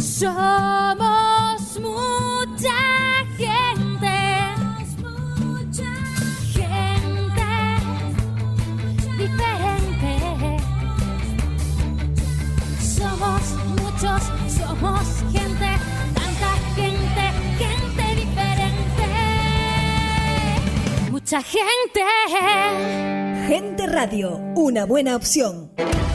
Somos mucha gente, gente diferente. Somos muchos, somos gente, tanta gente, gente diferente. Mucha gente. Gente Radio, una buena opción.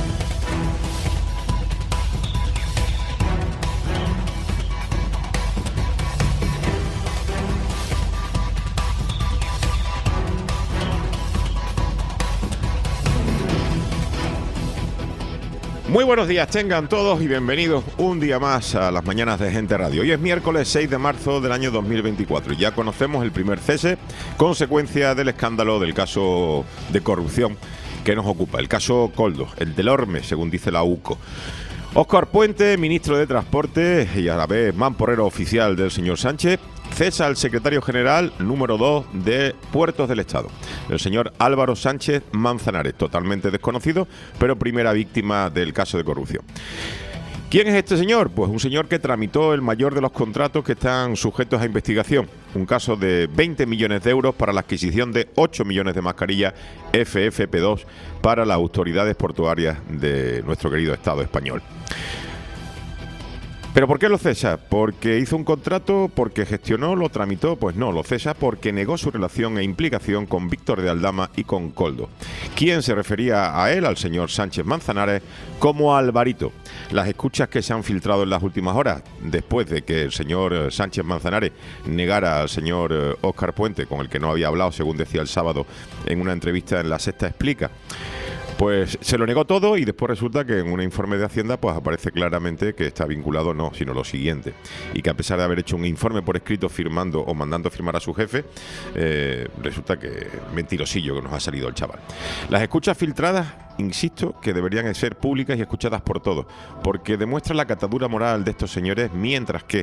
Muy buenos días tengan todos y bienvenidos un día más a las mañanas de Gente Radio. Hoy es miércoles 6 de marzo del año 2024 y ya conocemos el primer cese, consecuencia del escándalo del caso de corrupción que nos ocupa, el caso Koldo, el del Orme, según dice la UCO. Óscar Puente, ministro de Transporte y a la vez mamporrero oficial del señor Sánchez, cesa al secretario general número 2 de Puertos del Estado, el señor Álvaro Sánchez Manzanares, totalmente desconocido, pero primera víctima del caso de corrupción. ¿Quién es este señor? Pues un señor que tramitó el mayor de los contratos que están sujetos a investigación. Un caso de 20 millones de euros para la adquisición de 8 millones de mascarillas FFP2 para las autoridades portuarias de nuestro querido Estado español. ¿Pero por qué lo cesa? ¿Porque hizo un contrato? ¿Porque gestionó? ¿Lo tramitó? Pues no, lo cesa porque negó su relación e implicación con Víctor de Aldama y con Koldo. ¿Quién se refería a él, al señor Sánchez Manzanares, como Alvarito? Las escuchas que se han filtrado en las últimas horas, después de que el señor Sánchez Manzanares negara al señor Óscar Puente, con el que no había hablado, según decía el sábado en una entrevista en La Sexta Explica, pues se lo negó todo y después resulta que en un informe de Hacienda pues aparece claramente que está vinculado no, sino lo siguiente, y que a pesar de haber hecho un informe por escrito firmando o mandando firmar a su jefe, resulta que mentirosillo que nos ha salido el chaval. Las escuchas filtradas, insisto, que deberían ser públicas y escuchadas por todos, porque demuestran la catadura moral de estos señores, mientras que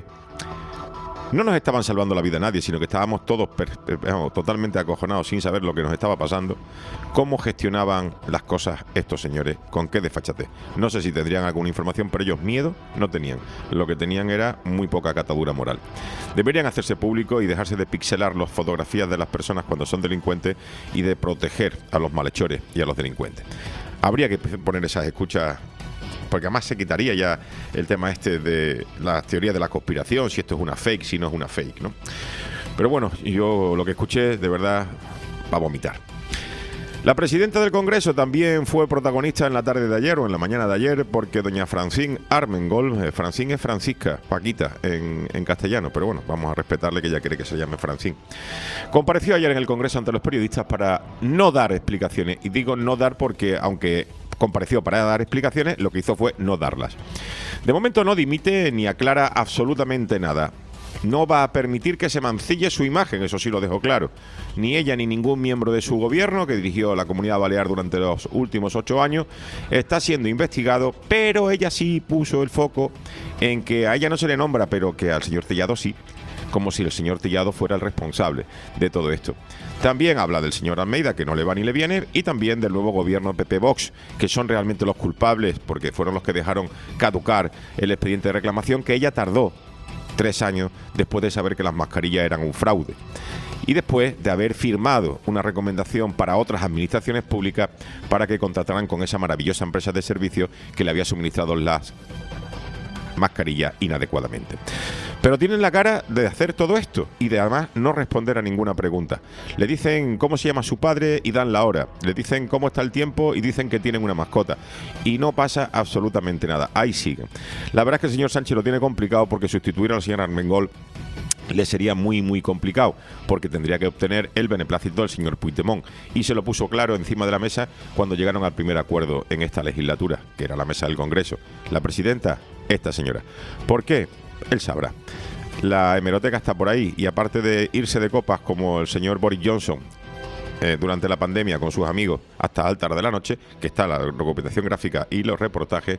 no nos estaban salvando la vida a nadie, sino que estábamos todos totalmente acojonados sin saber lo que nos estaba pasando. ¿Cómo gestionaban las cosas estos señores? ¿Con qué desfachatez? No sé si tendrían alguna información, pero ellos miedo no tenían. Lo que tenían era muy poca catadura moral. Deberían hacerse público y dejarse de pixelar las fotografías de las personas cuando son delincuentes y de proteger a los malhechores y a los delincuentes. Habría que poner esas escuchas, porque además se quitaría ya el tema este de la teoría de la conspiración, si esto es una fake, si no es una fake, ¿no? Pero bueno, yo lo que escuché de verdad va a vomitar. La presidenta del Congreso también fue protagonista en la tarde de ayer o en la mañana de ayer, porque doña Francine Armengol, Francine es Francisca, Paquita en castellano, pero bueno, vamos a respetarle que ella quiere que se llame Francine. Compareció ayer en el Congreso ante los periodistas para no dar explicaciones, y digo no dar porque aunque compareció para dar explicaciones, lo que hizo fue no darlas. De momento no dimite ni aclara absolutamente nada. No va a permitir que se mancille su imagen, eso sí lo dejo claro. Ni ella ni ningún miembro de su gobierno, que dirigió la Comunidad Balear durante los últimos 8 años, está siendo investigado, pero ella sí puso el foco en que a ella no se le nombra, pero que al señor Tellado sí, como si el señor Tellado fuera el responsable de todo esto. También habla del señor Almeida, que no le va ni le viene, y también del nuevo gobierno PP-Vox, que son realmente los culpables, porque fueron los que dejaron caducar el expediente de reclamación, que ella tardó 3 años después de saber que las mascarillas eran un fraude. Y después de haber firmado una recomendación para otras administraciones públicas para que contrataran con esa maravillosa empresa de servicios que le había suministrado las mascarilla inadecuadamente. Pero tienen la cara de hacer todo esto y de además no responder a ninguna pregunta. Le dicen cómo se llama su padre y dan la hora. Le dicen cómo está el tiempo y dicen que tienen una mascota. Y no pasa absolutamente nada. Ahí siguen. La verdad es que el señor Sánchez lo tiene complicado porque sustituir a la señora Armengol le sería muy complicado, porque tendría que obtener el beneplácito del señor Puigdemont, y se lo puso claro encima de la mesa cuando llegaron al primer acuerdo en esta legislatura, que era la mesa del Congreso. La presidenta, esta señora. ¿Por qué? Él sabrá. La hemeroteca está por ahí, y aparte de irse de copas como el señor Boris Johnson durante la pandemia con sus amigos hasta altas horas de la noche, que está la recopilación gráfica y los reportajes,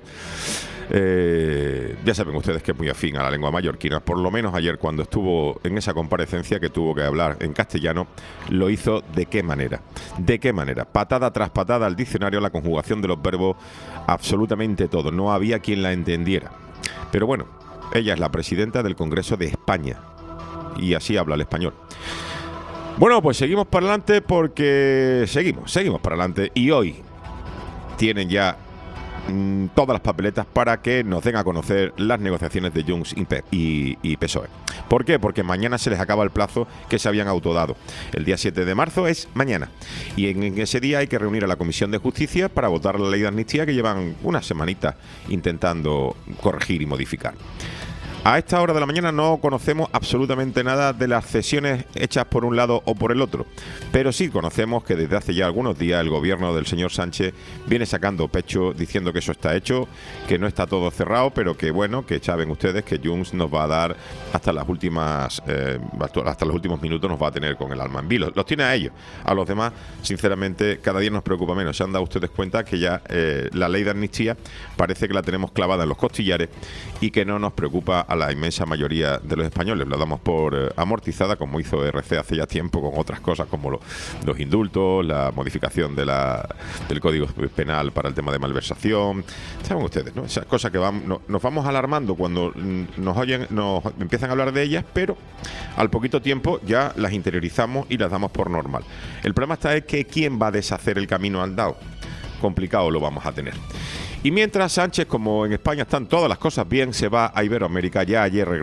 ya saben ustedes que es muy afín a la lengua mallorquina. Por lo menos ayer, cuando estuvo en esa comparecencia que tuvo que hablar en castellano, lo hizo de qué manera. ¿De qué manera? Patada tras patada al diccionario, la conjugación de los verbos, absolutamente todo. No había quien la entendiera. Pero bueno, Ella es la presidenta del Congreso de España y así habla el español. Bueno, pues seguimos para adelante porque seguimos para adelante y hoy tienen ya todas las papeletas para que nos den a conocer las negociaciones de Junts y PSOE. ¿Por qué? Porque mañana se les acaba el plazo que se habían autodado. El día 7 de marzo es mañana. Y en ese día hay que reunir a la Comisión de Justicia para votar la ley de amnistía que llevan unas semanitas intentando corregir y modificar. A esta hora de la mañana no conocemos absolutamente nada de las cesiones hechas por un lado o por el otro, pero sí conocemos que desde hace ya algunos días el gobierno del señor Sánchez viene sacando pecho diciendo que eso está hecho, que no está todo cerrado, pero que bueno, que saben ustedes que Junts nos va a dar hasta los últimos minutos nos va a tener con el alma en vilo. Los tiene a ellos, a los demás sinceramente cada día nos preocupa menos. Se han dado ustedes cuenta que ya la ley de amnistía parece que la tenemos clavada en los costillares y que no nos preocupa a la inmensa mayoría de los españoles. La damos por amortizada, como hizo RC hace ya tiempo con otras cosas como los indultos, la modificación del Código Penal para el tema de malversación. Saben ustedes, ¿no? Esas cosas que nos vamos alarmando cuando nos empiezan a hablar de ellas, pero al poquito tiempo ya las interiorizamos y las damos por normal. El problema está es que ¿quién va a deshacer el camino andado? Complicado lo vamos a tener. Y mientras Sánchez, como en España están todas las cosas bien, se va a Iberoamérica. Ya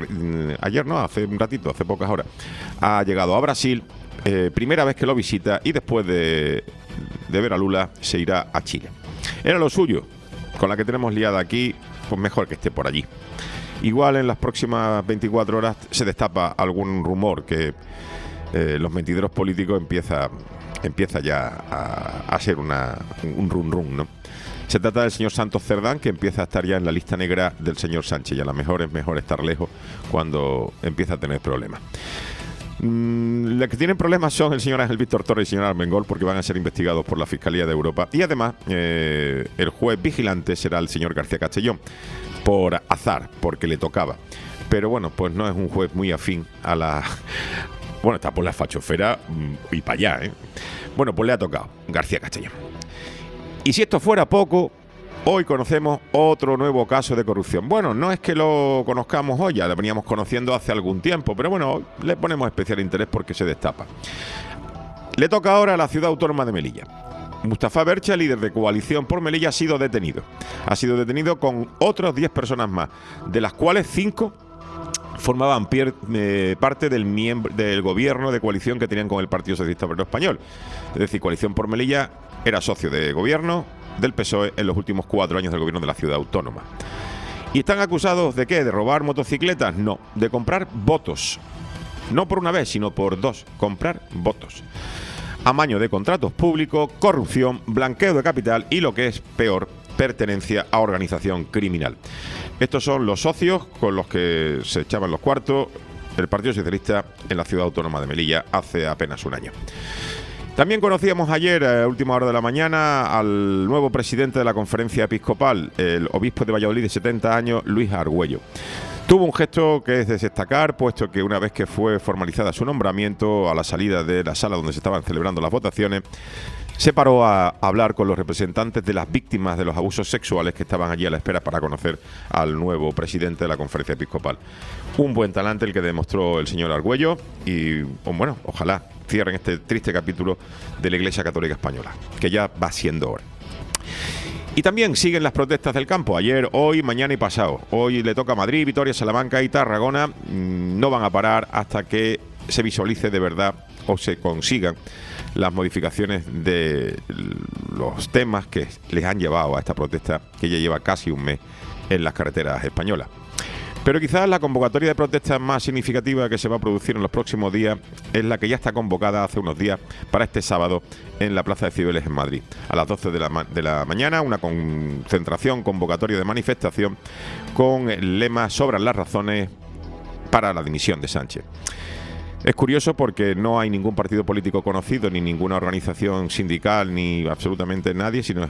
hace un ratito, hace pocas horas, ha llegado a Brasil, primera vez que lo visita, y después de ver a Lula se irá a Chile. Era lo suyo, con la que tenemos liada aquí, pues mejor que esté por allí. Igual en las próximas 24 horas se destapa algún rumor que los mentideros políticos empieza ya a ser un run, ¿no? Se trata del señor Santos Cerdán, que empieza a estar ya en la lista negra del señor Sánchez, y a lo mejor es mejor estar lejos cuando empieza a tener problemas. Los que tienen problemas son el señor Ángel Víctor Torres y el señor Armengol, porque van a ser investigados por la Fiscalía de Europa, y además el juez vigilante será el señor García Castellón, por azar, porque le tocaba. Pero bueno, pues no es un juez muy afín a la... Bueno, está por la fachofera y para allá, ¿eh? Bueno, pues le ha tocado García Castellón. Y si esto fuera poco, hoy conocemos otro nuevo caso de corrupción. Bueno, no es que lo conozcamos hoy, ya lo veníamos conociendo hace algún tiempo, pero bueno, le ponemos especial interés porque se destapa. Le toca ahora a la ciudad autónoma de Melilla. Mustafa Bercha, líder de Coalición por Melilla, ha sido detenido. Ha sido detenido con otros 10 personas más, de las cuales 5 formaban parte del gobierno de coalición que tenían con el Partido Socialista Obrero Español. Es decir, Coalición por Melilla era socio de gobierno del PSOE en los últimos 4 años del gobierno de la ciudad autónoma. ¿Y están acusados de qué? ¿De robar motocicletas? No, de comprar votos. No por una vez, sino por 2. Comprar votos. Amaño de contratos públicos, corrupción, blanqueo de capital y, lo que es peor, pertenencia a organización criminal. Estos son los socios con los que se echaban los cuartos el Partido Socialista en la ciudad autónoma de Melilla hace apenas un año. También conocíamos ayer, a última hora de la mañana, al nuevo presidente de la Conferencia Episcopal, el obispo de Valladolid de 70 años, Luis Argüello. Tuvo un gesto que es de destacar, puesto que una vez que fue formalizada su nombramiento, a la salida de la sala donde se estaban celebrando las votaciones, se paró a hablar con los representantes de las víctimas de los abusos sexuales que estaban allí a la espera para conocer al nuevo presidente de la Conferencia Episcopal. Un buen talante el que demostró el señor Argüello y, bueno, ojalá cierren este triste capítulo de la Iglesia Católica Española, que ya va siendo hora. Y también siguen las protestas del campo, ayer, hoy, mañana y pasado. Hoy le toca a Madrid, Vitoria, Salamanca y Tarragona. No van a parar hasta que se visualice de verdad o se consigan las modificaciones de los temas que les han llevado a esta protesta, que ya lleva casi un mes en las carreteras españolas. Pero quizás la convocatoria de protestas más significativa que se va a producir en los próximos días es la que ya está convocada hace unos días para este sábado en la Plaza de Cibeles en Madrid. A las 12 de la mañana, una concentración, convocatoria de manifestación con el lema "Sobran las razones para la dimisión de Sánchez". Es curioso porque no hay ningún partido político conocido, ni ninguna organización sindical, ni absolutamente nadie, sino es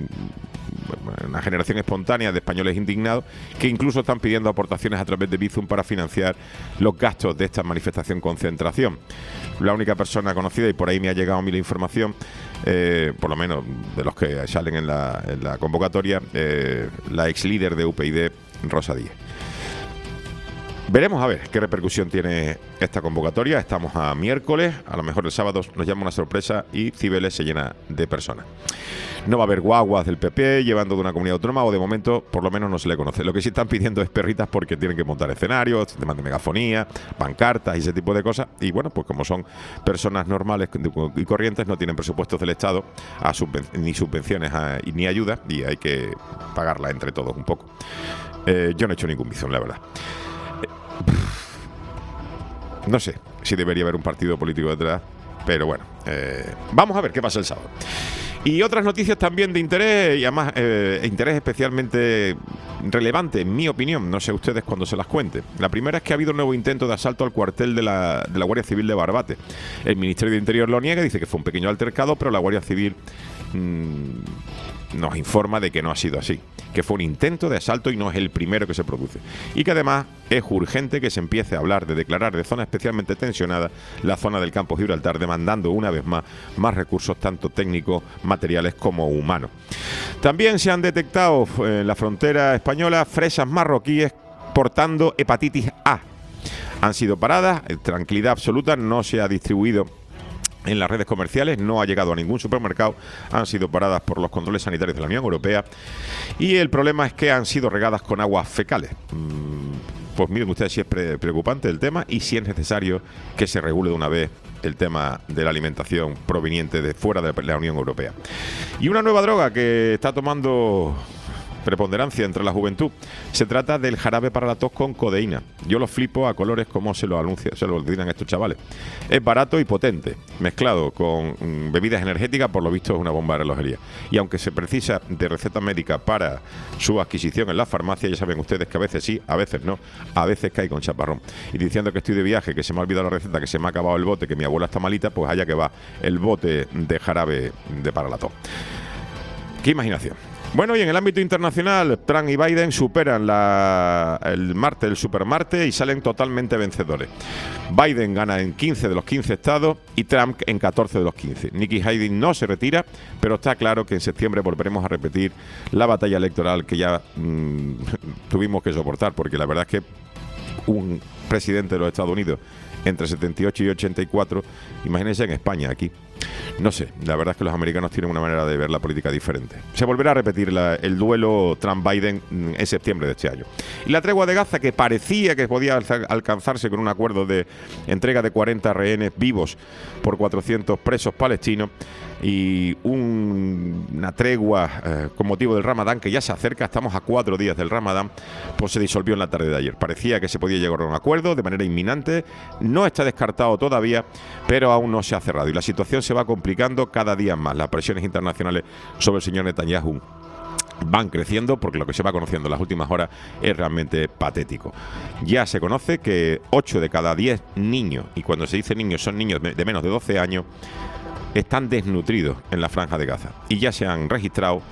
una generación espontánea de españoles indignados que incluso están pidiendo aportaciones a través de Bizum para financiar los gastos de esta manifestación-concentración. La única persona conocida, y por ahí me ha llegado a mí la información, por lo menos de los que salen en la convocatoria, la ex líder de UPyD, Rosa Díez. Veremos a ver qué repercusión tiene esta convocatoria. Estamos a miércoles, a lo mejor el sábado nos llama una sorpresa y Cibeles se llena de personas. No va a haber guaguas del PP llevando de una comunidad autónoma, o de momento por lo menos no se le conoce. Lo que sí están pidiendo es perritas porque tienen que montar escenarios, temas de megafonía, pancartas y ese tipo de cosas. Y bueno, pues como son personas normales y corrientes, no tienen presupuestos del Estado ni subvenciones ni ayudas, y hay que pagarla entre todos un poco. Yo no he hecho ningún bizón, la verdad. No sé si debería haber un partido político detrás, pero bueno, vamos a ver qué pasa el sábado. Y otras noticias también de interés, y además interés especialmente relevante, en mi opinión, no sé ustedes cuando se las cuente. La primera es que ha habido un nuevo intento de asalto al cuartel de la Guardia Civil de Barbate. El Ministerio de Interior lo niega, dice que fue un pequeño altercado, pero la Guardia Civil nos informa de que no ha sido así, que fue un intento de asalto y no es el primero que se produce, y que además es urgente que se empiece a hablar de declarar de zona especialmente tensionada la zona del campo Gibraltar, demandando una vez más recursos tanto técnicos, materiales como humanos. También se han detectado en la frontera española fresas marroquíes portando hepatitis A. Han sido paradas, tranquilidad absoluta, no se ha distribuido en las redes comerciales, no ha llegado a ningún supermercado, han sido paradas por los controles sanitarios de la Unión Europea, y el problema es que han sido regadas con aguas fecales. Pues miren ustedes si es preocupante el tema y si es necesario que se regule de una vez el tema de la alimentación proveniente de fuera de la Unión Europea. Y una nueva droga que está tomando preponderancia entre la juventud. Se trata del jarabe para la tos con codeína. Yo lo flipo a colores como se lo dirán estos chavales. Es barato y potente, mezclado con bebidas energéticas, por lo visto es una bomba de relojería. Y aunque se precisa de receta médica para su adquisición en la farmacia, ya saben ustedes que a veces sí, a veces no, a veces cae con chaparrón. Y diciendo que estoy de viaje, que se me ha olvidado la receta, que se me ha acabado el bote, que mi abuela está malita, pues allá que va el bote de jarabe para la tos. ¡Qué imaginación! Bueno, y en el ámbito internacional, Trump y Biden superan el supermarte y salen totalmente vencedores. Biden gana en 15 de los 15 estados y Trump en 14 de los 15. Nikki Haley no se retira, pero está claro que en septiembre volveremos a repetir la batalla electoral que ya tuvimos que soportar, porque la verdad es que un presidente de los Estados Unidos entre 78 y 84, imagínense en España aquí. No sé, la verdad es que los americanos tienen una manera de ver la política diferente. Se volverá a repetir el duelo Trump-Biden en septiembre de este año. Y la tregua de Gaza, que parecía que podía alcanzarse con un acuerdo de entrega de 40 rehenes vivos por 400 presos palestinos, y una tregua con motivo del Ramadán, que ya se acerca, estamos a 4 días del Ramadán, pues se disolvió en la tarde de ayer. Parecía que se podía llegar a un acuerdo de manera inminente, no está descartado todavía, pero aún no se ha cerrado y la situación se va complicando cada día más. Las presiones internacionales sobre el señor Netanyahu van creciendo, porque lo que se va conociendo en las últimas horas es realmente patético. Ya se conoce que 8 de cada 10 niños, y cuando se dice niños son niños de menos de 12 años, están desnutridos en la Franja de Gaza, y ya se han registrado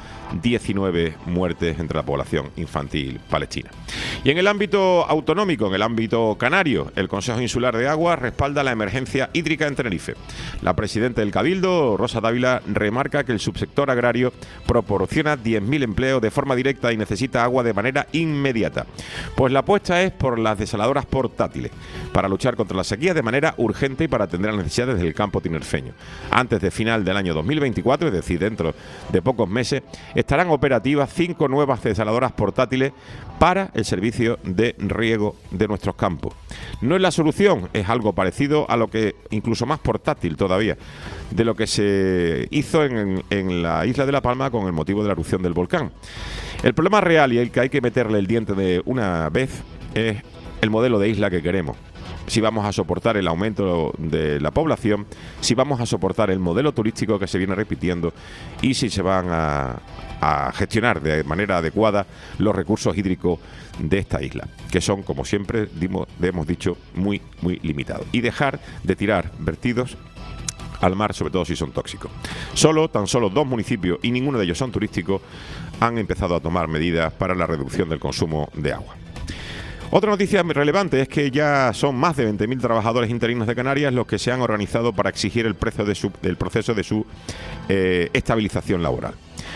19 muertes entre la población infantil palestina. Y en el ámbito autonómico, en el ámbito canario, el Consejo Insular de Agua respalda la emergencia hídrica en Tenerife. La presidenta del Cabildo, Rosa Dávila, remarca que el subsector agrario proporciona 10.000 empleos de forma directa y necesita agua de manera inmediata. Pues la apuesta es por las desaladoras portátiles, para luchar contra la sequía de manera urgente y para atender las necesidades del campo tinerfeño. Antes de final del año 2024, es decir, dentro de pocos meses, estarán operativas 5 nuevas desaladoras portátiles para el servicio de riego de nuestros campos. No es la solución, es algo parecido a lo que, incluso más portátil todavía, de lo que se hizo en la isla de La Palma con el motivo de la erupción del volcán. El problema real y el que hay que meterle el diente de una vez es el modelo de isla que queremos. Si vamos a soportar el aumento de la población, si vamos a soportar el modelo turístico que se viene repitiendo y si se van a gestionar de manera adecuada los recursos hídricos de esta isla, que son, como siempre hemos dicho, muy, muy limitados. Y dejar de tirar vertidos al mar, sobre todo si son tóxicos. Tan solo 2 municipios, y ninguno de ellos son turísticos, han empezado a tomar medidas para la reducción del consumo de agua. Otra noticia relevante es que ya son más de 20.000 trabajadores interinos de Canarias los que se han organizado para exigir el proceso de su estabilización laboral.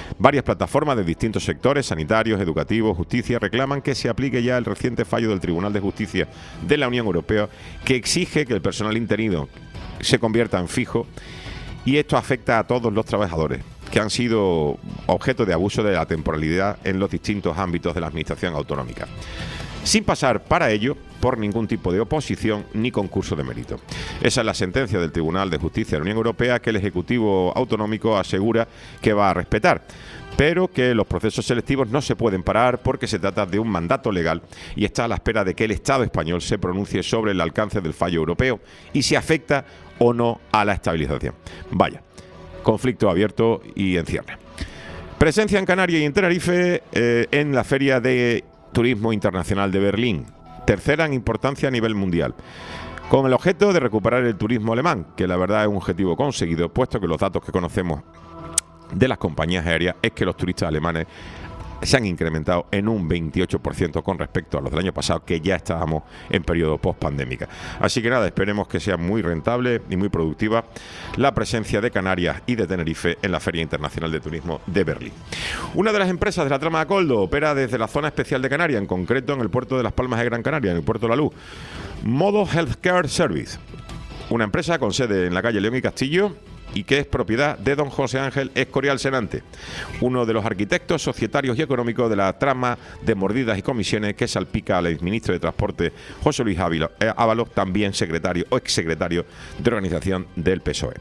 Varias plataformas de distintos sectores, sanitarios, educativos, justicia, reclaman que se aplique ya el reciente fallo del Tribunal de Justicia de la Unión Europea que exige que el personal interino se convierta en fijo, y esto afecta a todos los trabajadores que han sido objeto de abuso de la temporalidad en los distintos ámbitos de la administración autonómica, sin pasar para ello por ningún tipo de oposición ni concurso de mérito. Esa es la sentencia del Tribunal de Justicia de la Unión Europea que el Ejecutivo Autonómico asegura que va a respetar, pero que los procesos selectivos no se pueden parar porque se trata de un mandato legal y está a la espera de que el Estado español se pronuncie sobre el alcance del fallo europeo y si afecta o no a la estabilización. Vaya, conflicto abierto y en cierre. Presencia en Canarias y en Tenerife en la Feria de Turismo Internacional de Berlín, tercera en importancia a nivel mundial, con el objeto de recuperar el turismo alemán, que la verdad es un objetivo conseguido, puesto que los datos que conocemos de las compañías aéreas es que los turistas alemanes se han incrementado en un 28% con respecto a los del año pasado, que ya estábamos en periodo post-pandémica. Así que nada, esperemos que sea muy rentable y muy productiva la presencia de Canarias y de Tenerife en la Feria Internacional de Turismo de Berlín. Una de las empresas de la trama de Coldo opera desde la zona especial de Canarias, en concreto en el puerto de Las Palmas de Gran Canaria, en el puerto de La Luz. Modo Healthcare Service, una empresa con sede en la calle León y Castillo, y que es propiedad de don José Ángel Escorial Senante, uno de los arquitectos societarios y económicos de la trama de mordidas y comisiones que salpica al exministro de Transporte José Luis Ábalos, también secretario o exsecretario de organización del PSOE.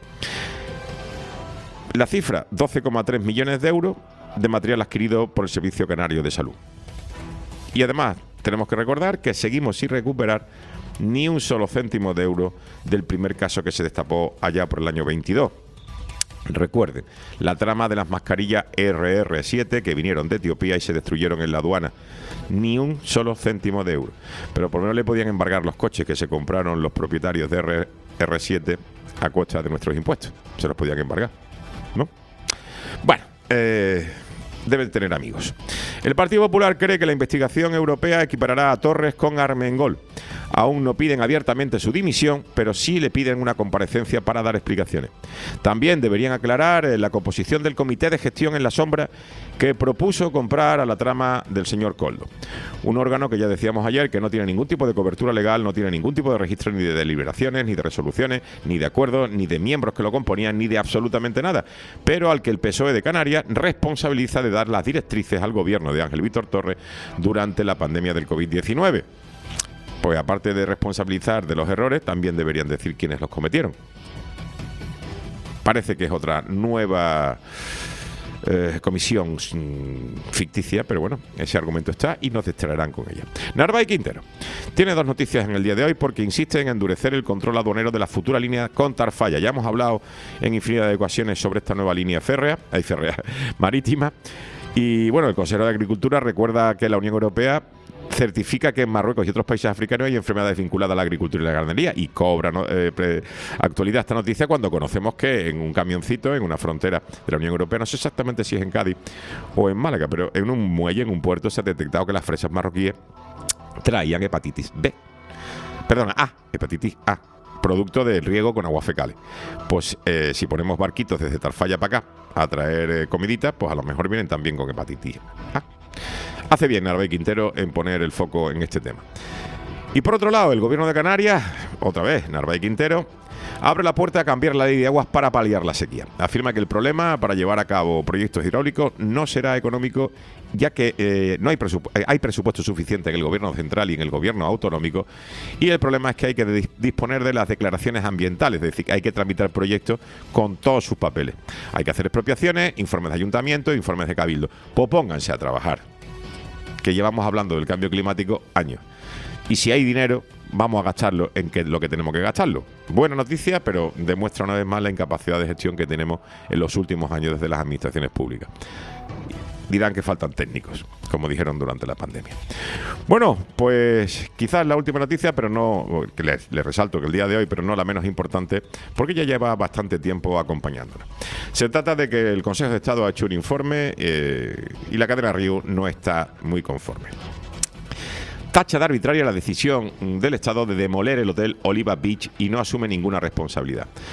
La cifra, 12,3 millones de euros de material adquirido por el Servicio Canario de Salud. Y además tenemos que recordar que seguimos sin recuperar ni un solo céntimo de euro del primer caso que se destapó allá por el año 22. Recuerden, la trama de las mascarillas RR7 que vinieron de Etiopía y se destruyeron en la aduana. Ni un solo céntimo de euro. Pero por lo menos le podían embargar los coches que se compraron los propietarios de RR7 a costa de nuestros impuestos. Se los podían embargar, ¿no? Bueno, deben tener amigos. El Partido Popular cree que la investigación europea equiparará a Torres con Armengol. Aún no piden abiertamente su dimisión, pero sí le piden una comparecencia para dar explicaciones. También deberían aclarar la composición del comité de gestión en la sombra que propuso comprar a la trama del señor Coldo. Un órgano que ya decíamos ayer que no tiene ningún tipo de cobertura legal, no tiene ningún tipo de registro ni de deliberaciones, ni de resoluciones, ni de acuerdos, ni de miembros que lo componían, ni de absolutamente nada, pero al que el PSOE de Canarias responsabiliza de dar las directrices al gobierno de Ángel Víctor Torres durante la pandemia del COVID-19. Pues aparte de responsabilizar de los errores, también deberían decir quiénes los cometieron. Parece que es otra nueva comisión ficticia, pero bueno, ese argumento está y nos distraerán con ella. Narváez Quintero tiene dos noticias en el día de hoy porque insiste en endurecer el control aduanero de la futura línea con Tarfaya. Ya hemos hablado en infinidad de ocasiones sobre esta nueva línea férrea marítima. Y bueno, el consejero de Agricultura recuerda que la Unión Europea certifica que en Marruecos y otros países africanos hay enfermedades vinculadas a la agricultura y la ganadería, y cobra actualidad esta noticia cuando conocemos que en un camioncito, en una frontera de la Unión Europea, no sé exactamente si es en Cádiz o en Málaga, pero en un muelle, en un puerto, se ha detectado que las fresas marroquíes traían hepatitis A, producto del riego con aguas fecales. Pues si ponemos barquitos desde Tarfaya para acá a traer comiditas, pues a lo mejor vienen también con hepatitis A. Hace bien Narváez Quintero en poner el foco en este tema. Y por otro lado, el gobierno de Canarias, otra vez Narváez Quintero, abre la puerta a cambiar la ley de aguas para paliar la sequía. Afirma que el problema para llevar a cabo proyectos hidráulicos no será económico, ya que no hay presupuesto suficiente en el gobierno central y en el gobierno autonómico, y el problema es que hay que disponer de las declaraciones ambientales, es decir, hay que tramitar proyectos con todos sus papeles. Hay que hacer expropiaciones, informes de ayuntamiento, informes de cabildo. Pues pónganse a trabajar, que llevamos hablando del cambio climático años. Y si hay dinero, vamos a gastarlo en lo que tenemos que gastarlo. Buena noticia, pero demuestra una vez más la incapacidad de gestión que tenemos en los últimos años desde las administraciones públicas. Dirán que faltan técnicos, como dijeron durante la pandemia. Bueno, pues quizás la última noticia, pero no, que les resalto que el día de hoy, pero no la menos importante, porque ya lleva bastante tiempo acompañándonos. Se trata de que el Consejo de Estado ha hecho un informe y la cadena Riu no está muy conforme. Tacha de arbitraria la decisión del Estado de demoler el hotel Oliva Beach y no asume ninguna responsabilidad.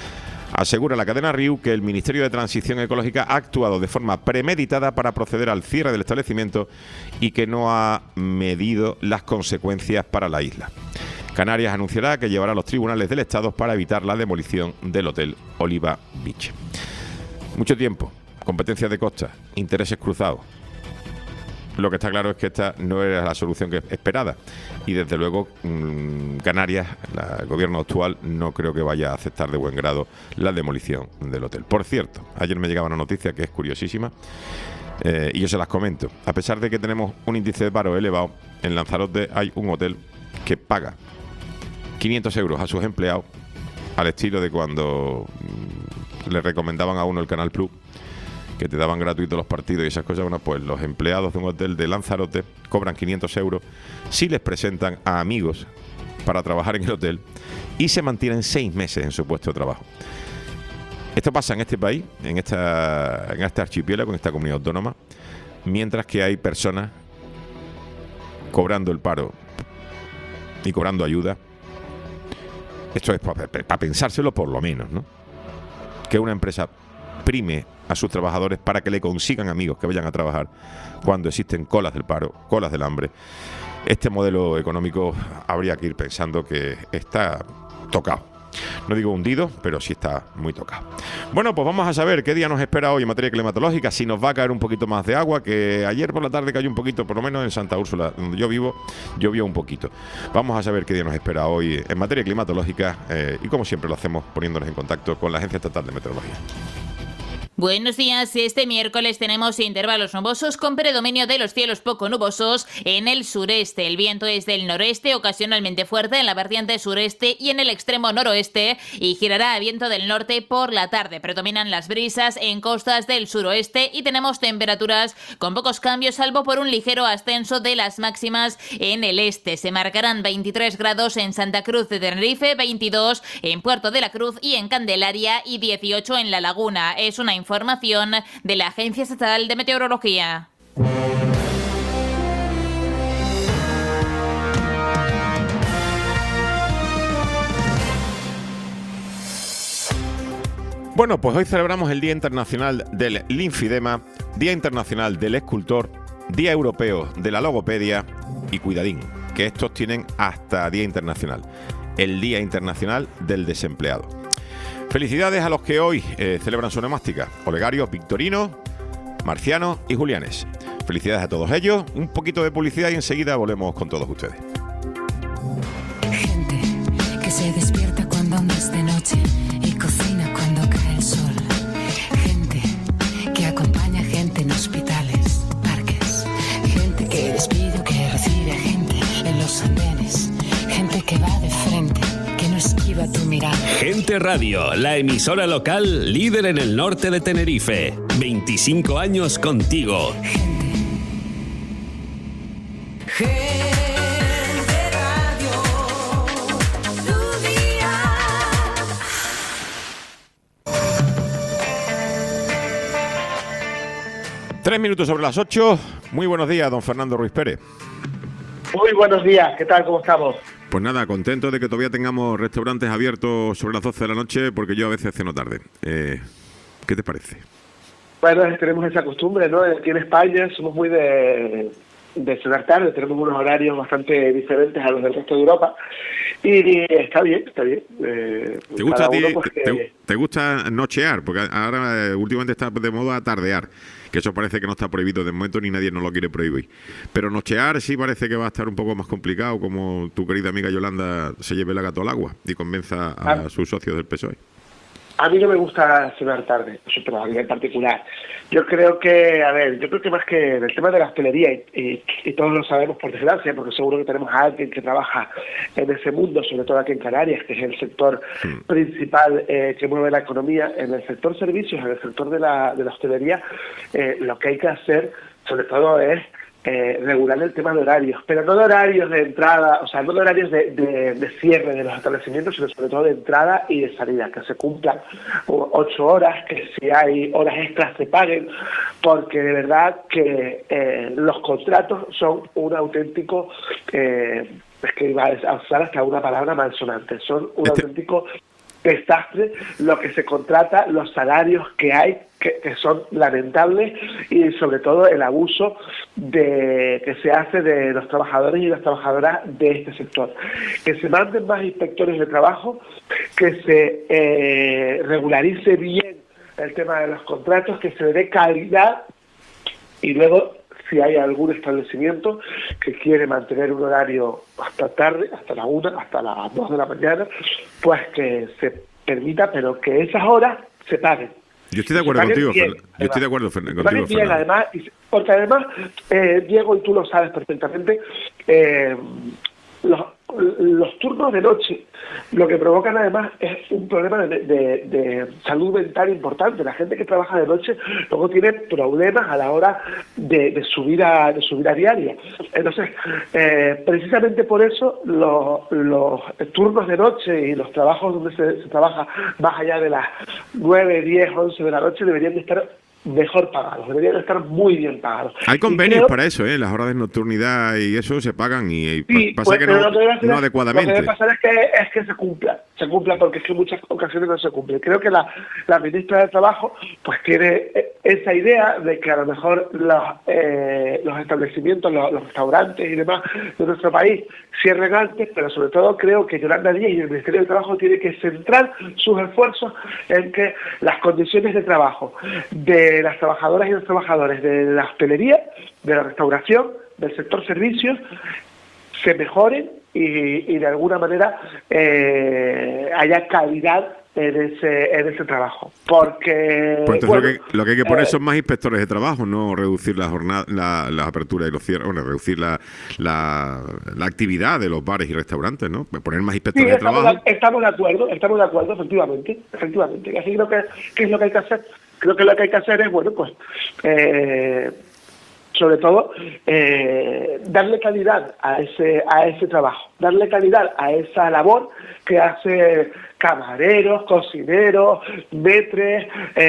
Asegura la cadena RIU que el Ministerio de Transición Ecológica ha actuado de forma premeditada para proceder al cierre del establecimiento y que no ha medido las consecuencias para la isla. Canarias anunciará que llevará a los tribunales del Estado para evitar la demolición del Hotel Oliva Beach. Mucho tiempo, competencias de costa, intereses cruzados. Lo que está claro es que esta no era la solución que esperada y desde luego Canarias, el gobierno actual, no creo que vaya a aceptar de buen grado la demolición del hotel. Por cierto, ayer me llegaba una noticia que es curiosísima y yo se las comento. A pesar de que tenemos un índice de paro elevado, en Lanzarote hay un hotel que paga 500 euros a sus empleados al estilo de cuando le recomendaban a uno el Canal Plus, que te daban gratuitos los partidos y esas cosas. Bueno, pues los empleados de un hotel de Lanzarote cobran 500 euros si les presentan a amigos para trabajar en el hotel y se mantienen 6 meses en su puesto de trabajo. Esto pasa en este país, en este archipiélago, en esta comunidad autónoma, mientras que hay personas cobrando el paro y cobrando ayuda. Esto es para pensárselo por lo menos, ¿no? Que una empresa prime a sus trabajadores para que le consigan amigos que vayan a trabajar cuando existen colas del paro, colas del hambre. Este modelo económico habría que ir pensando que está tocado. No digo hundido, pero sí está muy tocado. Bueno, pues vamos a saber qué día nos espera hoy en materia climatológica, si nos va a caer un poquito más de agua, que ayer por la tarde cayó un poquito, por lo menos en Santa Úrsula, donde yo vivo, llovió un poquito. Vamos a saber qué día nos espera hoy en materia climatológica y como siempre lo hacemos poniéndonos en contacto con la Agencia Estatal de Meteorología. Buenos días, este miércoles tenemos intervalos nubosos con predominio de los cielos poco nubosos en el sureste. El viento es del noreste, ocasionalmente fuerte en la vertiente sureste y en el extremo noroeste y girará a viento del norte por la tarde. Predominan las brisas en costas del suroeste y tenemos temperaturas con pocos cambios salvo por un ligero ascenso de las máximas en el este. Se marcarán 23 grados en Santa Cruz de Tenerife, 22 en Puerto de la Cruz y en Candelaria y 18 en La Laguna. Es una información de la Agencia Estatal de Meteorología. Bueno, pues hoy celebramos el Día Internacional del Linfidema, Día Internacional del Escultor, Día Europeo de la Logopedia y cuidadín, que estos tienen hasta Día Internacional, el Día Internacional del Desempleado. Felicidades a los que hoy celebran su onomástica: Olegario, Victorino, Marciano y Julianes. Felicidades a todos ellos. Un poquito de publicidad y enseguida volvemos con todos ustedes. Gente que se despierta cuando aún es de noche y cocina cuando cae el sol. Gente que acompaña gente en hospitales, parques. Gente que despide o que recibe a gente en los andenes. Gente que va de frente, que no esquiva tu mirada. Gente Radio, la emisora local líder en el norte de Tenerife. 25 años contigo. Gente Radio, tu día. Tres minutos sobre las 8. Muy buenos días, don Fernando Ruiz Pérez. Muy buenos días, ¿qué tal? ¿Cómo estamos? Pues nada, contento de que todavía tengamos restaurantes abiertos sobre las 12 de la noche, porque yo a veces ceno tarde. ¿Qué te parece? Bueno, tenemos esa costumbre, ¿no? Aquí en España somos muy de cenar tarde, tenemos unos horarios bastante diferentes a los del resto de Europa y está bien, está bien. ¿Te gusta a ti, pues, te gusta nochear? Porque ahora últimamente está de moda tardear, que eso parece que no está prohibido de momento ni nadie nos lo quiere prohibir. Pero nochear sí parece que va a estar un poco más complicado, como tu querida amiga Yolanda se lleve el gato al agua y convenza a sus socios del PSOE. A mí no me gusta cenar tarde, pero a nivel particular. Yo creo que más que en el tema de la hostelería, y todos lo sabemos por desgracia, porque seguro que tenemos a alguien que trabaja en ese mundo, sobre todo aquí en Canarias, que es el sector principal que mueve la economía, en el sector servicios, en el sector de la hostelería, lo que hay que hacer, sobre todo, es regular el tema de horarios, pero no de horarios de entrada, o sea, no de horarios de cierre de los establecimientos, sino sobre todo de entrada y de salida, que se cumplan 8 horas, que si hay horas extras se paguen, porque de verdad que los contratos son un auténtico, es que iba a usar hasta una palabra malsonante, son un auténtico desastre lo que se contrata, los salarios que hay, que son lamentables, y sobre todo el abuso que se hace de los trabajadores y las trabajadoras de este sector. Que se manden más inspectores de trabajo, que se regularice bien el tema de los contratos, que se le dé calidad, y luego, si hay algún establecimiento que quiere mantener un horario hasta tarde, hasta la 1, hasta las 2 de la mañana, pues que se permita, pero que esas horas se paguen. Yo estoy de acuerdo contigo, Fernando. Además, porque además, Diego, y tú lo sabes perfectamente, los turnos de noche lo que provocan además es un problema de salud mental importante. La gente que trabaja de noche luego tiene problemas a la hora de su vida diaria. Entonces, precisamente por eso los turnos de noche y los trabajos donde se trabaja más allá de las 9, 10, 11 de la noche deberían de estar mejor pagados, deberían estar muy bien pagados. Hay convenios para eso, las horas de nocturnidad y eso se pagan, y sí, pasa que no adecuadamente. Lo que debe pasar es que se cumpla, porque es que en muchas ocasiones no se cumple. Creo que la ministra de Trabajo pues tiene esa idea de que a lo mejor los establecimientos, los restaurantes y demás de nuestro país cierren antes, pero sobre todo creo que Yolanda Díaz y el Ministerio de Trabajo tiene que centrar sus esfuerzos en que las condiciones de trabajo de las trabajadoras y los trabajadores de la hostelería, de la restauración, del sector servicios, se mejoren y de alguna manera haya calidad en ese trabajo. Porque pues entonces lo que hay que poner son más inspectores de trabajo, no reducir las jornadas, las aperturas y los cierres, reducir la actividad de los bares y restaurantes, ¿no? Poner más inspectores de trabajo. Estamos de acuerdo, efectivamente. Así creo que es lo que hay que hacer. Creo que lo que hay que hacer es, bueno, pues sobre todo darle calidad a ese trabajo, darle calidad a esa labor que hace camareros, cocineros, maîtres,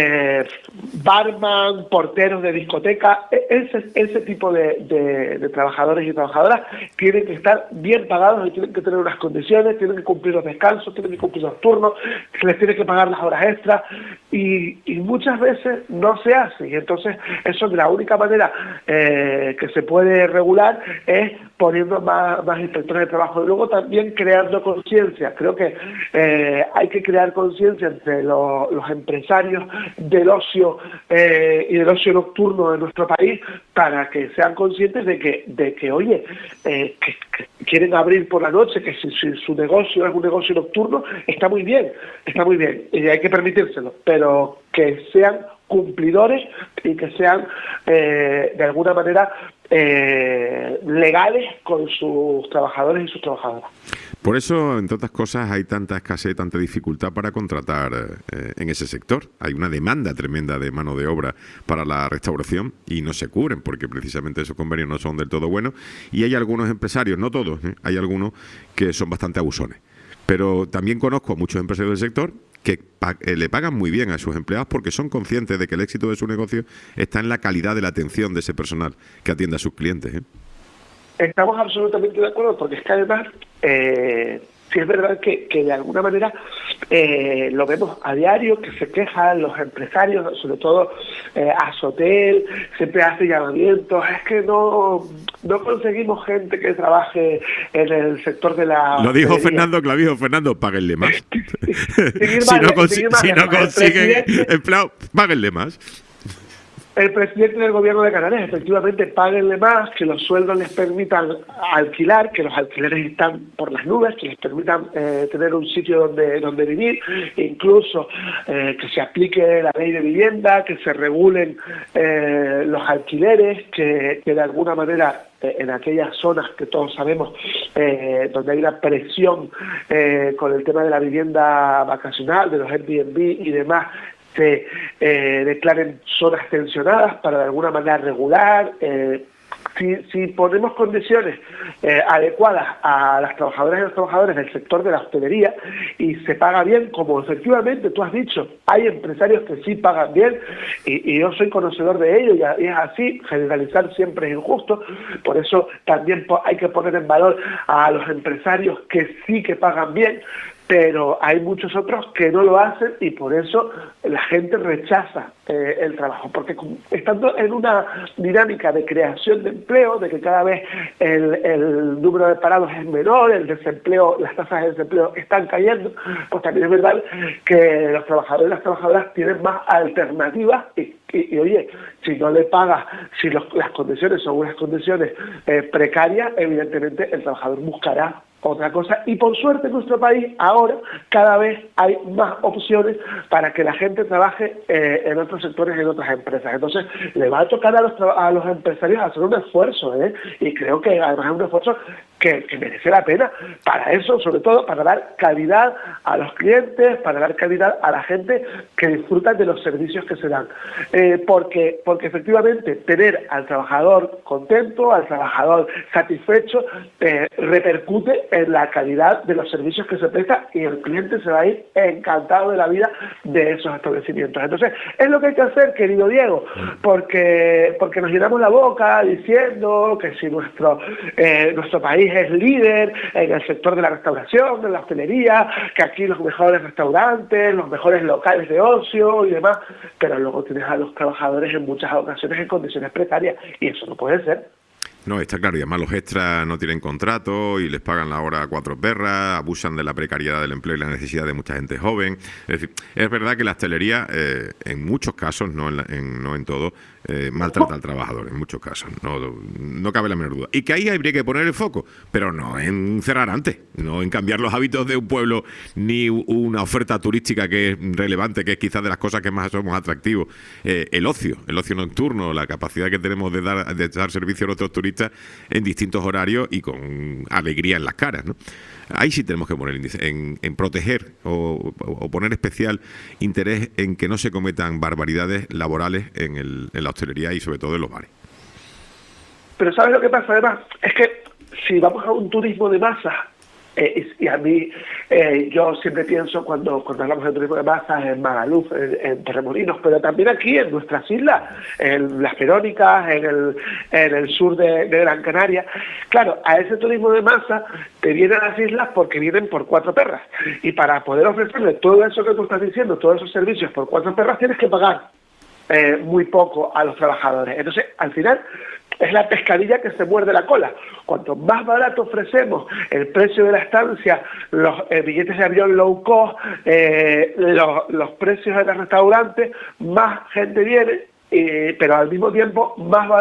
barman, porteros de discoteca. Ese tipo de trabajadores y trabajadoras tienen que estar bien pagados y tienen que tener unas condiciones, tienen que cumplir los descansos, tienen que cumplir los turnos, se les tiene que pagar las horas extras, y muchas veces no se hace. Y entonces eso, de la única manera que se puede regular es poniendo más inspectores de trabajo, y luego también creando conciencia. Creo que hay que crear conciencia entre los empresarios del ocio y del ocio nocturno de nuestro país, para que sean conscientes de que oye, que quieren abrir por la noche, que si su negocio es un negocio nocturno, está muy bien, y hay que permitírselo, pero que sean cumplidores y que sean de alguna manera legales con sus trabajadores y sus trabajadoras. Por eso, entre otras cosas, hay tanta escasez, tanta dificultad para contratar en ese sector. Hay una demanda tremenda de mano de obra para la restauración y no se cubren porque precisamente esos convenios no son del todo buenos, y hay algunos empresarios, no todos, hay algunos que son bastante abusones. Pero también conozco a muchos empresarios del sector que le pagan muy bien a sus empleados porque son conscientes de que el éxito de su negocio está en la calidad de la atención de ese personal que atiende a sus clientes. Estamos absolutamente de acuerdo, porque es que además sí es verdad que de alguna manera lo vemos a diario, que se quejan los empresarios, sobre todo Azotel, siempre hace llamamientos, es que no conseguimos gente que trabaje en el sector de la... Lo dijo Fernando Clavijo, páguenle más. si no consiguen empleados, páguenle más. El presidente del gobierno de Canarias, efectivamente, páguenle más, que los sueldos les permitan alquilar, que los alquileres están por las nubes, que les permitan tener un sitio donde vivir, incluso que se aplique la ley de vivienda, que se regulen los alquileres, que de alguna manera en aquellas zonas que todos sabemos donde hay una presión con el tema de la vivienda vacacional, de los Airbnb y demás, se declaren zonas tensionadas para de alguna manera regular. Si ponemos condiciones adecuadas a las trabajadoras y los trabajadores del sector de la hostelería y se paga bien, como efectivamente tú has dicho, hay empresarios que sí pagan bien, y yo soy conocedor de ello, y es así, generalizar siempre es injusto, por eso también hay que poner en valor a los empresarios que sí que pagan bien, pero hay muchos otros que no lo hacen y por eso la gente rechaza el trabajo, porque estando en una dinámica de creación de empleo, de que cada vez el número de parados es menor, el desempleo, las tasas de desempleo están cayendo, pues también es verdad que los trabajadores y las trabajadoras tienen más alternativas y oye, si no le pagas, si las condiciones son unas condiciones precarias, evidentemente el trabajador buscará otra cosa, y por suerte en nuestro país ahora cada vez hay más opciones para que la gente trabaje en otros sectores, en otras empresas. Entonces le va a tocar a los empresarios hacer un esfuerzo, y creo que además es un esfuerzo que merece la pena para eso, sobre todo para dar calidad a los clientes, para dar calidad a la gente que disfruta de los servicios que se dan, porque efectivamente tener al trabajador contento, al trabajador satisfecho, repercute en la calidad de los servicios que se prestan y el cliente se va a ir encantado de la vida de esos establecimientos. Entonces, es lo que hay que hacer, querido Diego, porque nos llenamos la boca diciendo que si nuestro país es líder en el sector de la restauración, de la hostelería, que aquí los mejores restaurantes, los mejores locales de ocio y demás, pero luego tienes a los trabajadores en muchas ocasiones en condiciones precarias y eso no puede ser. No, está claro, y además los extras no tienen contrato y les pagan la hora a 4 perras, abusan de la precariedad del empleo y la necesidad de mucha gente joven. Es decir, es verdad que la hostelería, en muchos casos, no en todo, maltrata al trabajador, en muchos casos, no cabe la menor duda. Y que ahí habría que poner el foco, pero no en cerrar antes, no en cambiar los hábitos de un pueblo, ni una oferta turística que es relevante, que es quizás de las cosas que más somos atractivos. El ocio nocturno, la capacidad que tenemos de dar servicio a nuestros turistas en distintos horarios y con alegría en las caras, ¿no? Ahí sí tenemos que poner índice, en proteger o poner especial interés en que no se cometan barbaridades laborales en la hostelería y sobre todo en los bares. Pero ¿sabes lo que pasa? Además, es que si vamos a un turismo de masas, y a mí, yo siempre pienso cuando hablamos de turismo de masas en Magaluf, en Torremolinos, pero también aquí en nuestras islas, en las Verónicas, en el sur de Gran Canaria. Claro, a ese turismo de masa te vienen a las islas porque vienen por 4 perras. Y para poder ofrecerle todo eso que tú estás diciendo, todos esos servicios por 4 perras, tienes que pagar muy poco a los trabajadores. Entonces, al final, es la pescadilla que se muerde la cola. Cuanto más barato ofrecemos el precio de la estancia, los billetes de avión low cost, los precios de los restaurantes, más gente viene, pero al mismo tiempo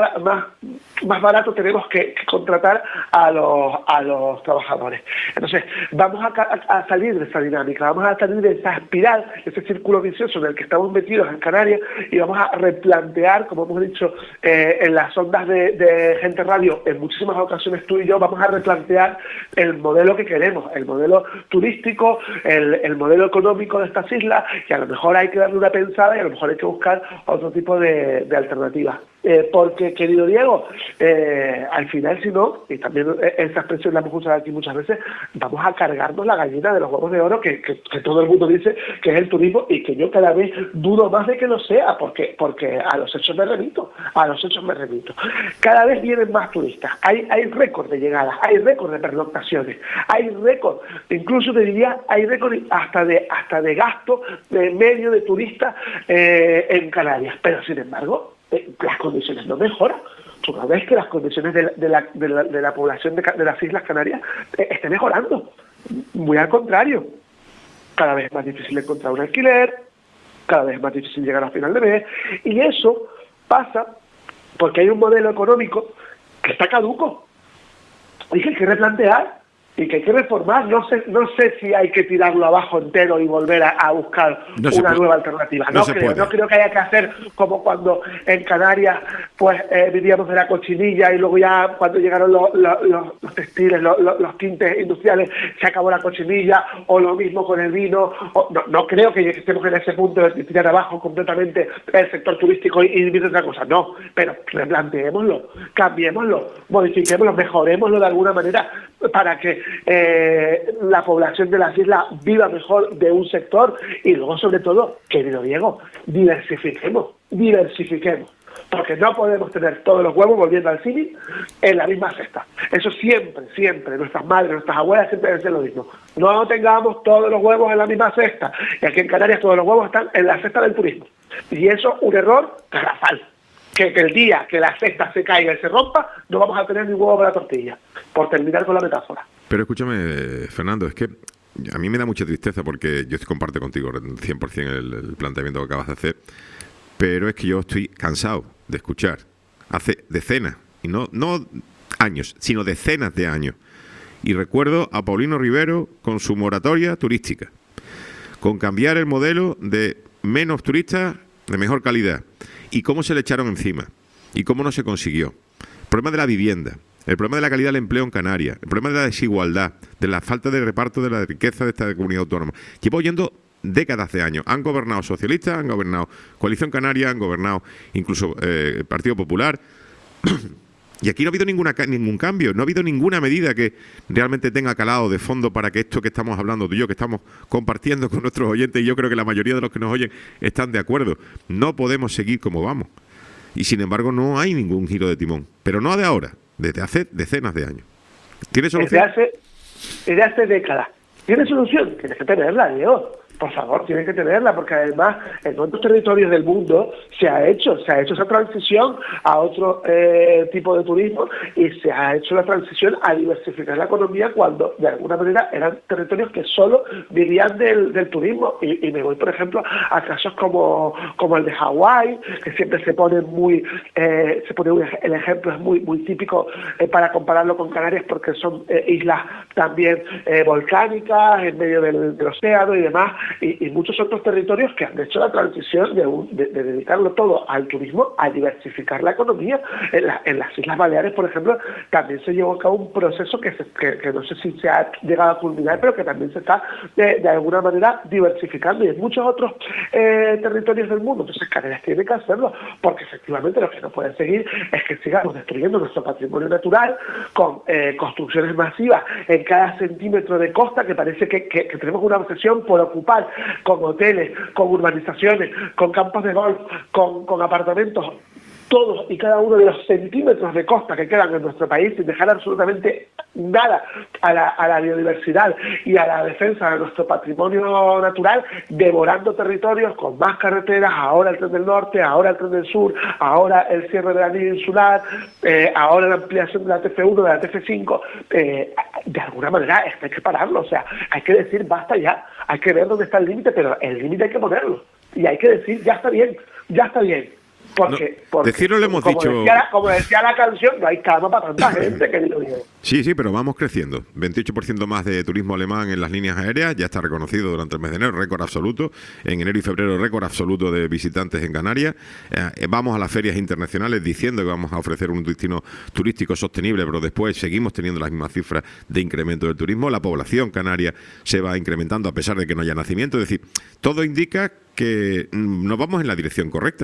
más barato tenemos que contratar a los trabajadores. Entonces, vamos a salir de esa dinámica, vamos a salir de esa espiral, de ese círculo vicioso en el que estamos metidos en Canarias y vamos a replantear, como hemos dicho en las ondas de Gente Radio, en muchísimas ocasiones tú y yo, vamos a replantear el modelo que queremos, el modelo turístico, el modelo económico de estas islas, y a lo mejor hay que darle una pensada y a lo mejor hay que buscar otro tipo de alternativas. Porque, querido Diego, al final, si no, y también esta expresión la hemos usado aquí muchas veces, vamos a cargarnos la gallina de los huevos de oro que todo el mundo dice que es el turismo, y que yo cada vez dudo más de que lo sea, porque a los hechos me remito, Cada vez vienen más turistas, hay récord de llegadas, hay récord de pernoctaciones, hay récord, incluso te diría, hay récord hasta de gasto de medio de turistas en Canarias, pero sin embargo, las condiciones no mejoran. Tú no ves que las condiciones de la población de las Islas Canarias estén mejorando. Muy al contrario. Cada vez es más difícil encontrar un alquiler, cada vez es más difícil llegar a final de mes, y eso pasa porque hay un modelo económico que está caduco y que hay que replantear y que hay que reformar. No sé si hay que tirarlo abajo entero y volver a buscar una nueva alternativa. No creo que haya que hacer como cuando en Canarias pues vivíamos de la cochinilla y luego ya cuando llegaron los textiles, los tintes industriales, se acabó la cochinilla, o lo mismo con el vino. No creo que estemos en ese punto de tirar abajo completamente el sector turístico y vivir de otra cosa. No, pero replanteémoslo, cambiémoslo, modifiquémoslo, mejorémoslo de alguna manera para que la población de las islas viva mejor de un sector, y luego sobre todo, querido Diego, diversifiquemos, Porque no podemos tener todos los huevos, volviendo al símil, en la misma cesta. Eso siempre, siempre, nuestras madres, nuestras abuelas siempre decían lo mismo. No tengamos todos los huevos en la misma cesta. Y aquí en Canarias todos los huevos están en la cesta del turismo. Y eso un error garrafal. Que el día que la cesta se caiga y se rompa, no vamos a tener ni huevo para la tortilla. Por terminar con la metáfora. Pero escúchame, Fernando, es que a mí me da mucha tristeza porque yo comparto contigo 100% el planteamiento que acabas de hacer, pero es que yo estoy cansado de escuchar hace decenas, y no años, sino decenas de años. Y recuerdo a Paulino Rivero con su moratoria turística, con cambiar el modelo de menos turistas, de mejor calidad, y cómo se le echaron encima, y cómo no se consiguió. El problema de la vivienda, el problema de la calidad del empleo en Canarias, el problema de la desigualdad, de la falta de reparto de la riqueza de esta comunidad autónoma. Llevo oyendo décadas de años. Han gobernado socialistas, han gobernado Coalición Canaria, han gobernado incluso el Partido Popular. Y aquí no ha habido ningún cambio, no ha habido ninguna medida que realmente tenga calado de fondo para que esto que estamos hablando tú y yo, que estamos compartiendo con nuestros oyentes, y yo creo que la mayoría de los que nos oyen están de acuerdo. No podemos seguir como vamos. Y sin embargo no hay ningún giro de timón. Pero no de ahora, desde hace decenas de años. ¿Tiene solución? Desde hace décadas. ¿Tiene solución? Tienes que tenerla, Diego. Por favor, tienen que tenerla, porque además en otros territorios del mundo se ha hecho esa transición a otro tipo de turismo, y se ha hecho la transición a diversificar la economía cuando de alguna manera eran territorios que solo vivían del turismo. Y me voy, por ejemplo, a casos como el de Hawái, que siempre se pone el ejemplo es muy típico para compararlo con Canarias, porque son islas también volcánicas en medio del océano y demás. Y muchos otros territorios que han hecho la transición de dedicarlo todo al turismo, a diversificar la economía. En las Islas Baleares, por ejemplo, también se llevó a cabo un proceso que no sé si se ha llegado a culminar, pero que también se está de alguna manera diversificando, y en muchos otros territorios del mundo. Entonces Canarias tiene que hacerlo, porque efectivamente lo que no puede seguir es que sigamos destruyendo nuestro patrimonio natural con construcciones masivas en cada centímetro de costa, que parece que tenemos una obsesión por ocupar, con hoteles, con urbanizaciones, con campos de golf, con apartamentos, todos y cada uno de los centímetros de costa que quedan en nuestro país, sin dejar absolutamente nada a la biodiversidad y a la defensa de nuestro patrimonio natural, devorando territorios con más carreteras, ahora el tren del norte, ahora el tren del sur, ahora el cierre del anillo insular, ahora la ampliación de la TF1, de la TF5, de alguna manera esto hay que pararlo, o sea, hay que decir basta ya, hay que ver dónde está el límite, pero el límite hay que ponerlo, y hay que decir ya está bien, porque decirlo lo hemos dicho. Como decía la canción, no hay cama para tanta gente, querido Diego. Sí, pero vamos creciendo. 28% más de turismo alemán en las líneas aéreas, ya está reconocido durante el mes de enero, récord absoluto. En enero y febrero, récord absoluto de visitantes en Canarias. Vamos a las ferias internacionales diciendo que vamos a ofrecer un destino turístico sostenible, pero después seguimos teniendo las mismas cifras de incremento del turismo. La población canaria se va incrementando a pesar de que no haya nacimiento. Es decir, todo indica que nos vamos en la dirección correcta.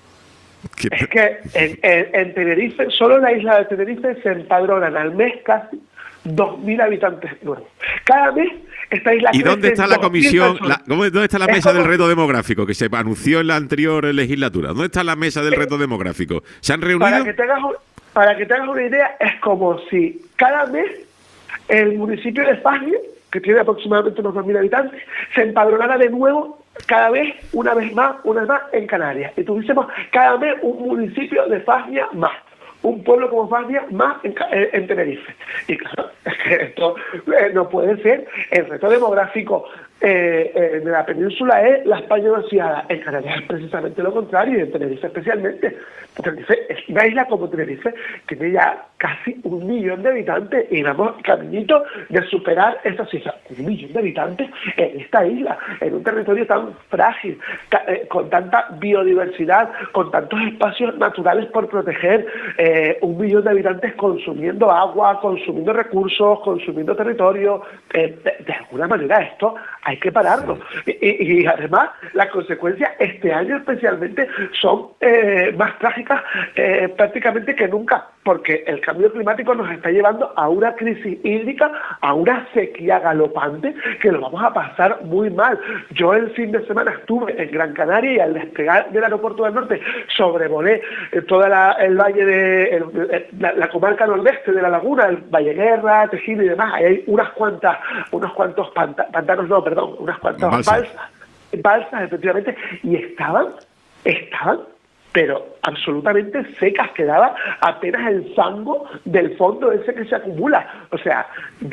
Es que en Tenerife, solo en la isla de Tenerife, se empadronan al mes casi 2.000 habitantes nuevos. Cada mes esta isla. ¿Y dónde está la comisión? ¿Dónde está la mesa del reto demográfico que se anunció en la anterior legislatura? ¿Dónde está la mesa del reto demográfico? ¿Se han reunido? Para que te hagas una idea, es como si cada mes el municipio de Fagnia, que tiene aproximadamente unos 2.000 habitantes, se empadronara de nuevo cada vez, una vez más en Canarias. Y tuviésemos cada mes un municipio de Fagnia más, un pueblo como Fagnia más en Tenerife. Y claro, es que esto no puede ser. El reto demográfico en la península es la España vaciada. En Canarias es precisamente lo contrario, y en Tenerife especialmente. Tenerife es una isla como Tenerife, tiene ya casi 1 millón de habitantes, y vamos caminito de superar esa cifra. 1 millón de habitantes en esta isla, en un territorio tan frágil, con tanta biodiversidad, con tantos espacios naturales por proteger. 1 millón de habitantes consumiendo agua, consumiendo recursos, consumiendo territorio. De alguna manera esto hay que pararlo. Y además, las consecuencias este año especialmente son más trágicas prácticamente que nunca, porque el cambio climático nos está llevando a una crisis hídrica, a una sequía galopante, que lo vamos a pasar muy mal. Yo el fin de semana estuve en Gran Canaria y al despegar del aeropuerto del norte sobrevolé toda el valle de la comarca nordeste de la laguna, el Valle Guerra, Tejido y demás. Ahí hay unos cuantos pantanos, unas cuantas balsas, efectivamente, y estaban, pero absolutamente secas, quedaba apenas el fango del fondo ese que se acumula. O sea,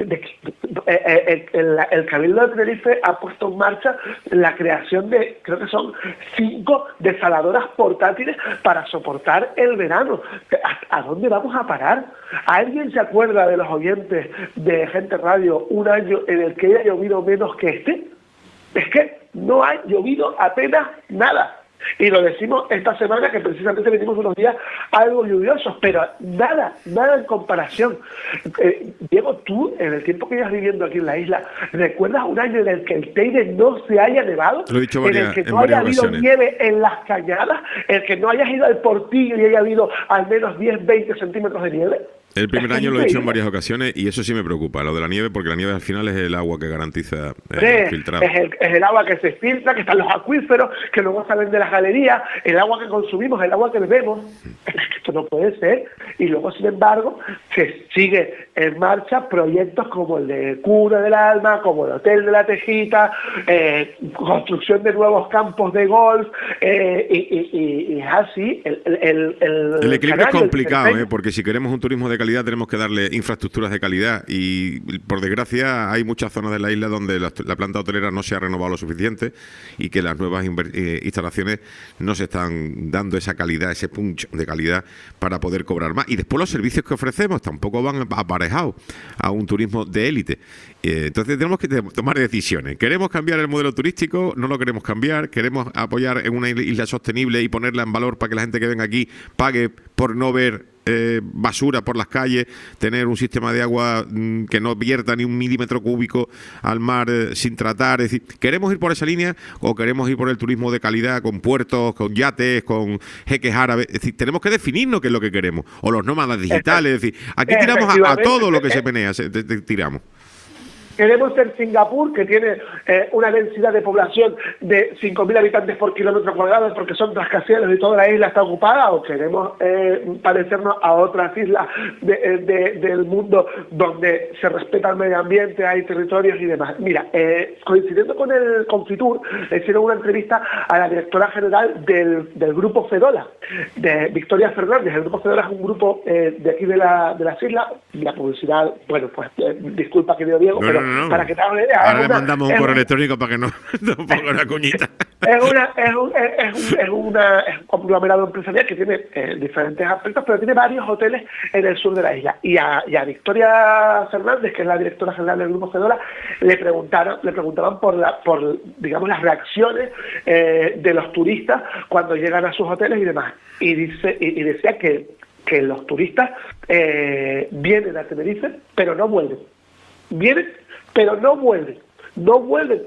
el Cabildo de Tenerife ha puesto en marcha la creación de, creo que son 5 desaladoras portátiles para soportar el verano. ¿A dónde vamos a parar? ¿Alguien se acuerda de los oyentes de Gente Radio un año en el que haya llovido menos que este? Es que no ha llovido apenas nada. Y lo decimos esta semana, que precisamente venimos unos días algo lluviosos, pero nada en comparación. Diego, tú, en el tiempo que llevas viviendo aquí en la isla, ¿recuerdas un año en el que el Teide no se haya nevado? Lo he dicho en el que no haya habido nieve en las cañadas, el que no hayas ido al Portillo y haya habido al menos 10-20 centímetros de nieve. El primer año lo he dicho en varias ocasiones y eso sí me preocupa, lo de la nieve, porque la nieve al final es el agua que garantiza el filtrado. Es el agua que se filtra, que están los acuíferos, que luego salen de las galerías, el agua que consumimos, el agua que bebemos. Esto no puede ser. Y luego, sin embargo, se sigue en marcha proyectos como el de Cura del Alma, como el Hotel de la Tejita, construcción de nuevos campos de golf, y es así. El equilibrio es complicado, porque si queremos un turismo de calidad tenemos que darle infraestructuras de calidad y por desgracia hay muchas zonas de la isla donde la planta hotelera no se ha renovado lo suficiente y que las nuevas instalaciones no se están dando esa calidad, ese punch de calidad para poder cobrar más. Y después los servicios que ofrecemos tampoco van aparejados a un turismo de élite. Entonces tenemos que tomar decisiones. ¿Queremos cambiar el modelo turístico? ¿No lo queremos cambiar? ¿Queremos apoyar en una isla sostenible y ponerla en valor para que la gente que venga aquí pague por no ver basura por las calles, tener un sistema de agua que no vierta ni un milímetro cúbico al mar sin tratar? Es decir, ¿queremos ir por esa línea o queremos ir por el turismo de calidad con puertos, con yates, con jeques árabes? Es decir, tenemos que definirnos qué es lo que queremos, o los nómadas digitales. Es decir, aquí tiramos a todo lo que se menea, tiramos. Queremos ser Singapur, que tiene una densidad de población de 5.000 habitantes por kilómetro cuadrado, porque son rascacielos y toda la isla está ocupada, o queremos parecernos a otras islas del mundo donde se respeta el medio ambiente, hay territorios y demás. Mira, coincidiendo con el Confitur, le hicieron una entrevista a la directora general del Grupo Fedola, de Victoria Fernández. El Grupo Fedola es un grupo de aquí de las islas. La publicidad, bueno, pues disculpa, querido Diego, pero para que te hagas una idea. Ahora le mandamos un correo electrónico para que no ponga una cuñita. Es un conglomerado empresarial que tiene diferentes aspectos, pero tiene varios hoteles en el sur de la isla. Y a Victoria Fernández, que es la directora general del Grupo Fedola, le preguntaban por digamos, las reacciones de los turistas cuando llegan a sus hoteles y demás. Y decía que los turistas vienen a Tenerife, pero no vuelven. Vienen, pero no vuelven. No vuelven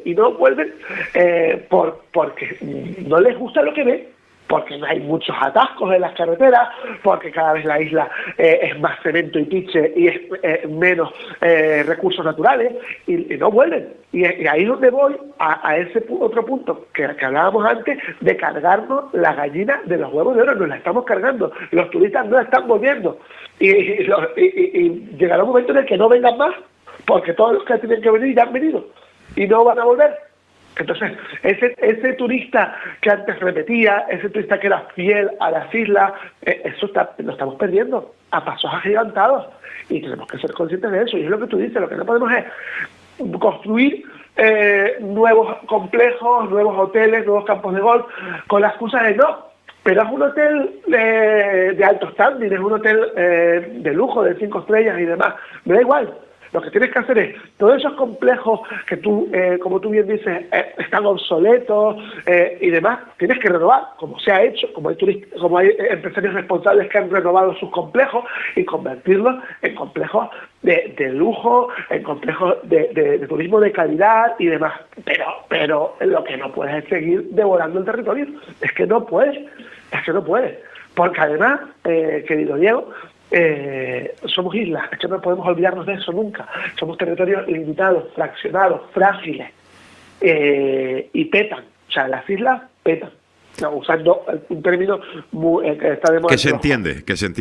porque no les gusta lo que ven, porque no hay muchos atascos en las carreteras, porque cada vez la isla es más cemento y piche y es menos recursos naturales, y no vuelven. Y ahí es donde voy a ese otro punto que hablábamos antes, de cargarnos la gallina de los huevos de oro. Nos la estamos cargando. Los turistas no están volviendo. Y llegará un momento en el que no vengan más, porque todos los que tienen que venir ya han venido y no van a volver. Entonces, ese turista que antes repetía, ese turista que era fiel a las islas, eso lo estamos perdiendo a pasos agigantados, y tenemos que ser conscientes de eso. Y es lo que tú dices, lo que no podemos es construir nuevos complejos, nuevos hoteles, nuevos campos de golf, con la excusa de no, pero es un hotel de alto standing, es un hotel de lujo, de 5 estrellas y demás. Me da igual. Lo que tienes que hacer es, todos esos complejos que tú, como tú bien dices, están obsoletos y demás, tienes que renovar, como se ha hecho, como hay empresarios responsables que han renovado sus complejos y convertirlos en complejos de lujo, en complejos de turismo de calidad y demás. Pero lo que no puedes es seguir devorando el territorio. Es que no puedes. Porque además, querido Diego, somos islas, es que no podemos olvidarnos de eso nunca. Somos territorios limitados, fraccionados, frágiles, y petan. O sea, las islas petan. No, usando un término que está de moda. Que se entiende.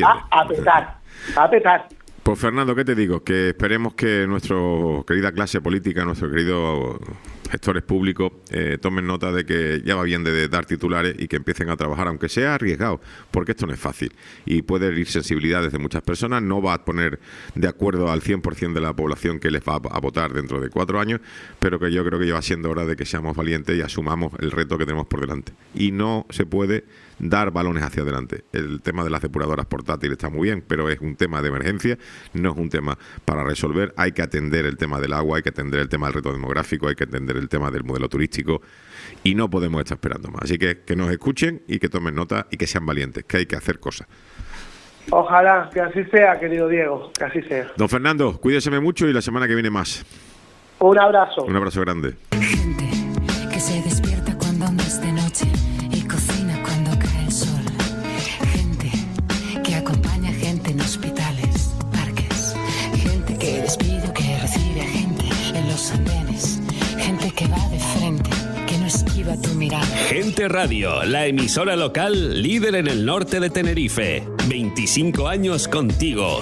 A petar. Pues Fernando, ¿qué te digo? Que esperemos que nuestra querida clase política, nuestros queridos gestores públicos tomen nota de que ya va bien de dar titulares y que empiecen a trabajar, aunque sea arriesgado, porque esto no es fácil y puede herir sensibilidades de muchas personas, no va a poner de acuerdo al 100% de la población que les va a votar dentro de 4 años, pero que yo creo que ya va siendo hora de que seamos valientes y asumamos el reto que tenemos por delante. Y no se puede dar balones hacia adelante. El tema de las depuradoras portátiles está muy bien, pero es un tema de emergencia, no es un tema para resolver. Hay que atender el tema del agua, hay que atender el tema del reto demográfico, hay que atender el tema del modelo turístico y no podemos estar esperando más. Así que nos escuchen y que tomen nota y que sean valientes, que hay que hacer cosas. Ojalá que así sea, querido Diego, que así sea. Don Fernando, cuídeseme mucho y la semana que viene más. Un abrazo. Un abrazo grande. Gente que se despierta cuando aún es de noche y cocina cuando cae el sol. Gente que acompaña a gente en hospitales, parques. Gente que despide o que recibe a gente en los andenes. Gente que va de frente, que no esquiva tu mirada. Gente Radio, la emisora local líder en el norte de Tenerife. 25 años contigo.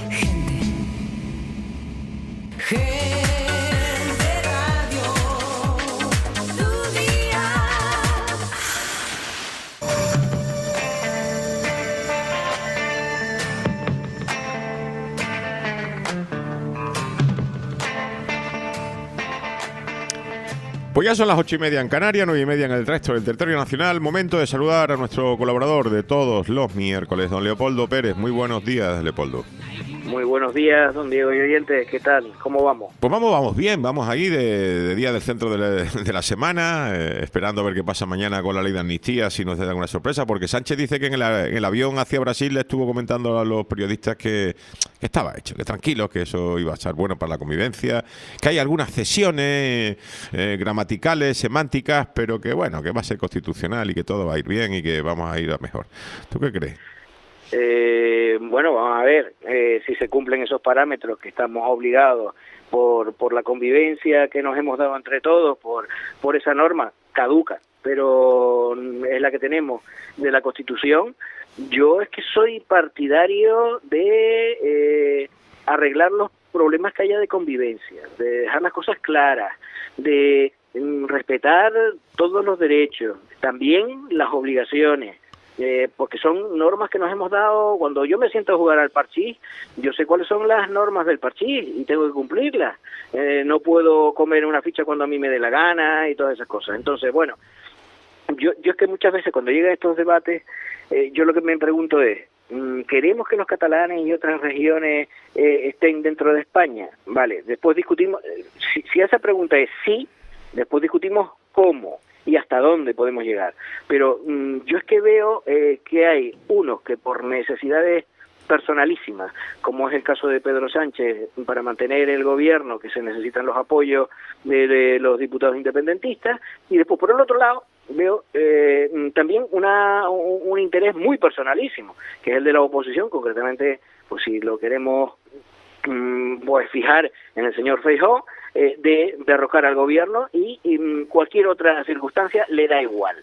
Pues ya son las 8:30 en Canarias, 9:30 en el resto del territorio nacional. Momento de saludar a nuestro colaborador de todos los miércoles, don Leopoldo Pérez. Muy buenos días, Leopoldo. Muy buenos días, don Diego y oyentes. ¿Qué tal? ¿Cómo vamos? Pues vamos bien, vamos ahí de día del centro de la semana, esperando a ver qué pasa mañana con la ley de amnistía, si nos da alguna sorpresa, porque Sánchez dice que en el avión hacia Brasil le estuvo comentando a los periodistas que estaba hecho, que tranquilos, que eso iba a ser bueno para la convivencia, que hay algunas cesiones gramaticales, semánticas, pero que bueno, que va a ser constitucional y que todo va a ir bien y que vamos a ir a mejor. ¿Tú qué crees? Bueno, vamos a ver si se cumplen esos parámetros que estamos obligados por la convivencia que nos hemos dado entre todos, por esa norma caduca, pero es la que tenemos de la Constitución. Yo es que soy partidario de arreglar los problemas que haya de convivencia, de dejar las cosas claras, de respetar todos los derechos, también las obligaciones. Porque son normas que nos hemos dado. Cuando yo me siento a jugar al parchís, yo sé cuáles son las normas del parchís y tengo que cumplirlas. No puedo comer una ficha cuando a mí me dé la gana y todas esas cosas. Entonces, bueno, yo es que muchas veces cuando llegan estos debates, yo lo que me pregunto es, ¿queremos que los catalanes y otras regiones estén dentro de España? Vale, después discutimos, si esa pregunta es sí, después discutimos cómo y hasta dónde podemos llegar. Pero yo es que veo que hay unos que por necesidades personalísimas, como es el caso de Pedro Sánchez, para mantener el gobierno, que se necesitan los apoyos de los diputados independentistas, y después por el otro lado veo también un interés muy personalísimo, que es el de la oposición, concretamente, pues si lo queremos pues fijar en el señor Feijóo, de derrocar al gobierno y cualquier otra circunstancia le da igual.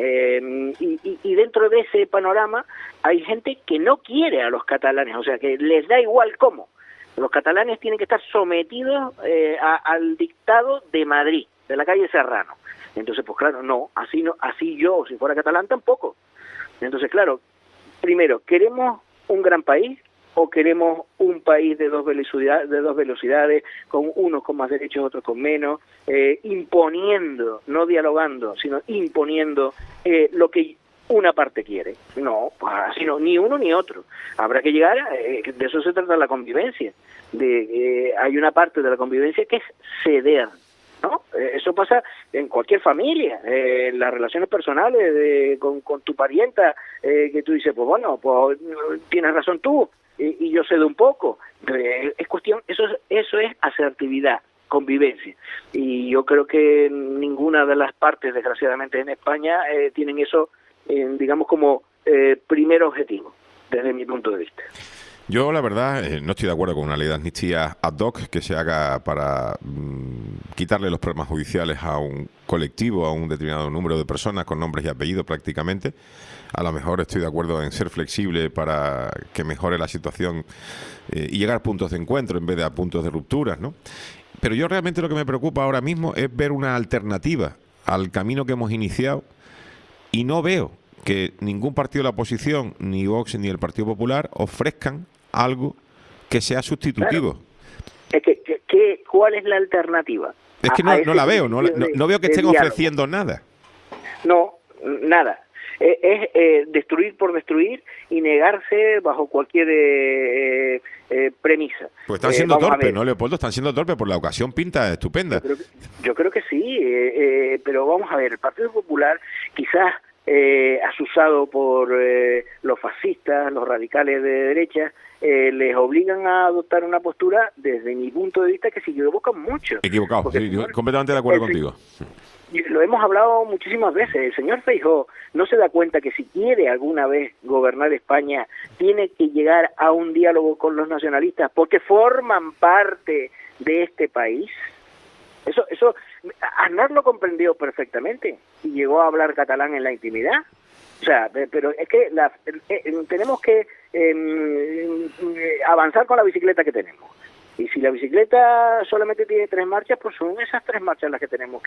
Y dentro de ese panorama hay gente que no quiere a los catalanes, o sea, que les da igual cómo. Los catalanes tienen que estar sometidos al dictado de Madrid, de la calle Serrano. Entonces, pues claro, no, así yo, si fuera catalán, tampoco. Entonces, claro, primero, ¿queremos un gran país o queremos un país de dos velocidades, con unos con más derechos, otros con menos, imponiendo, no dialogando, sino imponiendo lo que una parte quiere. No, pues así no, ni uno ni otro. Habrá que llegar, de eso se trata la convivencia. Hay una parte de la convivencia que es ceder, ¿no? Eso pasa en cualquier familia, en las relaciones personales con tu parienta, que tú dices, pues bueno, pues tienes razón tú, y yo cedo un poco. Es cuestión, eso es asertividad, convivencia. Y yo creo que ninguna de las partes, desgraciadamente en España, tienen eso, digamos, como primer objetivo, desde mi punto de vista. Yo, la verdad, no estoy de acuerdo con una ley de amnistía ad hoc que se haga para quitarle los problemas judiciales a un colectivo, a un determinado número de personas con nombres y apellidos prácticamente. A lo mejor estoy de acuerdo en ser flexible para que mejore la situación y llegar a puntos de encuentro en vez de a puntos de rupturas, ¿no? Pero yo realmente lo que me preocupa ahora mismo es ver una alternativa al camino que hemos iniciado, y no veo que ningún partido de la oposición, ni Vox ni el Partido Popular, ofrezcan algo que sea sustitutivo. Claro. ¿Cuál es la alternativa? Es que no la veo, no veo que estén ofreciendo nada. No, nada. Es destruir por destruir y negarse bajo cualquier premisa. Pues están siendo torpes, ¿no, Leopoldo? Están siendo torpes, por la ocasión pinta estupenda. Yo creo que sí, pero vamos a ver, el Partido Popular quizás asusado por los fascistas, los radicales de derecha, les obligan a adoptar una postura, desde mi punto de vista, que se equivocan mucho. Equivocado, sí, yo completamente de acuerdo contigo. Lo hemos hablado muchísimas veces. El señor Feijóo no se da cuenta que si quiere alguna vez gobernar España, tiene que llegar a un diálogo con los nacionalistas, porque forman parte de este país. Eso Aznar lo comprendió perfectamente y llegó a hablar catalán en la intimidad. O sea, pero es que tenemos que avanzar con la bicicleta que tenemos. Y si la bicicleta solamente tiene 3 marchas, pues son esas 3 marchas las que tenemos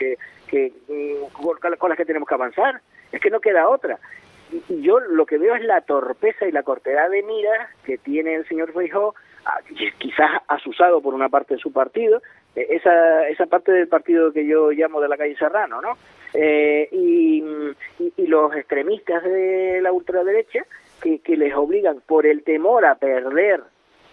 con las que tenemos que avanzar. Es que no queda otra. Y yo lo que veo es la torpeza y la cortedad de miras que tiene el señor Feijóo, quizás asusado por una parte de su partido, esa parte del partido que yo llamo de la calle Serrano, ¿no? Y los extremistas de la ultraderecha que les obligan por el temor a perder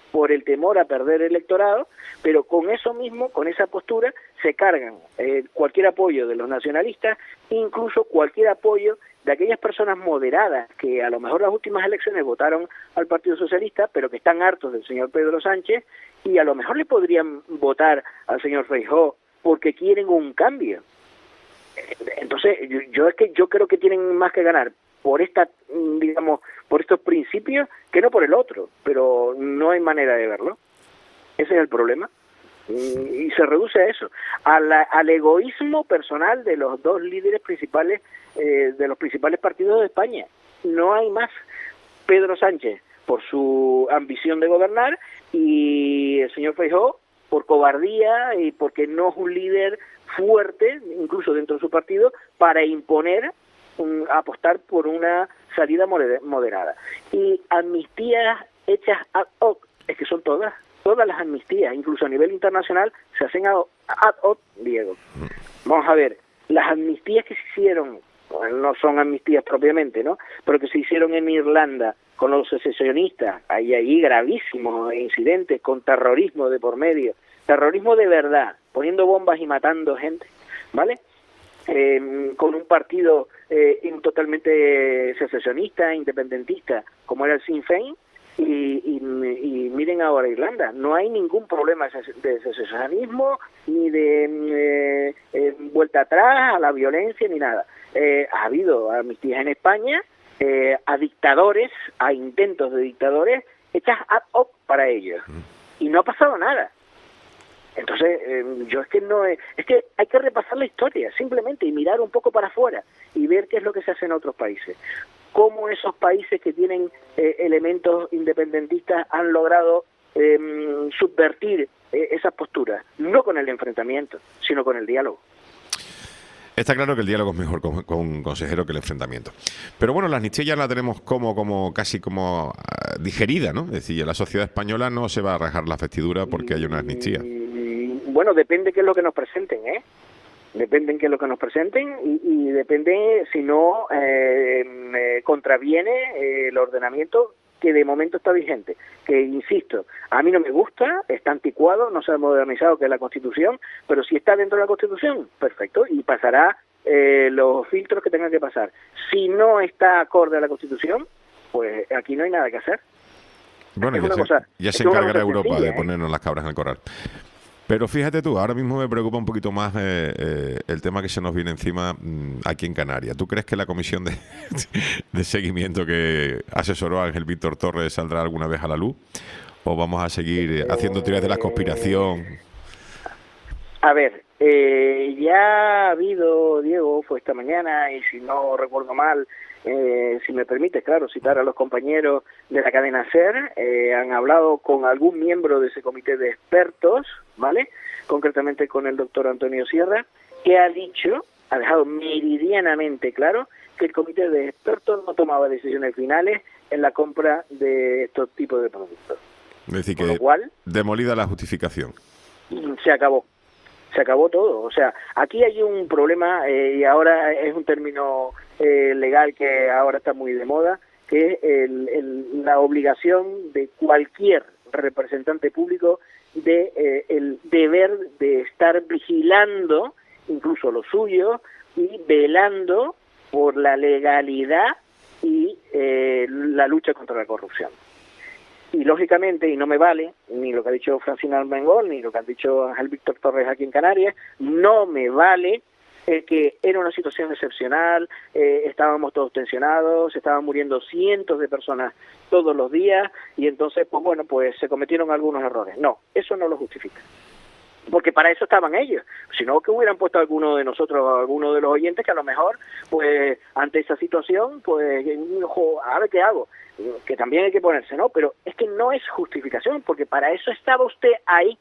electorado, pero con eso mismo, con esa postura, se cargan cualquier apoyo de los nacionalistas, incluso cualquier apoyo de aquellas personas moderadas que a lo mejor las últimas elecciones votaron al Partido Socialista, pero que están hartos del señor Pedro Sánchez, y a lo mejor le podrían votar al señor Feijóo porque quieren un cambio. Entonces, yo creo que tienen más que ganar por por estos principios que no por el otro, pero no hay manera de verlo. Ese es el problema. Y se reduce a eso, al egoísmo personal de los dos líderes principales de los principales partidos de España. No hay más. Pedro Sánchez por su ambición de gobernar, y el señor Feijóo por cobardía y porque no es un líder fuerte, incluso dentro de su partido, para imponer, apostar por una salida moderada. Y amnistías hechas ad hoc, es que son todas las amnistías, incluso a nivel internacional, se hacen ad hoc, Diego. Vamos a ver, las amnistías que se hicieron, bueno, no son amnistías propiamente, ¿no?, pero que se hicieron en Irlanda con los secesionistas, hay ahí gravísimos incidentes con terrorismo de por medio, terrorismo de verdad, poniendo bombas y matando gente, ¿vale?, con un partido totalmente secesionista, independentista, como era el Sinn Féin, y miren ahora Irlanda, no hay ningún problema de secesionismo, ni de vuelta atrás a la violencia, ni nada. Ha habido amnistías en España a dictadores, a intentos de dictadores, hechas ad hoc para ellos, y no ha pasado nada. Entonces, es que hay que repasar la historia, simplemente, y mirar un poco para afuera, y ver qué es lo que se hace en otros países. Cómo esos países que tienen elementos independentistas han logrado subvertir esas posturas, no con el enfrentamiento, sino con el diálogo. Está claro que el diálogo es mejor con un consejero que el enfrentamiento. Pero bueno, la amnistía ya la tenemos casi como digerida, ¿no? Es decir, la sociedad española no se va a rajar la vestidura porque hay una amnistía. Bueno, depende qué es lo que nos presenten, ¿eh? Depende en qué es lo que nos presenten y depende si no contraviene el ordenamiento que de momento está vigente, que insisto, a mí no me gusta, está anticuado, no se ha modernizado, que es la Constitución, pero si está dentro de la Constitución, perfecto, y pasará los filtros que tengan que pasar. Si no está acorde a la Constitución, pues aquí no hay nada que hacer. Bueno, Es ya se una encargará cosa Europa sencilla, de ponernos las cabras en el corral. Pero fíjate tú, ahora mismo me preocupa un poquito más el tema que se nos viene encima aquí en Canarias. ¿Tú crees que la comisión de seguimiento que asesoró a Ángel Víctor Torres saldrá alguna vez a la luz? ¿O vamos a seguir haciendo teorías de la conspiración? A ver, ya ha habido, Diego, fue esta mañana, y si no recuerdo mal, si me permite, claro, citar a los compañeros de la cadena SER, han hablado con algún miembro de ese comité de expertos, ¿vale? Concretamente con el doctor Antonio Sierra, que ha dejado meridianamente claro que el comité de expertos no tomaba decisiones finales en la compra de estos tipos de productos. Es decir, Con que lo cual, demolida la justificación. se acabó todo. O sea, aquí hay un problema, y ahora es un término legal que ahora está muy de moda, que es la obligación de cualquier representante público de el deber de estar vigilando incluso lo suyo y velando por la legalidad y la lucha contra la corrupción. Y lógicamente, y no me vale ni lo que ha dicho Francina Armengol, ni lo que ha dicho Ángel Víctor Torres aquí en Canarias, no me vale que era una situación excepcional, estábamos todos tensionados, estaban muriendo cientos de personas todos los días, y entonces, pues bueno, pues se cometieron algunos errores. No, eso no lo justifica. Porque para eso estaban ellos, sino que hubieran puesto a alguno de nosotros, a alguno de los oyentes, que a lo mejor, pues, ante esa situación, pues, a ver qué hago, que también hay que ponerse, ¿no? Pero es que no es justificación, porque para eso estaba usted ahí,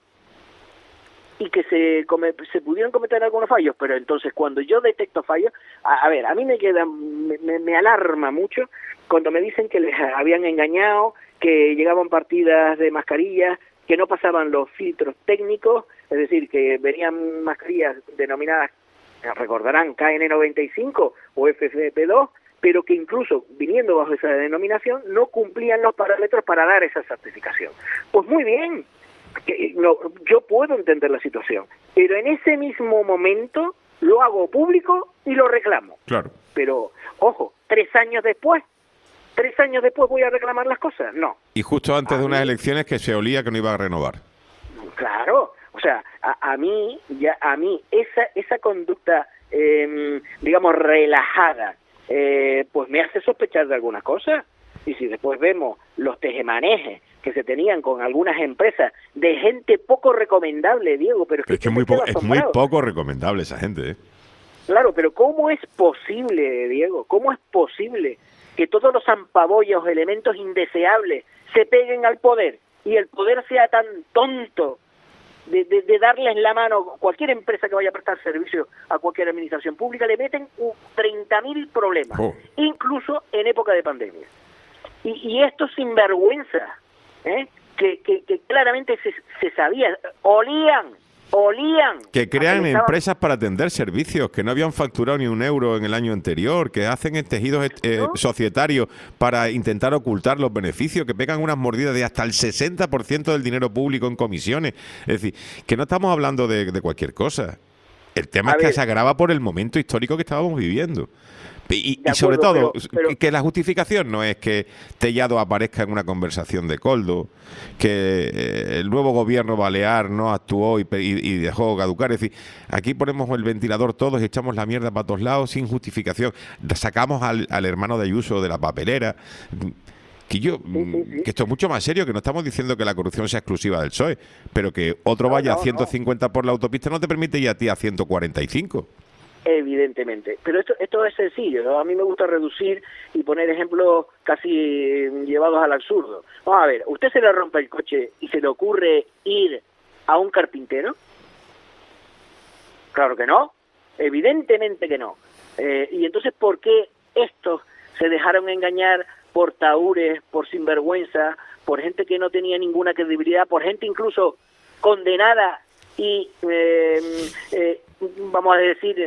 y que se pudieron cometer algunos fallos, pero entonces cuando yo detecto fallos, a ver, a mí me alarma mucho cuando me dicen que les habían engañado, que llegaban partidas de mascarillas, que no pasaban los filtros técnicos, es decir, que venían mascarillas denominadas, recordarán, KN95 o FFP2, pero que incluso viniendo bajo esa denominación no cumplían los parámetros para dar esa certificación. Pues muy bien, yo puedo entender la situación, pero en ese mismo momento lo hago público y lo reclamo. Claro. Pero, ojo, 3 años después voy a reclamar las cosas, no. Y justo antes de unas elecciones que se olía que no iba a renovar. Claro, o sea, a mí esa conducta, digamos, relajada, pues me hace sospechar de algunas cosas. Y si después vemos los tejemanejes que se tenían con algunas empresas de gente poco recomendable, Diego, pero es que es muy poco recomendable esa gente, ¿eh? Claro, pero ¿cómo es posible, Diego? ¿Cómo es posible que todos los zampabollos, elementos indeseables, se peguen al poder y el poder sea tan tonto de darles la mano? Cualquier empresa que vaya a prestar servicio a cualquier administración pública le meten 30.000 problemas, incluso en época de pandemia. Y estos sinvergüenzas, que claramente se sabía, olían. Que crean empresas para atender servicios, que no habían facturado ni un euro en el año anterior, que hacen tejidos societarios para intentar ocultar los beneficios, que pegan unas mordidas de hasta el 60% del dinero público en comisiones. Es decir, que no estamos hablando de cualquier cosa. El tema es que se agrava por el momento histórico que estábamos viviendo. Y sobre todo, que la justificación no es que Tellado aparezca en una conversación de Koldo, que el nuevo gobierno balear no actuó y dejó caducar. Es decir, aquí ponemos el ventilador todos y echamos la mierda para todos lados sin justificación. Sacamos al hermano de Ayuso de la papelera. Que esto es mucho más serio, que no estamos diciendo que la corrupción sea exclusiva del PSOE, pero que otro vaya a 150 por la autopista no te permite ir a ti a 145. Evidentemente, pero esto es sencillo, ¿no? A mí me gusta reducir y poner ejemplos casi llevados al absurdo. Vamos a ver, ¿usted se le rompe el coche y se le ocurre ir a un carpintero? Claro que no, evidentemente que no. Y entonces, ¿por qué estos se dejaron engañar por tahúres, por sinvergüenza, por gente que no tenía ninguna credibilidad, por gente incluso condenada y vamos a decir,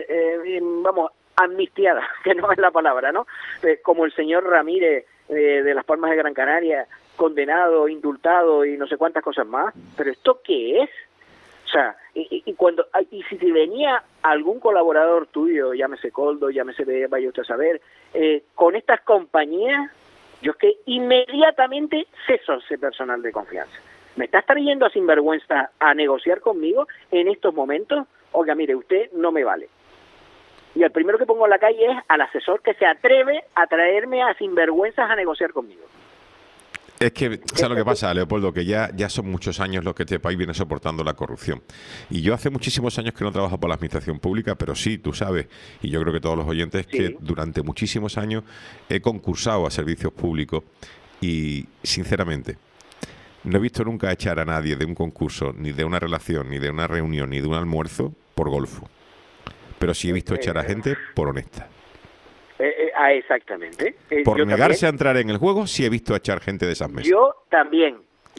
amnistiada, que no es la palabra, ¿no? Como el señor Ramírez de Las Palmas de Gran Canaria, condenado, indultado y no sé cuántas cosas más. ¿Pero esto qué es? O sea, y si venía algún colaborador tuyo, llámese Coldo, llámese, vaya usted a saber, con estas compañías, yo es que inmediatamente ceso ese personal de confianza. ¿Me estás trayendo a sinvergüenza a negociar conmigo en estos momentos? Oiga, mire, usted no me vale. Y el primero que pongo en la calle es al asesor que se atreve a traerme a sinvergüenzas a negociar conmigo. Es que, ¿sabes lo que pasa, Leopoldo? Que ya son muchos años los que este país viene soportando la corrupción. Y yo hace muchísimos años que no trabajo por la administración pública, pero sí, tú sabes, y yo creo que todos los oyentes, sí, que durante muchísimos años he concursado a servicios públicos y, sinceramente, no he visto nunca echar a nadie de un concurso, ni de una relación, ni de una reunión, ni de un almuerzo por golfo. Pero sí he visto echar a gente por honesta. Exactamente. Por yo negarse también. a entrar en el juego, sí he visto echar gente de esas mesas. Yo también.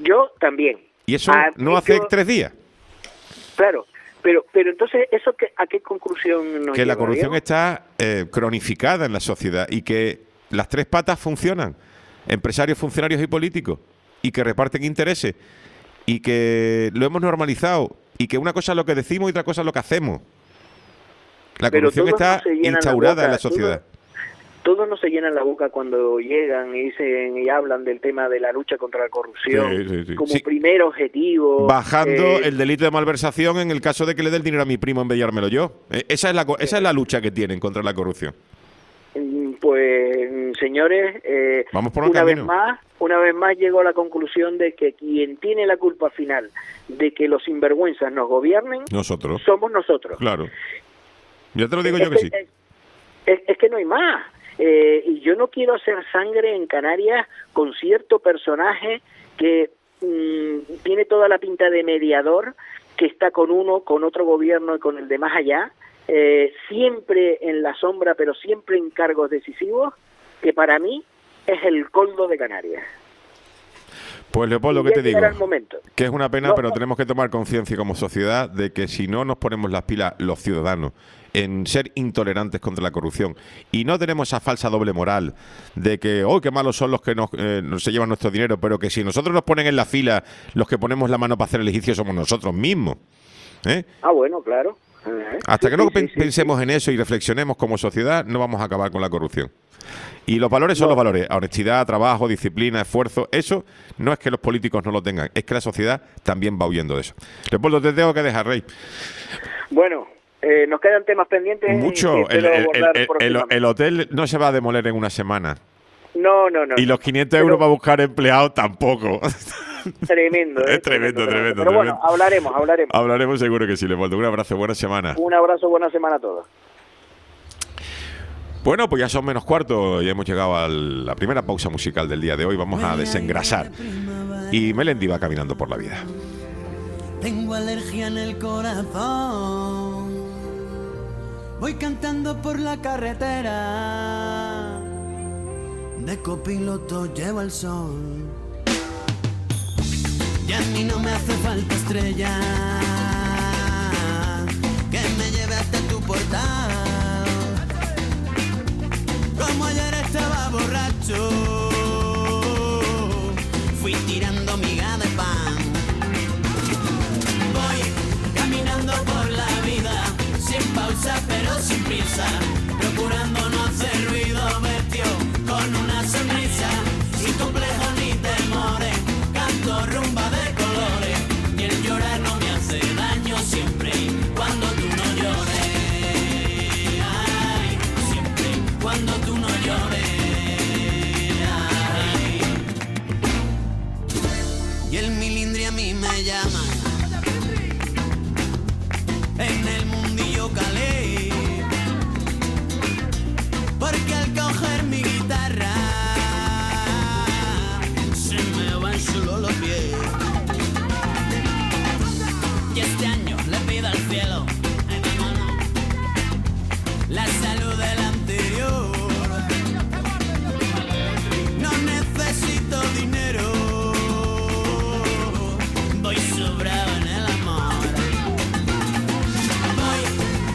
¿Y eso no hace 3 días? Claro, pero entonces, ¿eso a qué conclusión nos Que la lleva, corrupción Diego? está cronificada en la sociedad y que las 3 patas funcionan. Empresarios, funcionarios y políticos. Y que reparten intereses. Y que lo hemos normalizado. Y que una cosa es lo que decimos y otra cosa es lo que hacemos. La corrupción está instaurada en la sociedad. Todos no se llenan la boca cuando llegan y dicen y hablan del tema de la lucha contra la corrupción como primer objetivo. Bajando el delito de malversación en el caso de que le dé el dinero a mi primo en vez de dármelo yo. Esa es la lucha que tienen contra la corrupción. Pues, señores, vamos por un camino. Una vez más llego a la conclusión de que quien tiene la culpa final de que los sinvergüenzas nos gobiernen, somos nosotros. Claro. Ya te lo digo yo que sí. Es que no hay más. Y yo no quiero hacer sangre en Canarias con cierto personaje que tiene toda la pinta de mediador, que está con uno, con otro gobierno y con el de más allá, siempre en la sombra, pero siempre en cargos decisivos, que para mí es el Coldo de Canarias. Pues, Leopoldo, ¿qué te digo? Momento. Que es una pena, pero tenemos que tomar conciencia como sociedad de que si no nos ponemos las pilas los ciudadanos en ser intolerantes contra la corrupción y no tenemos esa falsa doble moral de que, qué malos son los que nos se llevan nuestro dinero, pero que si nosotros nos ponen en la fila, los que ponemos la mano para hacer el ejercicio somos nosotros mismos. Bueno, claro. Hasta que no pensemos en eso y reflexionemos como sociedad, no vamos a acabar con la corrupción. Y los valores son los valores: honestidad, trabajo, disciplina, esfuerzo. Eso no es que los políticos no lo tengan, es que la sociedad también va huyendo de eso. Leopoldo, te tengo que dejar, Rey. Bueno, nos quedan temas pendientes. Mucho. El hotel no se va a demoler en una semana. No. Y los 500 euros para buscar empleados tampoco. Tremendo. Es tremendo. Pero bueno, hablaremos. Hablaremos seguro que sí, Leopoldo. Un abrazo, buena semana. Un abrazo, buena semana a todos. Bueno, pues ya son menos cuarto y hemos llegado a la primera pausa musical del día de hoy. Vamos a desengrasar. Y Melendi va caminando por la vida. Tengo alergia en el corazón. Voy cantando por la carretera. De copiloto llevo el sol. Y a mí no me hace falta estrella que me lleve hasta tu portal. Como ayer estaba borracho, fui tirando miga de pan. Voy caminando por la vida, sin pausa pero sin prisa, procurando no hacer ruido, vestido con una sonrisa, sin complejos ni temores, canto rumba de colores, y el llorar no me hace daño siempre cuando tú no llores. Cuando tú no llores, ay. Y el milindri a mí me llama. En el mundillo calé. Porque al coger mi guitarra se me van solo los pies. Y este año le pido al cielo la salud del anterior. No necesito dinero, voy sobrado en el amor. Voy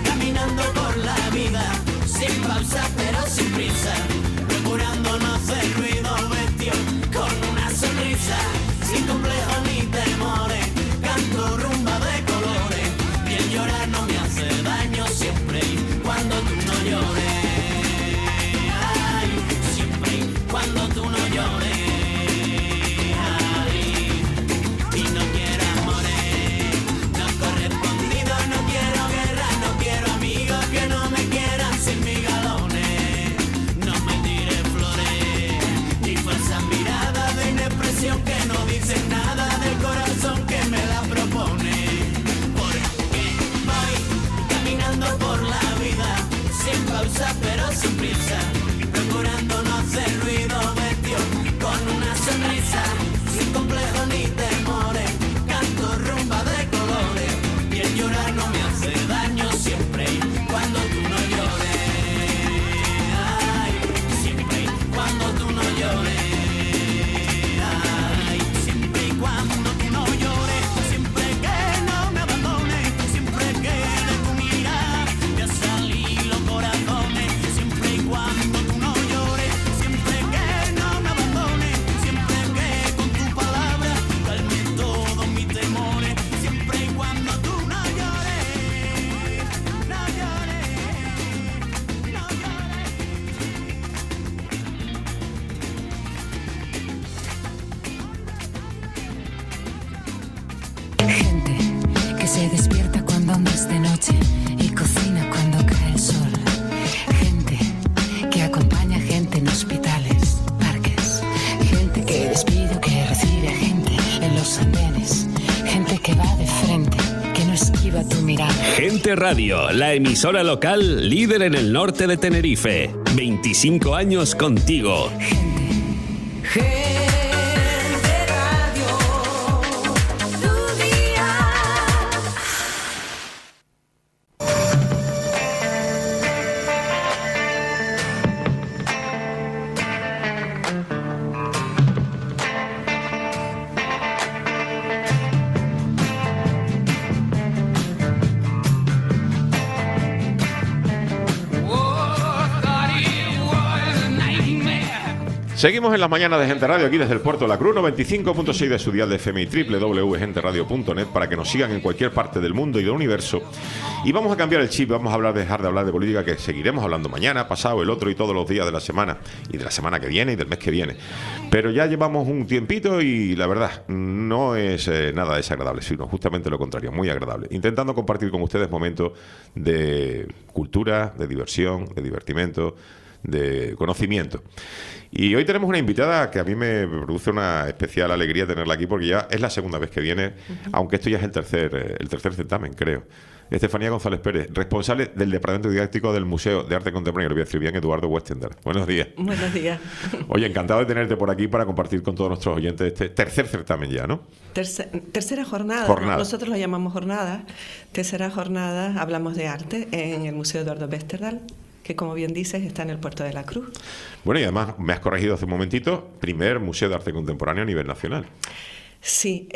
noche y cocina cuando cae el sol. Gente que acompaña gente en hospitales, parques. Gente que despide o que recibe a gente en los andenes. Gente que va de frente, que no esquiva tu mirada. Gente Radio, la emisora local líder en el norte de Tenerife. 25 años contigo. Seguimos en las mañanas de Gente Radio aquí desde el Puerto de la Cruz, 95.6 de su dial de FM y www.genteradio.net para que nos sigan en cualquier parte del mundo y del universo. Y vamos a cambiar el chip, vamos a dejar de hablar de política, que seguiremos hablando mañana, pasado, el otro y todos los días de la semana, y de la semana que viene y del mes que viene. Pero ya llevamos un tiempito y la verdad no es nada desagradable, sino justamente lo contrario, muy agradable. Intentando compartir con ustedes momentos de cultura, de diversión, de divertimento, de conocimiento. Y hoy tenemos una invitada que a mí me produce una especial alegría tenerla aquí, porque ya es la segunda vez que viene, aunque esto ya es el tercer certamen, creo. Estefanía González Pérez, responsable del Departamento Didáctico del Museo de Arte Contemporáneo, lo voy a decir bien, Eduardo Westender. Buenos días. Buenos días. Oye, encantado de tenerte por aquí para compartir con todos nuestros oyentes este tercer certamen ya, ¿no? Tercera jornada. Nosotros lo llamamos jornada. Tercera jornada, hablamos de arte en el Museo Eduardo Westerdal, que como bien dices está en el Puerto de la Cruz. Bueno, y además me has corregido hace un momentito, primer Museo de Arte Contemporáneo a nivel nacional. Sí,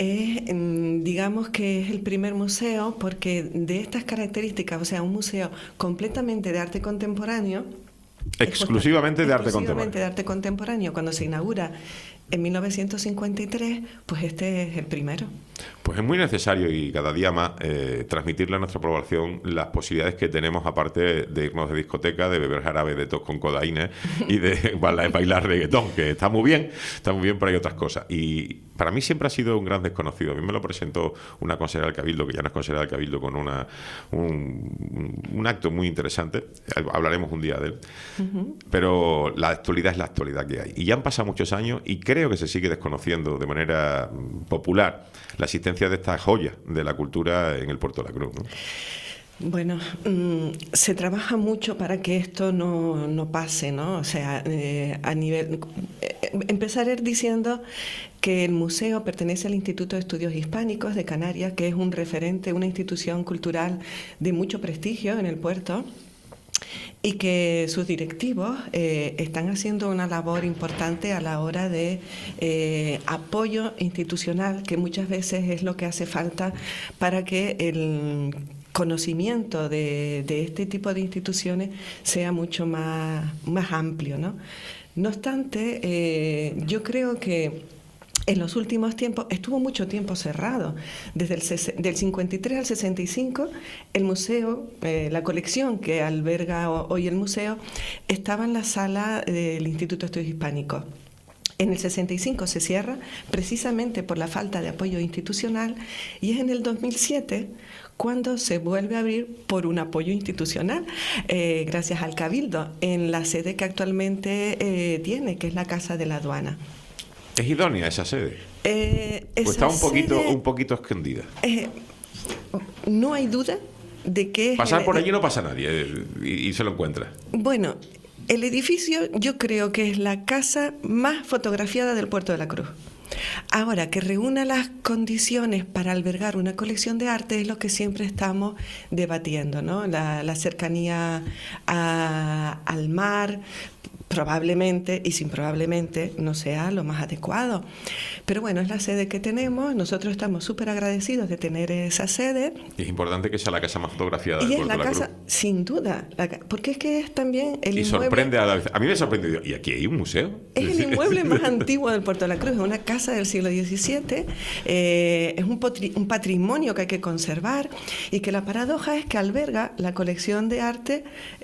digamos que es el primer museo porque de estas características, o sea, un museo completamente de arte contemporáneo. Exclusivamente de arte contemporáneo. Exclusivamente de arte contemporáneo, cuando se inaugura en 1953, pues este es el primero. Pues es muy necesario y cada día más transmitirle a nuestra población las posibilidades que tenemos, aparte de irnos de discoteca, de beber jarabe de tos con codaína y de bailar reggaetón, que está muy bien, pero hay otras cosas. Y para mí siempre ha sido un gran desconocido. A mí me lo presentó una consejera del Cabildo, que ya no es consejera del Cabildo, con un acto muy interesante. Hablaremos un día de él. Pero la actualidad es la actualidad que hay. Y ya han pasado muchos años y creo que se sigue desconociendo de manera popular la existencia de esta joya de la cultura en el Puerto de la Cruz, ¿no? Bueno, se trabaja mucho para que esto no pase, ¿no? O sea, a nivel... empezaré diciendo que el museo pertenece al Instituto de Estudios Hispánicos de Canarias, que es un referente, una institución cultural de mucho prestigio en el puerto, y que sus directivos están haciendo una labor importante a la hora de apoyo institucional, que muchas veces es lo que hace falta para que el conocimiento de este tipo de instituciones sea mucho más amplio, ¿no? No obstante, yo creo que en los últimos tiempos, estuvo mucho tiempo cerrado. Desde del 53 al 65, el museo, la colección que alberga hoy el museo, estaba en la sala del Instituto de Estudios Hispánicos. En el 65 se cierra precisamente por la falta de apoyo institucional y es en el 2007 cuando se vuelve a abrir por un apoyo institucional, gracias al Cabildo, en la sede que actualmente tiene, que es la Casa de la Aduana. ¿Es idónea esa sede? Pues está un poquito escondida. No hay duda de que... Pasar por allí no pasa nadie y se lo encuentra. Bueno, el edificio yo creo que es la casa más fotografiada del Puerto de la Cruz. Ahora, que reúna las condiciones para albergar una colección de arte es lo que siempre estamos debatiendo, ¿no? La cercanía al mar, probablemente, y sin probablemente, no sea lo más adecuado. Pero bueno, es la sede que tenemos, nosotros estamos súper agradecidos de tener esa sede. Y es importante que sea la casa más fotografiada del Puerto de la Cruz. Y es la casa, sin duda, porque es que es también el inmueble... Y sorprende a la vez. A mí me sorprende, ¿y aquí hay un museo? Es el inmueble más antiguo del Puerto de la Cruz, es una casa del siglo XVII, es un patrimonio que hay que conservar y que la paradoja es que alberga la colección de arte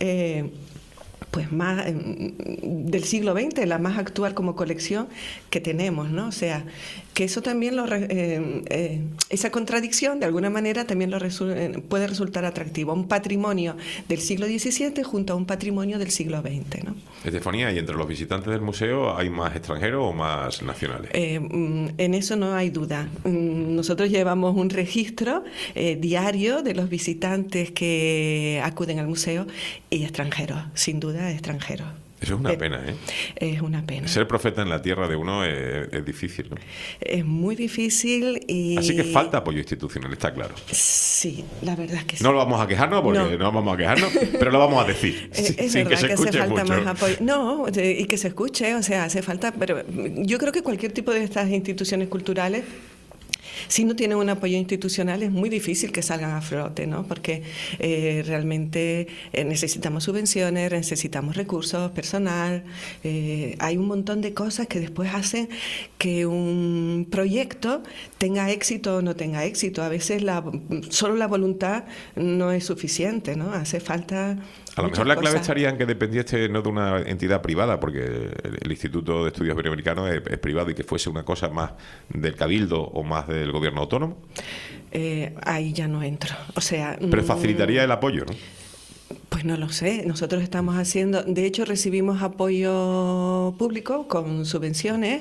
pues más del siglo XX, la más actual como colección que tenemos, ¿no? O sea, que eso también esa contradicción de alguna manera también puede resultar atractivo. Un patrimonio del siglo XVII junto a un patrimonio del siglo XX, ¿no? Estefanía, ¿y entre los visitantes del museo hay más extranjeros o más nacionales? En eso no hay duda. Nosotros llevamos un registro diario de los visitantes que acuden al museo y extranjeros, sin duda extranjeros. Eso es una pena, ¿eh? Es una pena. Ser profeta en la tierra de uno es difícil, ¿no? Es muy difícil y... Así que falta apoyo institucional, está claro. Sí, la verdad es que sí. No lo vamos a quejarnos porque no vamos a quejarnos, pero lo vamos a decir. Es sin verdad que se hace escuche falta mucho. más apoyo. No, y que se escuche, o sea, hace falta... Pero yo creo que cualquier tipo de estas instituciones culturales, si no tienen un apoyo institucional, es muy difícil que salgan a flote, ¿no? Porque realmente necesitamos subvenciones, necesitamos recursos, personal, hay un montón de cosas que después hacen que un proyecto tenga éxito o no tenga éxito. A veces solo la voluntad no es suficiente, ¿no? Hace falta... A lo mejor la clave estaría en que dependiese no de una entidad privada, porque el Instituto de Estudios Iberoamericanos es privado, y que fuese una cosa más del Cabildo o más del gobierno autónomo. Ahí ya no entro. O sea, pero facilitaría el apoyo, ¿no? Pues no lo sé. Nosotros estamos haciendo... De hecho, recibimos apoyo público con subvenciones,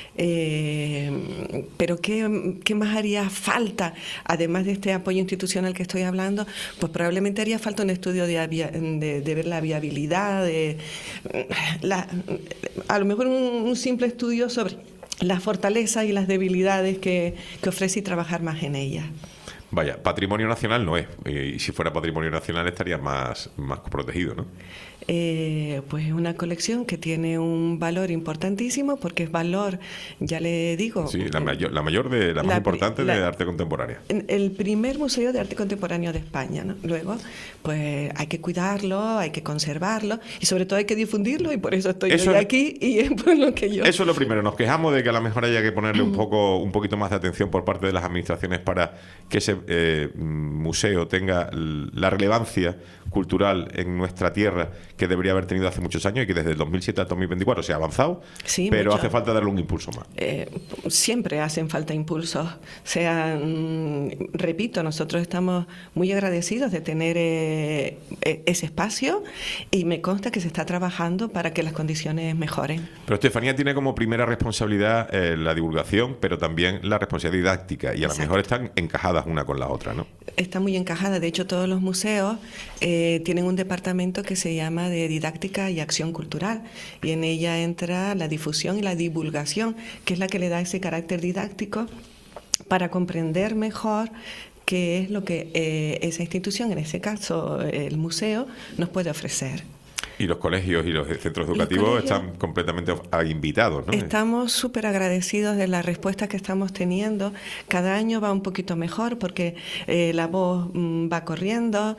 pero ¿qué más haría falta? Además de este apoyo institucional que estoy hablando, pues probablemente haría falta un estudio de ver la viabilidad, a lo mejor un simple estudio sobre las fortalezas y las debilidades que ofrece y trabajar más en ellas. Vaya, patrimonio nacional no es. Y si fuera patrimonio nacional estaría más protegido, ¿no? Pues es una colección que tiene un valor importantísimo, porque es valor, ya le digo... Sí, la más importante de arte contemporánea. El primer museo de arte contemporáneo de España, ¿no? Luego, pues hay que cuidarlo, hay que conservarlo y sobre todo hay que difundirlo, y por eso estoy hoy aquí, y es por lo que yo... Eso es lo primero. Nos quejamos de que a lo mejor haya que ponerle un poquito más de atención por parte de las administraciones para que ese museo tenga la relevancia cultural en nuestra tierra que debería haber tenido hace muchos años, y que desde el 2007 al 2024 se ha avanzado, sí, pero mucho. Hace falta darle un impulso más. Siempre hacen falta impulsos. O sea, repito, nosotros estamos muy agradecidos de tener ese espacio, y me consta que se está trabajando para que las condiciones mejoren. Pero Estefanía tiene como primera responsabilidad la divulgación, pero también la responsabilidad didáctica, y a lo mejor están encajadas una con la otra, ¿no? Está muy encajada. De hecho, todos los museos tienen un departamento que se llama de Didáctica y Acción Cultural, y en ella entra la difusión y la divulgación, que es la que le da ese carácter didáctico para comprender mejor qué es lo que esa institución, en este caso el museo, nos puede ofrecer. Y los colegios y los centros educativos están completamente invitados, ¿no? Estamos súper agradecidos de la respuesta que estamos teniendo. Cada año va un poquito mejor, porque la voz va corriendo.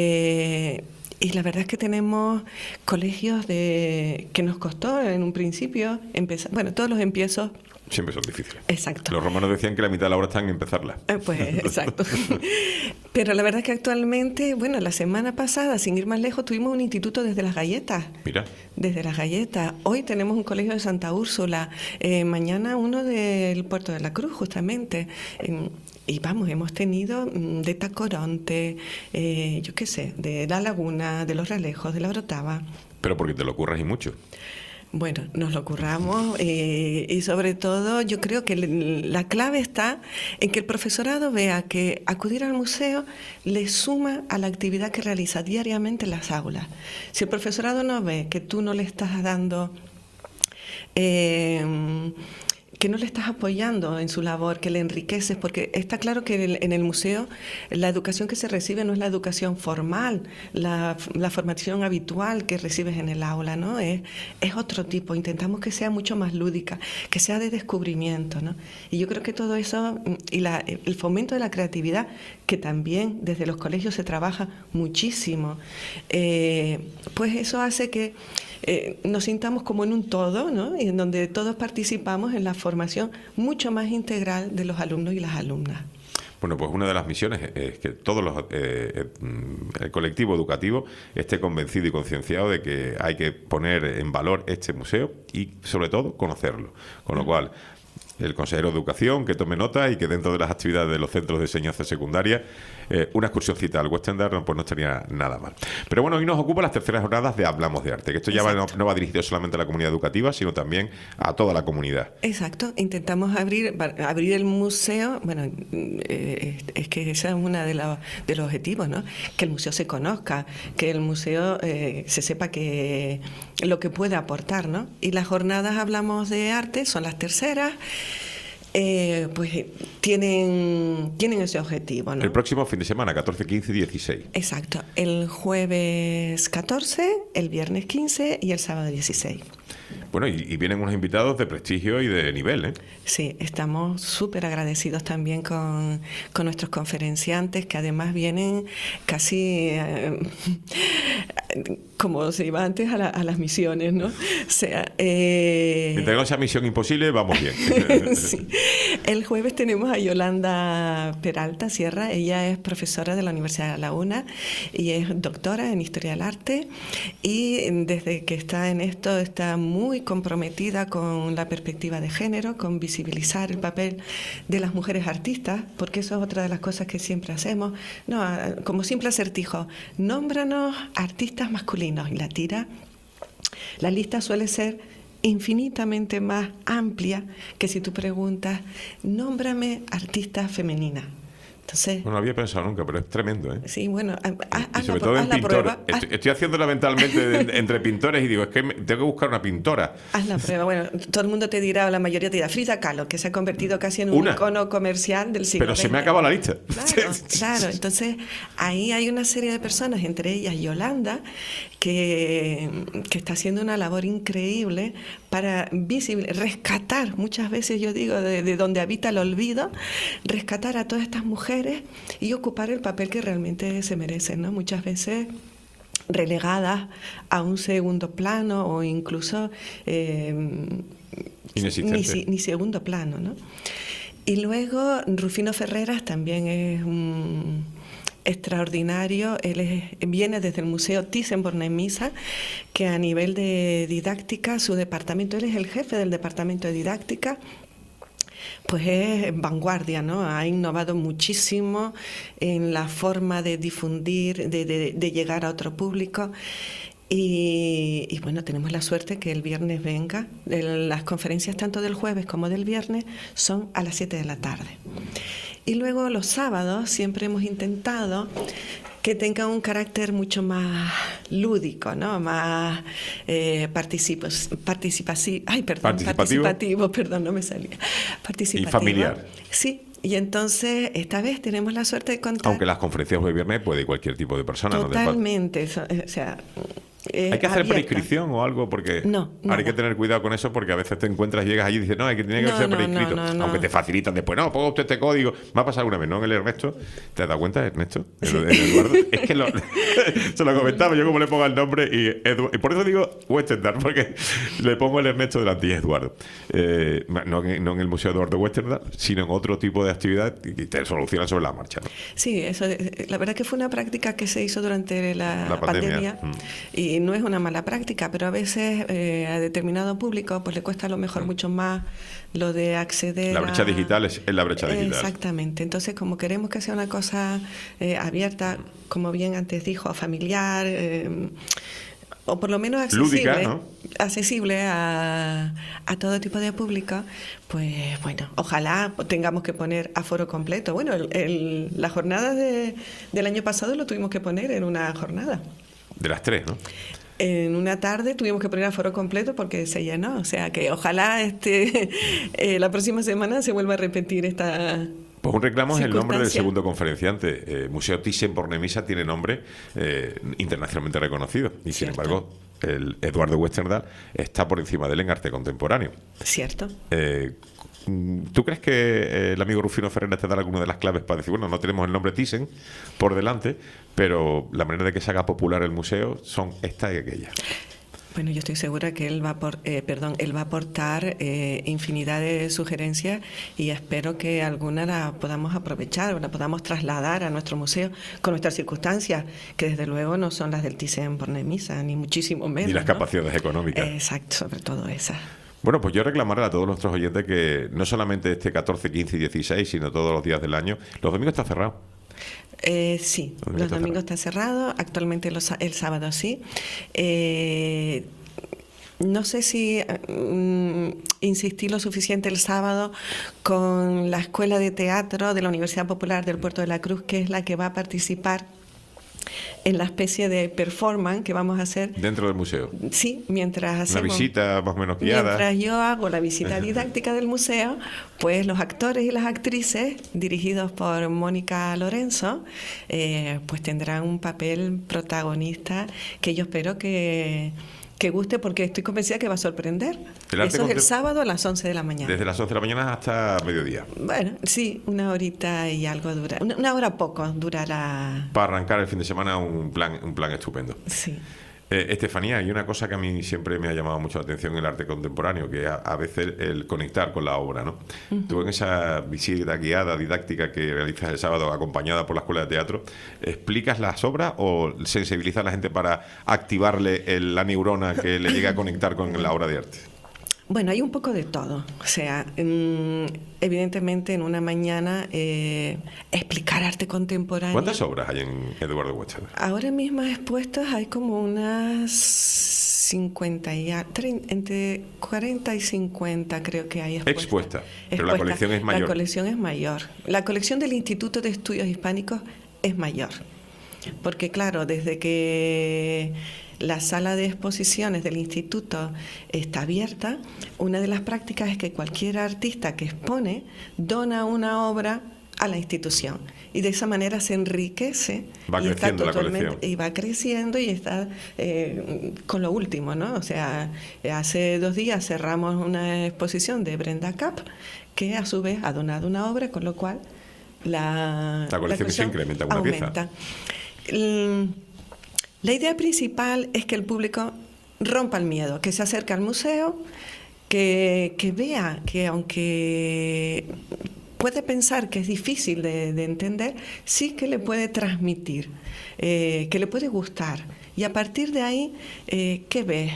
Y la verdad es que tenemos colegios que nos costó en un principio empezar. Bueno, todos los empiezos siempre son difíciles. Exacto. Los romanos decían que la mitad de la obra está en empezarla. Pues exacto. Pero la verdad es que actualmente, bueno, la semana pasada, sin ir más lejos, tuvimos un instituto desde Las Galletas. Mira. Desde Las Galletas. Hoy tenemos un colegio de Santa Úrsula. Mañana uno del Puerto de la Cruz, justamente. Y vamos, hemos tenido de Tacoronte, yo qué sé, de La Laguna, de Los Realejos, de La Orotava. Pero porque te lo curras y mucho. Bueno, nos lo curramos, y sobre todo yo creo que la clave está en que el profesorado vea que acudir al museo le suma a la actividad que realiza diariamente en las aulas. Si el profesorado no ve que tú no le estás dando... que no le estás apoyando en su labor, que le enriqueces, porque está claro que en el museo la educación que se recibe no es la educación formal, la formación habitual que recibes en el aula, ¿no? Es otro tipo. Intentamos que sea mucho más lúdica, que sea de descubrimiento, ¿no? Y yo creo que todo eso, y el fomento de la creatividad, que también desde los colegios se trabaja muchísimo, pues eso hace que nos sintamos como en un todo, ¿no? Y en donde todos participamos en la formación mucho más integral de los alumnos y las alumnas. Bueno, pues una de las misiones es que todos el colectivo educativo esté convencido y concienciado de que hay que poner en valor este museo y, sobre todo, conocerlo. Con lo cual, el consejero de Educación, que tome nota y que dentro de las actividades de los centros de enseñanza secundaria, una excursioncita al Westendal pues no estaría nada mal. Pero bueno, hoy nos ocupa las terceras jornadas de Hablamos de Arte, que esto ya no va dirigido solamente a la comunidad educativa, sino también a toda la comunidad. Exacto, intentamos abrir el museo, bueno, es que ese es uno de los objetivos, ¿no? Que el museo se conozca, que el museo se sepa que lo que puede aportar, ¿no? Y las jornadas Hablamos de Arte son las terceras. Pues tienen ese objetivo, ¿no? El próximo fin de semana, 14, 15 y 16. Exacto, el jueves 14, el viernes 15 y el sábado 16. Bueno, y vienen unos invitados de prestigio y de nivel, ¿eh? Sí, estamos súper agradecidos también con nuestros conferenciantes, que además vienen casi como se iba antes a las misiones, ¿no? O sea, mientras no sea misión imposible, vamos bien. Sí. El jueves tenemos a Yolanda Peralta Sierra. Ella es profesora de la Universidad de La Laguna y es doctora en Historia del Arte, y desde que está en esto está muy comprometida con la perspectiva de género, con visibilizar el papel de las mujeres artistas, porque eso es otra de las cosas que siempre hacemos. No, como simple acertijo, nómbranos artistas masculinos, y la lista suele ser infinitamente más amplia que si tú preguntas, nómbrame artistas femeninas. Entonces, no lo había pensado nunca, pero es tremendo, ¿eh? Sí, bueno, y sobre todo en pintores. Estoy haciéndola mentalmente entre pintores y digo, es que tengo que buscar una pintora. Haz la prueba. Bueno, todo el mundo te dirá, o la mayoría te dirá, Frida Kahlo, que se ha convertido casi en un icono comercial del siglo Pero XX. se me acaba la lista. Claro. Entonces, ahí hay una serie de personas, entre ellas Yolanda, que está haciendo una labor increíble para rescatar, muchas veces yo digo, de donde habita el olvido, rescatar a todas estas mujeres y ocupar el papel que realmente se merecen, ¿no? Muchas veces relegadas a un segundo plano o incluso ni segundo plano, ¿no? Y luego Rufino Ferreras también es un extraordinario. Él viene desde el Museo Thyssen-Bornemisza, que a nivel de didáctica, su departamento, él es el jefe del departamento de didáctica, pues es vanguardia, ¿no? Ha innovado muchísimo en la forma de difundir, de llegar a otro público. Y bueno, tenemos la suerte que el viernes venga. Las conferencias tanto del jueves como del viernes son a las 7 de la tarde. Y luego los sábados siempre hemos intentado que tenga un carácter mucho más lúdico, ¿no? Más participativo, perdón, no me salía. Participativo. Y familiar. Sí. Y entonces, esta vez tenemos la suerte de contar... Aunque las conferencias de viernes puede cualquier tipo de persona. Totalmente. ¿No? O sea... ¿Hay que hacer prescripción o algo? Porque no, hay que tener cuidado con eso, porque a veces te encuentras, llegas allí y dices, no, hay que tener que ser prescrito. Aunque te facilitan después, no, ponga usted este código. Me ha pasado una vez, ¿no? En el Ernesto. ¿Te has dado cuenta, Ernesto? Sí. El Eduardo. Es que se lo comentaba yo como le pongo el nombre y por eso digo Westendal, porque le pongo el Ernesto delante y es Eduardo. No en el Museo Eduardo Westendal, sino en otro tipo de actividad y te solucionan sobre la marcha, ¿no? Sí, eso, la verdad que fue una práctica que se hizo durante la pandemia. Y no es una mala práctica, pero a veces a determinado público pues le cuesta a lo mejor mucho más lo de acceder la brecha digital es la brecha digital. Exactamente. Entonces, como queremos que sea una cosa abierta, como bien antes dijo, familiar, o por lo menos accesible, lúdica, ¿no? Accesible a todo tipo de público, pues bueno, ojalá tengamos que poner aforo completo. Bueno, la jornada del año pasado lo tuvimos que poner en una jornada. De las 3, ¿no? En una tarde tuvimos que poner aforo completo porque se llenó. O sea que ojalá la próxima semana se vuelva a repetir esta... Pues un reclamo es el nombre del segundo conferenciante. Museo Thyssen-Bornemisza tiene nombre internacionalmente reconocido. Y sin embargo, el Eduardo Westendal está por encima de él en arte contemporáneo. Cierto. ¿Tú crees que el amigo Rufino Ferreras te da alguna de las claves para decir, bueno, no tenemos el nombre Thyssen por delante, pero la manera de que se haga popular el museo son esta y aquella? Bueno, yo estoy segura que él va a aportar infinidad de sugerencias y espero que alguna la podamos aprovechar o la podamos trasladar a nuestro museo con nuestras circunstancias, que desde luego no son las del Thyssen-Bornemisza, ni muchísimo menos. Ni las capacidades económicas. Exacto, sobre todo esas. Bueno, pues yo reclamaré a todos nuestros oyentes que no solamente este 14, 15 y 16, sino todos los días del año. Los domingos está cerrado. Sí, los domingos está cerrado. Actualmente el sábado sí. No sé si insistí lo suficiente el sábado con la Escuela de Teatro de la Universidad Popular del Puerto de la Cruz, que es la que va a participar en la especie de performance que vamos a hacer. ¿Dentro del museo? Sí, mientras hacemos... Una visita más o menos guiada. Mientras yo hago la visita didáctica del museo, pues los actores y las actrices, dirigidos por Mónica Lorenzo, pues tendrán un papel protagonista que yo espero que guste, porque estoy convencida que va a sorprender. Eso es el sábado a las 11 de la mañana. Desde las 11 de la mañana hasta mediodía. Bueno, sí, 1 horita y algo dura. 1 hora poco durará. Para arrancar el fin de semana un plan estupendo. Sí. Estefanía, hay una cosa que a mí siempre me ha llamado mucho la atención en el arte contemporáneo, que es a veces el conectar con la obra, ¿no? Tú en esa visita guiada, didáctica que realizas el sábado acompañada por la Escuela de Teatro, ¿explicas las obras o sensibilizas a la gente para activarle la neurona que le llegue a conectar con la obra de arte? Bueno, hay un poco de todo. O sea, evidentemente en una mañana explicar arte contemporáneo. ¿Cuántas obras hay en Eduardo Huéchar? Ahora mismo expuestas hay como unas 50 entre 40 y 50 creo que hay expuestas. Pero la colección es mayor. La colección es mayor. La colección del Instituto de Estudios Hispánicos es mayor. Porque claro, desde que la sala de exposiciones del instituto está abierta, una de las prácticas es que cualquier artista que expone dona una obra a la institución y de esa manera se enriquece y va creciendo y está con lo último, ¿no? O sea, hace 2 días cerramos una exposición de Brenda Kapp, que a su vez ha donado una obra, con lo cual la colección se incrementa una aumenta. La idea principal es que el público rompa el miedo, que se acerque al museo, que vea que aunque puede pensar que es difícil de entender, sí que le puede transmitir, que le puede gustar. Y a partir de ahí, ¿qué ves?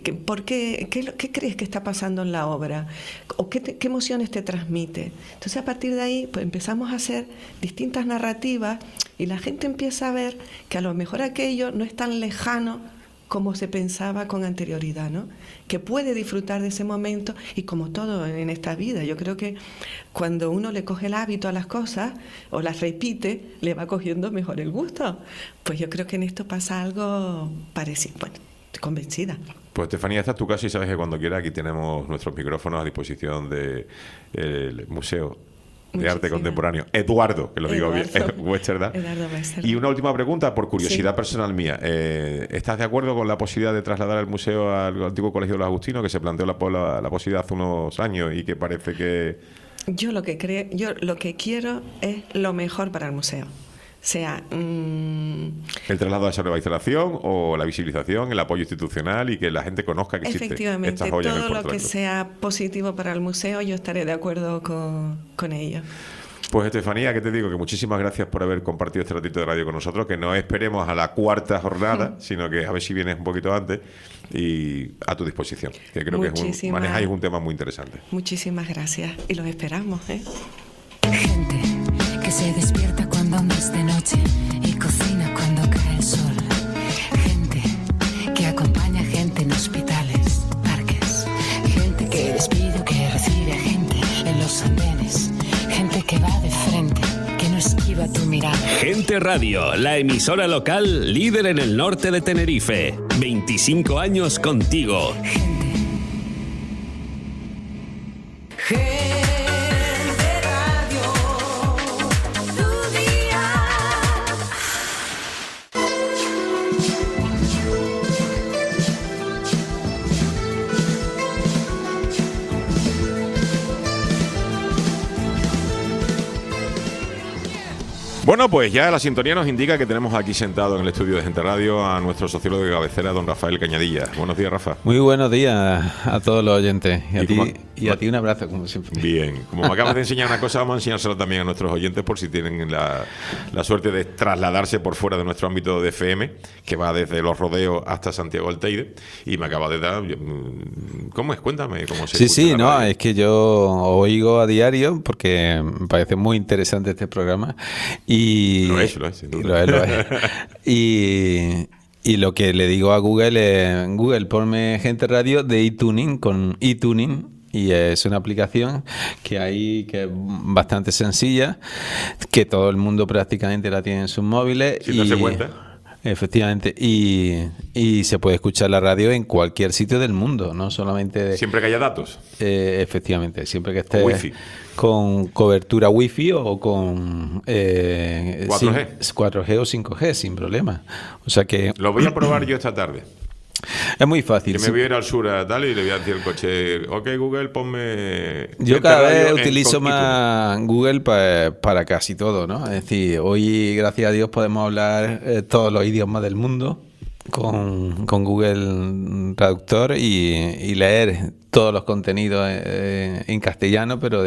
¿Qué crees que está pasando en la obra? ¿O qué emociones te transmite? Entonces, a partir de ahí, pues empezamos a hacer distintas narrativas y la gente empieza a ver que a lo mejor aquello no es tan lejano como se pensaba con anterioridad, ¿no? Que puede disfrutar de ese momento y como todo en esta vida, yo creo que cuando uno le coge el hábito a las cosas o las repite, le va cogiendo mejor el gusto. Pues yo creo que en esto pasa algo parecido. Bueno, estoy convencida. Pues Estefanía, esta es tu casa y sabes que cuando quieras aquí tenemos nuestros micrófonos a disposición del Museo de Arte Contemporáneo. Eduardo, que lo digo bien, Huéchar. Y una última pregunta, por curiosidad personal mía. ¿Estás de acuerdo con la posibilidad de trasladar el museo al antiguo Colegio de los Agustinos, que se planteó la posibilidad hace unos años y que parece que... Yo lo que quiero es lo mejor para el museo. O sea, el traslado a esa nueva instalación o la visibilización, el apoyo institucional y que la gente conozca que existe esta joya en el Puerto de la Cruz. Todo lo que sea positivo para el museo, yo estaré de acuerdo con ello. Pues Estefanía, que te digo que muchísimas gracias por haber compartido este ratito de radio con nosotros, que no esperemos a la 4ª jornada, sino que a ver si vienes un poquito antes y a tu disposición, que creo que manejáis un tema muy interesante. Muchísimas gracias y los esperamos, ¿eh? Gente que se despierta cuando aún es de noche y cocina cuando cae el sol. Gente que acompaña a gente en hospitales, parques. Gente que despide o que recibe a gente en los andenes. Gente que va de frente, que no esquiva tu mirada. Gente Radio, la emisora local líder en el norte de Tenerife. 25 años contigo. Bueno, pues ya la sintonía nos indica que tenemos aquí sentado en el estudio de Gente Radio a nuestro sociólogo de cabecera, don Rafael Cañadilla. Buenos días, Rafa. Muy buenos días a todos los oyentes. Y a ti un abrazo, como siempre. Bien, como me acabas de enseñar una cosa, vamos a enseñárselo también a nuestros oyentes por si tienen la suerte de trasladarse por fuera de nuestro ámbito de FM, que va desde Los Rodeos hasta Santiago del Teide, y me acaba de dar... ¿Cómo es? Cuéntame cómo se Sí, no, radio. Es que yo oigo a diario porque me parece muy interesante este programa. Y lo es, sin duda. Lo es. Y lo que le digo a Google es, Google, ponme Gente Radio de iTuning con iTuning. Y es una aplicación que hay que es bastante sencilla, que todo el mundo prácticamente la tiene en sus móviles. Si no se cuenta. Efectivamente, y se puede escuchar la radio en cualquier sitio del mundo, no solamente... Siempre que haya datos. Efectivamente, siempre que esté Wi-Fi. Con cobertura Wi-Fi o con 4G. 4G o 5G, sin problema. O sea que... Lo voy a probar yo esta tarde. Es muy fácil. Que me voy a ir al sur a tal y le voy a decir al coche, ok Google, ponme... Yo cada vez utilizo más Google para casi todo, ¿no? Es decir, hoy, gracias a Dios, podemos hablar todos los idiomas del mundo con Google Traductor y leer todos los contenidos en castellano, pero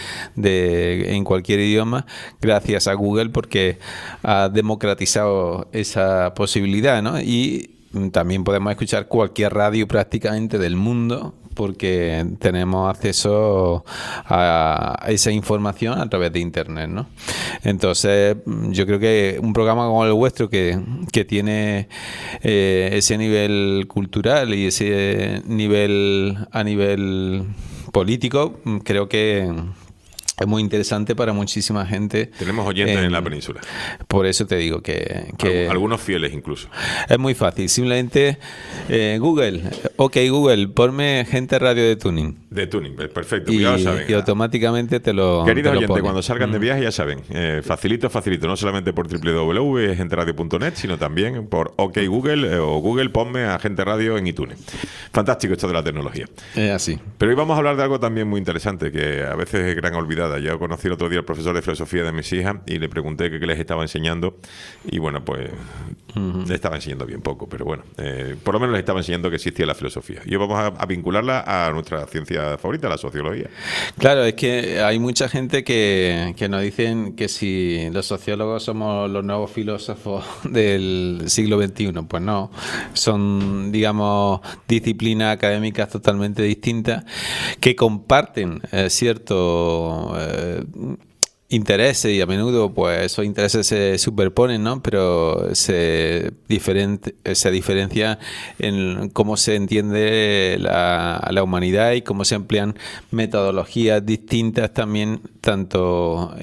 en cualquier idioma, gracias a Google, porque ha democratizado esa posibilidad, ¿no? Y también podemos escuchar cualquier radio prácticamente del mundo porque tenemos acceso a esa información a través de Internet, ¿no? Entonces, yo creo que un programa como el vuestro que tiene ese nivel cultural y ese nivel a nivel político, creo que es muy interesante para muchísima gente. Tenemos oyentes en la península. Por eso te digo que algunos fieles incluso. Es muy fácil. Simplemente Google, Google, ponme Gente Radio de Tuning. De Tuning, perfecto. Ya lo saben. Y automáticamente te lo Queridos oyentes, pone. cuando salgan de viaje ya saben, facilito, no solamente por www.genteradio.net, sino también por Google o Google, ponme a Gente Radio en iTunes. Fantástico esto de la tecnología. Así. Pero hoy vamos a hablar de algo también muy interesante, que a veces es gran olvidada. Yo conocí el otro día al profesor de filosofía de mis hijas y le pregunté qué les estaba enseñando y bueno, pues le estaba enseñando bien poco, pero bueno, por lo menos les estaba enseñando que existía la filosofía. Y hoy vamos a vincularla a nuestra ciencia favorita, la sociología. Claro, es que hay mucha gente que nos dicen que si los sociólogos somos los nuevos filósofos del siglo XXI, pues no, son, digamos, disciplinas académicas totalmente distintas que comparten cierto intereses y a menudo pues esos intereses se superponen, ¿no? Pero se diferencia en cómo se entiende la humanidad y cómo se emplean metodologías distintas también, tanto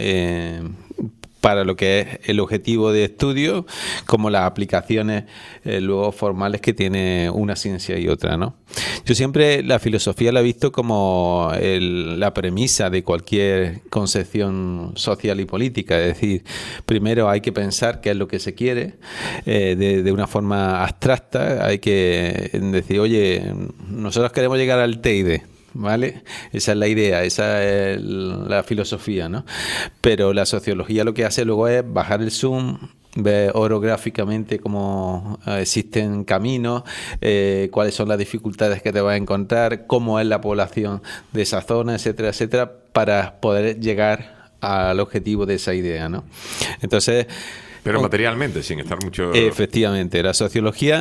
para lo que es el objetivo de estudio como las aplicaciones luego formales que tiene una ciencia y otra, ¿no? Yo siempre la filosofía la he visto como la premisa de cualquier concepción social y política, es decir, primero hay que pensar qué es lo que se quiere de una forma abstracta, hay que decir, oye, nosotros queremos llegar al Teide, ¿vale? Esa es la idea, esa es la filosofía, ¿no? Pero la sociología lo que hace luego es bajar el zoom, ver orográficamente cómo existen caminos, cuáles son las dificultades que te vas a encontrar, cómo es la población de esa zona, etcétera, etcétera, para poder llegar al objetivo de esa idea, ¿no? Entonces... Pero materialmente, sin estar mucho... Efectivamente, la sociología...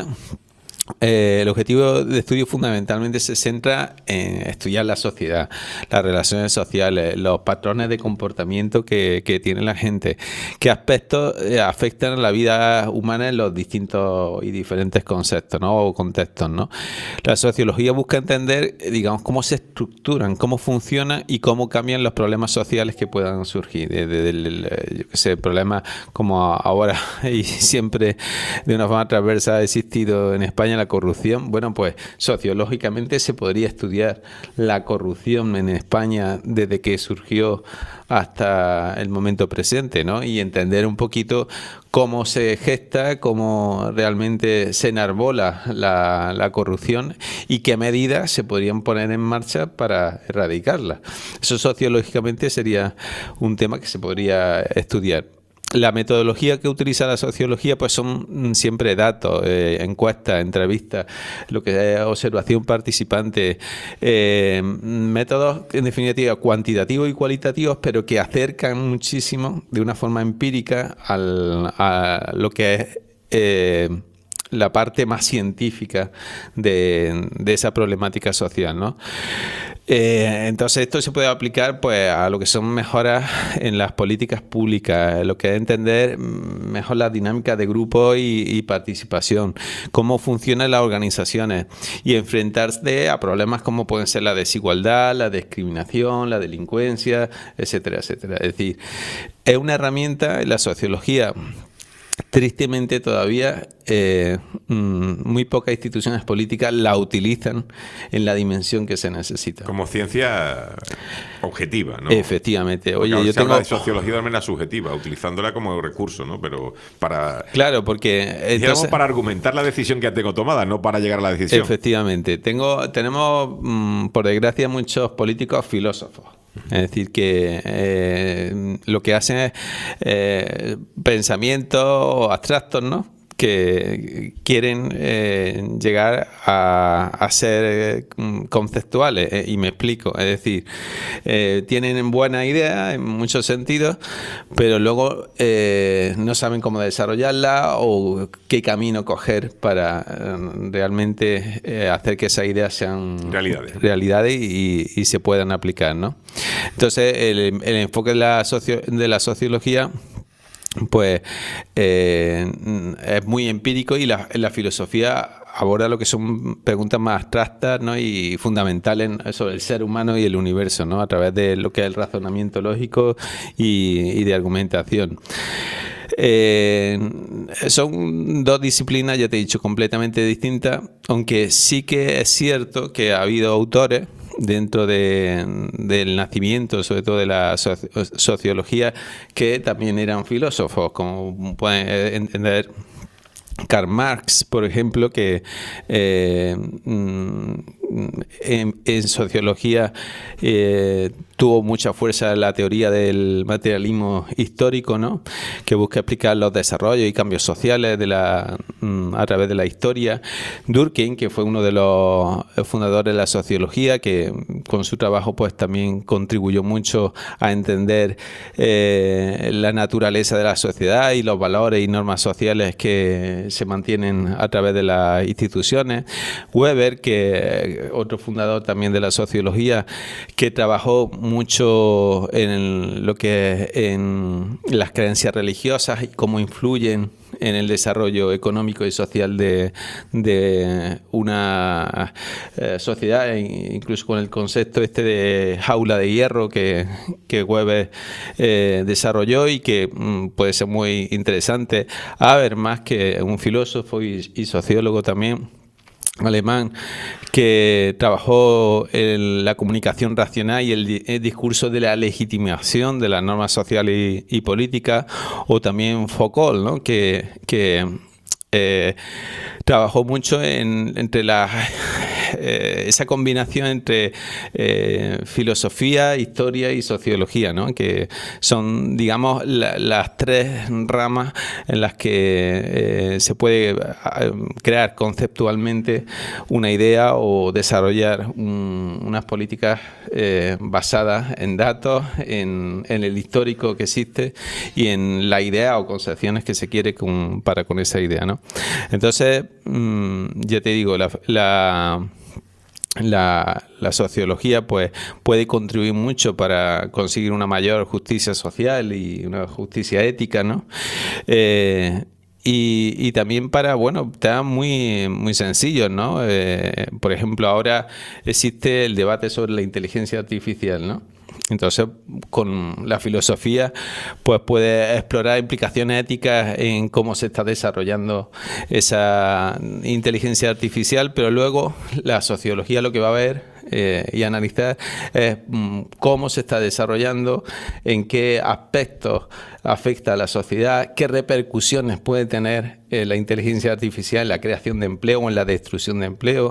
el objetivo de estudio fundamentalmente se centra en estudiar la sociedad, las relaciones sociales, los patrones de comportamiento que tiene la gente, qué aspectos afectan a la vida humana en los distintos y diferentes conceptos, ¿no? O contextos, ¿no? La sociología busca entender, digamos, cómo se estructuran, cómo funcionan y cómo cambian los problemas sociales que puedan surgir, desde problemas como ahora y siempre de una forma transversa ha existido en España la corrupción. Bueno, pues sociológicamente se podría estudiar la corrupción en España desde que surgió hasta el momento presente, ¿no? Y entender un poquito cómo se gesta, cómo realmente se enarbola la corrupción y qué medidas se podrían poner en marcha para erradicarla. Eso sociológicamente sería un tema que se podría estudiar. la metodología que utiliza la sociología pues son siempre datos, encuestas, entrevistas, lo que es observación participante, métodos en definitiva cuantitativos y cualitativos, pero que acercan muchísimo de una forma empírica a lo que es la parte más científica de esa problemática social, ¿no? Entonces esto se puede aplicar pues a lo que son mejoras en las políticas públicas, lo que es entender mejor la dinámica de grupo y participación, cómo funcionan las organizaciones y enfrentarse a problemas como pueden ser la desigualdad, la discriminación, la delincuencia, etcétera, etcétera. Es decir, es una herramienta en la sociología. Tristemente todavía muy pocas instituciones políticas la utilizan en la dimensión que se necesita. Como ciencia objetiva, ¿no? Efectivamente. Oye, yo tengo habla de sociología de manera subjetiva, utilizándola como recurso, ¿no? Pero para... Claro, porque... Entonces, para argumentar la decisión que tengo tomada, no para llegar a la decisión. Efectivamente. Tenemos, por desgracia, muchos políticos filósofos. Es decir, que lo que hacen es pensamientos abstractos, ¿no? Que quieren llegar a ser conceptuales, y me explico. Es decir, tienen buenas ideas en muchos sentidos, pero luego no saben cómo desarrollarlas o qué camino coger para realmente hacer que esas ideas sean realidades y se puedan aplicar, ¿no? Entonces, el enfoque de la sociología pues es muy empírico, y la filosofía aborda lo que son preguntas más abstractas, ¿no? Y fundamentales sobre el ser humano y el universo, ¿no? A través de lo que es el razonamiento lógico y de argumentación. Son dos disciplinas, ya te he dicho, completamente distintas, aunque sí que es cierto que ha habido autores dentro del nacimiento, sobre todo de la sociología, que también eran filósofos, como pueden entender Karl Marx, por ejemplo, que en sociología tuvo mucha fuerza la teoría del materialismo histórico, ¿no? Que busca explicar los desarrollos y cambios sociales a través de la historia. Durkheim, que fue uno de los fundadores de la sociología, que con su trabajo pues también contribuyó mucho a entender la naturaleza de la sociedad y los valores y normas sociales que se mantienen a través de las instituciones. Weber, que otro fundador también de la sociología, que trabajó mucho en lo que en las creencias religiosas y cómo influyen en el desarrollo económico y social de una sociedad, incluso con el concepto de jaula de hierro que Weber desarrolló, y que puede ser muy interesante. Habermas, que un filósofo y sociólogo también alemán, que trabajó en la comunicación racional y el discurso de la legitimación de las normas sociales y políticas, o también Foucault, ¿no? que trabajó mucho entre esa combinación entre filosofía, historia y sociología, ¿no? Que son, digamos, las tres ramas en las que se puede crear conceptualmente una idea o desarrollar unas políticas basadas en datos, en el histórico que existe y en la idea o concepciones que se quiere para con esa idea, ¿no? Entonces, ya te digo, la sociología pues puede contribuir mucho para conseguir una mayor justicia social y una justicia ética, ¿no? Y también para, temas muy sencillos, ¿no? Por ejemplo, ahora existe el debate sobre la inteligencia artificial, ¿no? Entonces, con la filosofía, pues puede explorar implicaciones éticas en cómo se está desarrollando esa inteligencia artificial, pero luego la sociología lo que va a ver y analizar es cómo se está desarrollando, en qué aspectos afecta a la sociedad, qué repercusiones puede tener la inteligencia artificial en la creación de empleo o en la destrucción de empleo,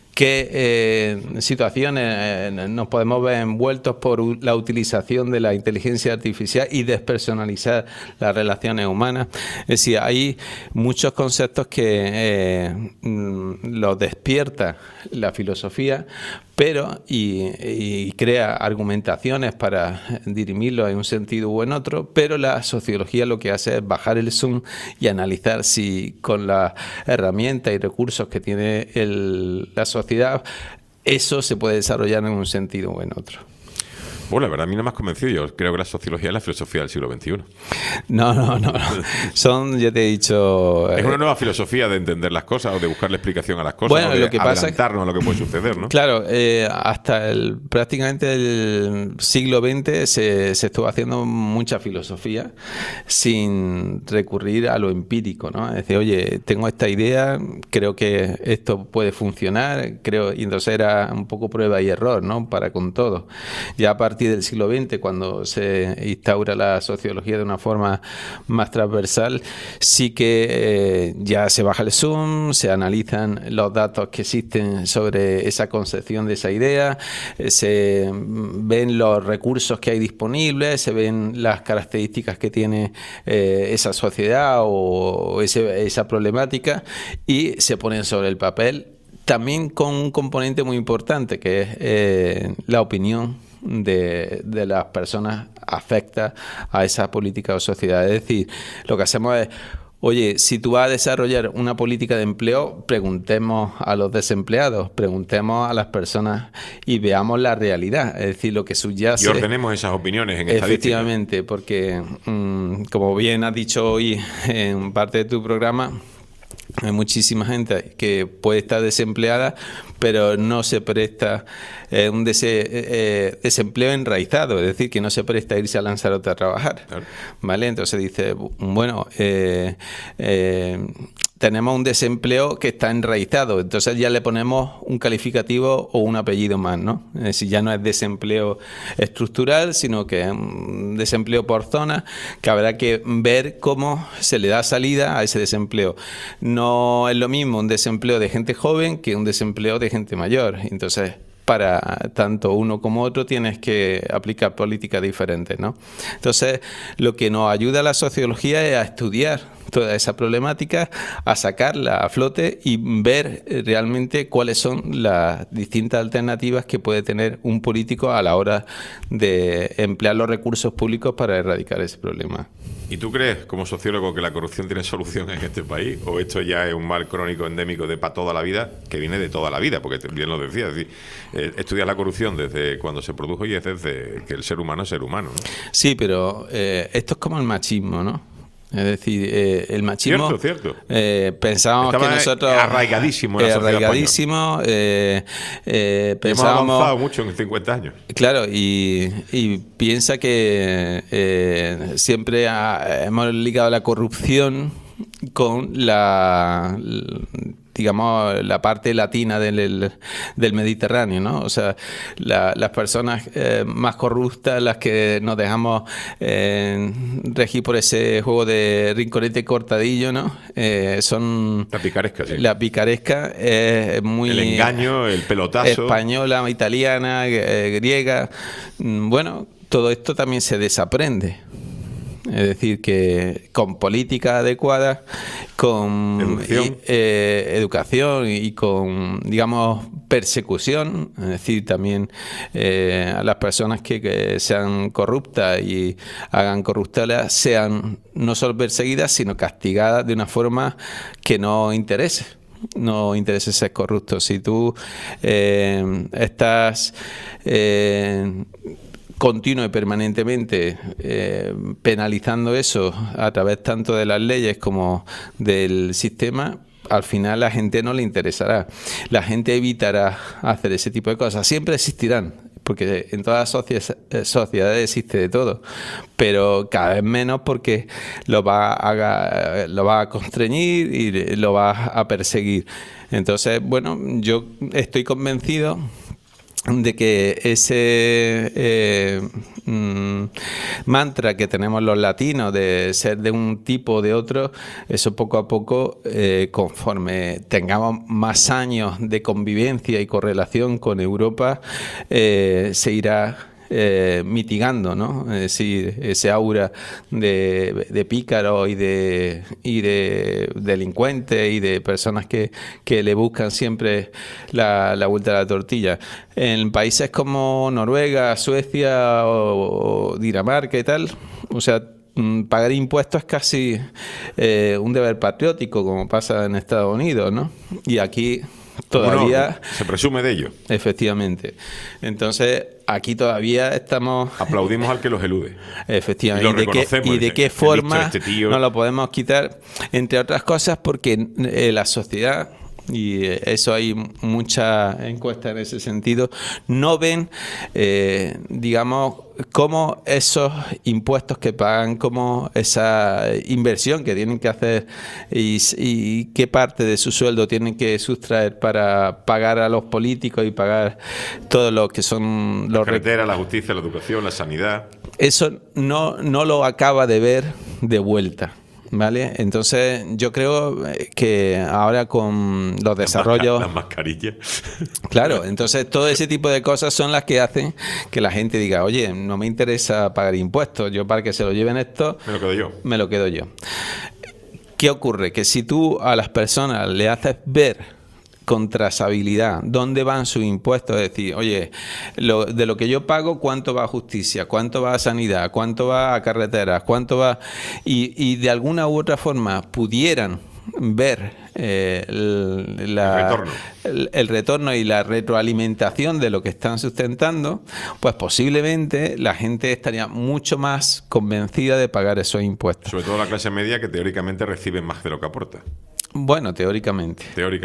qué situaciones nos podemos ver envueltos por la utilización de la inteligencia artificial y despersonalizar las relaciones humanas. Es decir, hay muchos conceptos que los despierta la filosofía, pero y crea argumentaciones para dirimirlo en un sentido u en otro, pero la sociología lo que hace es bajar el zoom y analizar si con las herramientas y recursos que tiene la sociedad eso se puede desarrollar en un sentido u en otro. Bueno, la verdad, a mí no me has convencido. Yo creo que la sociología es la filosofía del siglo XXI. No. Son, ya te he dicho... Es una nueva filosofía de entender las cosas o de buscarle explicación a las cosas, bueno, o de lo que pasa adelantarnos a lo que puede suceder, ¿no? Claro, hasta prácticamente el siglo XX se estuvo haciendo mucha filosofía sin recurrir a lo empírico, ¿no? Es decir, oye, tengo esta idea, creo que esto puede funcionar, y entonces era un poco prueba y error, ¿no? Para con todo. Ya a partir del siglo XX, cuando se instaura la sociología de una forma más transversal, sí que ya se baja el zoom, se analizan los datos que existen sobre esa concepción de esa idea, se ven los recursos que hay disponibles, se ven las características que tiene esa sociedad o esa problemática y se ponen sobre el papel, también con un componente muy importante que es la opinión de las personas afecta a esa política o sociedad. Es decir, lo que hacemos es, oye, si tú vas a desarrollar una política de empleo, preguntemos a los desempleados, preguntemos a las personas y veamos la realidad, es decir, lo que subyace. Y ordenemos esas opiniones en estadística. Efectivamente, porque como bien has dicho hoy en parte de tu programa, hay muchísima gente que puede estar desempleada, pero no se presta un desempleo enraizado, es decir, que no se presta a irse a Lanzarote a trabajar. Claro. ¿Vale? Entonces dice, bueno, tenemos un desempleo que está enraizado, entonces ya le ponemos un calificativo o un apellido más, ¿no? Es decir, ya no es desempleo estructural, sino que es un desempleo por zona, que habrá que ver cómo se le da salida a ese desempleo. No es lo mismo un desempleo de gente joven que un desempleo de gente mayor, entonces para tanto uno como otro tienes que aplicar políticas diferentes, ¿no? Entonces, lo que nos ayuda a la sociología es a estudiar toda esa problemática, a sacarla a flote y ver realmente cuáles son las distintas alternativas que puede tener un político a la hora de emplear los recursos públicos para erradicar ese problema. ¿Y tú crees, como sociólogo, que la corrupción tiene solución en este país? ¿O esto ya es un mal crónico endémico de para toda la vida, que viene de toda la vida? Porque bien lo decía, es decir, estudiar la corrupción desde cuando se produjo y es desde que el ser humano es ser humano, ¿no? Sí, pero esto es como el machismo, ¿no? Es decir, el machismo... Cierto. Pensábamos estaba que nosotros... arraigadísimo en la sociedad arraigadísimo. Hemos avanzado mucho en 50 años. Claro, y piensa que siempre hemos ligado la corrupción con digamos, la parte latina del Mediterráneo, ¿no? O sea, las personas más corruptas, las que nos dejamos regir por ese juego de rinconete cortadillo, ¿no? Son... La picaresca, sí. La picaresca es muy... El engaño, el pelotazo. Española, italiana, griega. Bueno, todo esto también se desaprende. Es decir, que con políticas adecuadas, con educación y con, digamos, persecución, es decir, también a las personas que sean corruptas y hagan corruptelas sean no solo perseguidas, sino castigadas de una forma que no interese. No interesa ser corrupto. Si tú estás continuo y permanentemente penalizando eso a través tanto de las leyes como del sistema, al final la gente no le interesará. La gente evitará hacer ese tipo de cosas. Siempre existirán, porque en todas las sociedades existe de todo, pero cada vez menos porque lo va a constreñir y lo va a perseguir. Entonces, bueno, yo estoy convencido de que ese mantra que tenemos los latinos de ser de un tipo o de otro, eso poco a poco, conforme tengamos más años de convivencia y correlación con Europa, se irá mitigando, ¿no? Es decir, ese aura de pícaros y de delincuentes y de personas que le buscan siempre la vuelta a la tortilla. En países como Noruega, Suecia o Dinamarca y tal, o sea, pagar impuestos es casi un deber patriótico, como pasa en Estados Unidos, ¿no? Y aquí todavía se presume de ello. Efectivamente. Entonces, aquí todavía estamos... Aplaudimos al que los elude. Efectivamente. ¿Y de qué forma no lo podemos quitar? Entre otras cosas porque la sociedad, y eso hay muchas encuestas en ese sentido, no ven, digamos, cómo esos impuestos que pagan, cómo esa inversión que tienen que hacer y qué parte de su sueldo tienen que sustraer para pagar a los políticos y pagar todo lo que son los... La carretera, la justicia, la educación, la sanidad. Eso no lo acaba de ver de vuelta. ¿Vale? Entonces yo creo que ahora con los desarrollos... Las mascarillas. Claro, entonces todo ese tipo de cosas son las que hacen que la gente diga, oye, no me interesa pagar impuestos, yo para que se lo lleven esto... Me lo quedo yo. ¿Qué ocurre? Que si tú a las personas le haces ver con trazabilidad dónde van sus impuestos, es decir, oye, de lo que yo pago, cuánto va a justicia, cuánto va a sanidad, cuánto va a carreteras, cuánto va... Y de alguna u otra forma pudieran ver el retorno y la retroalimentación de lo que están sustentando, pues posiblemente la gente estaría mucho más convencida de pagar esos impuestos. Sobre todo la clase media, que teóricamente recibe más de lo que aporta. Bueno, teóricamente,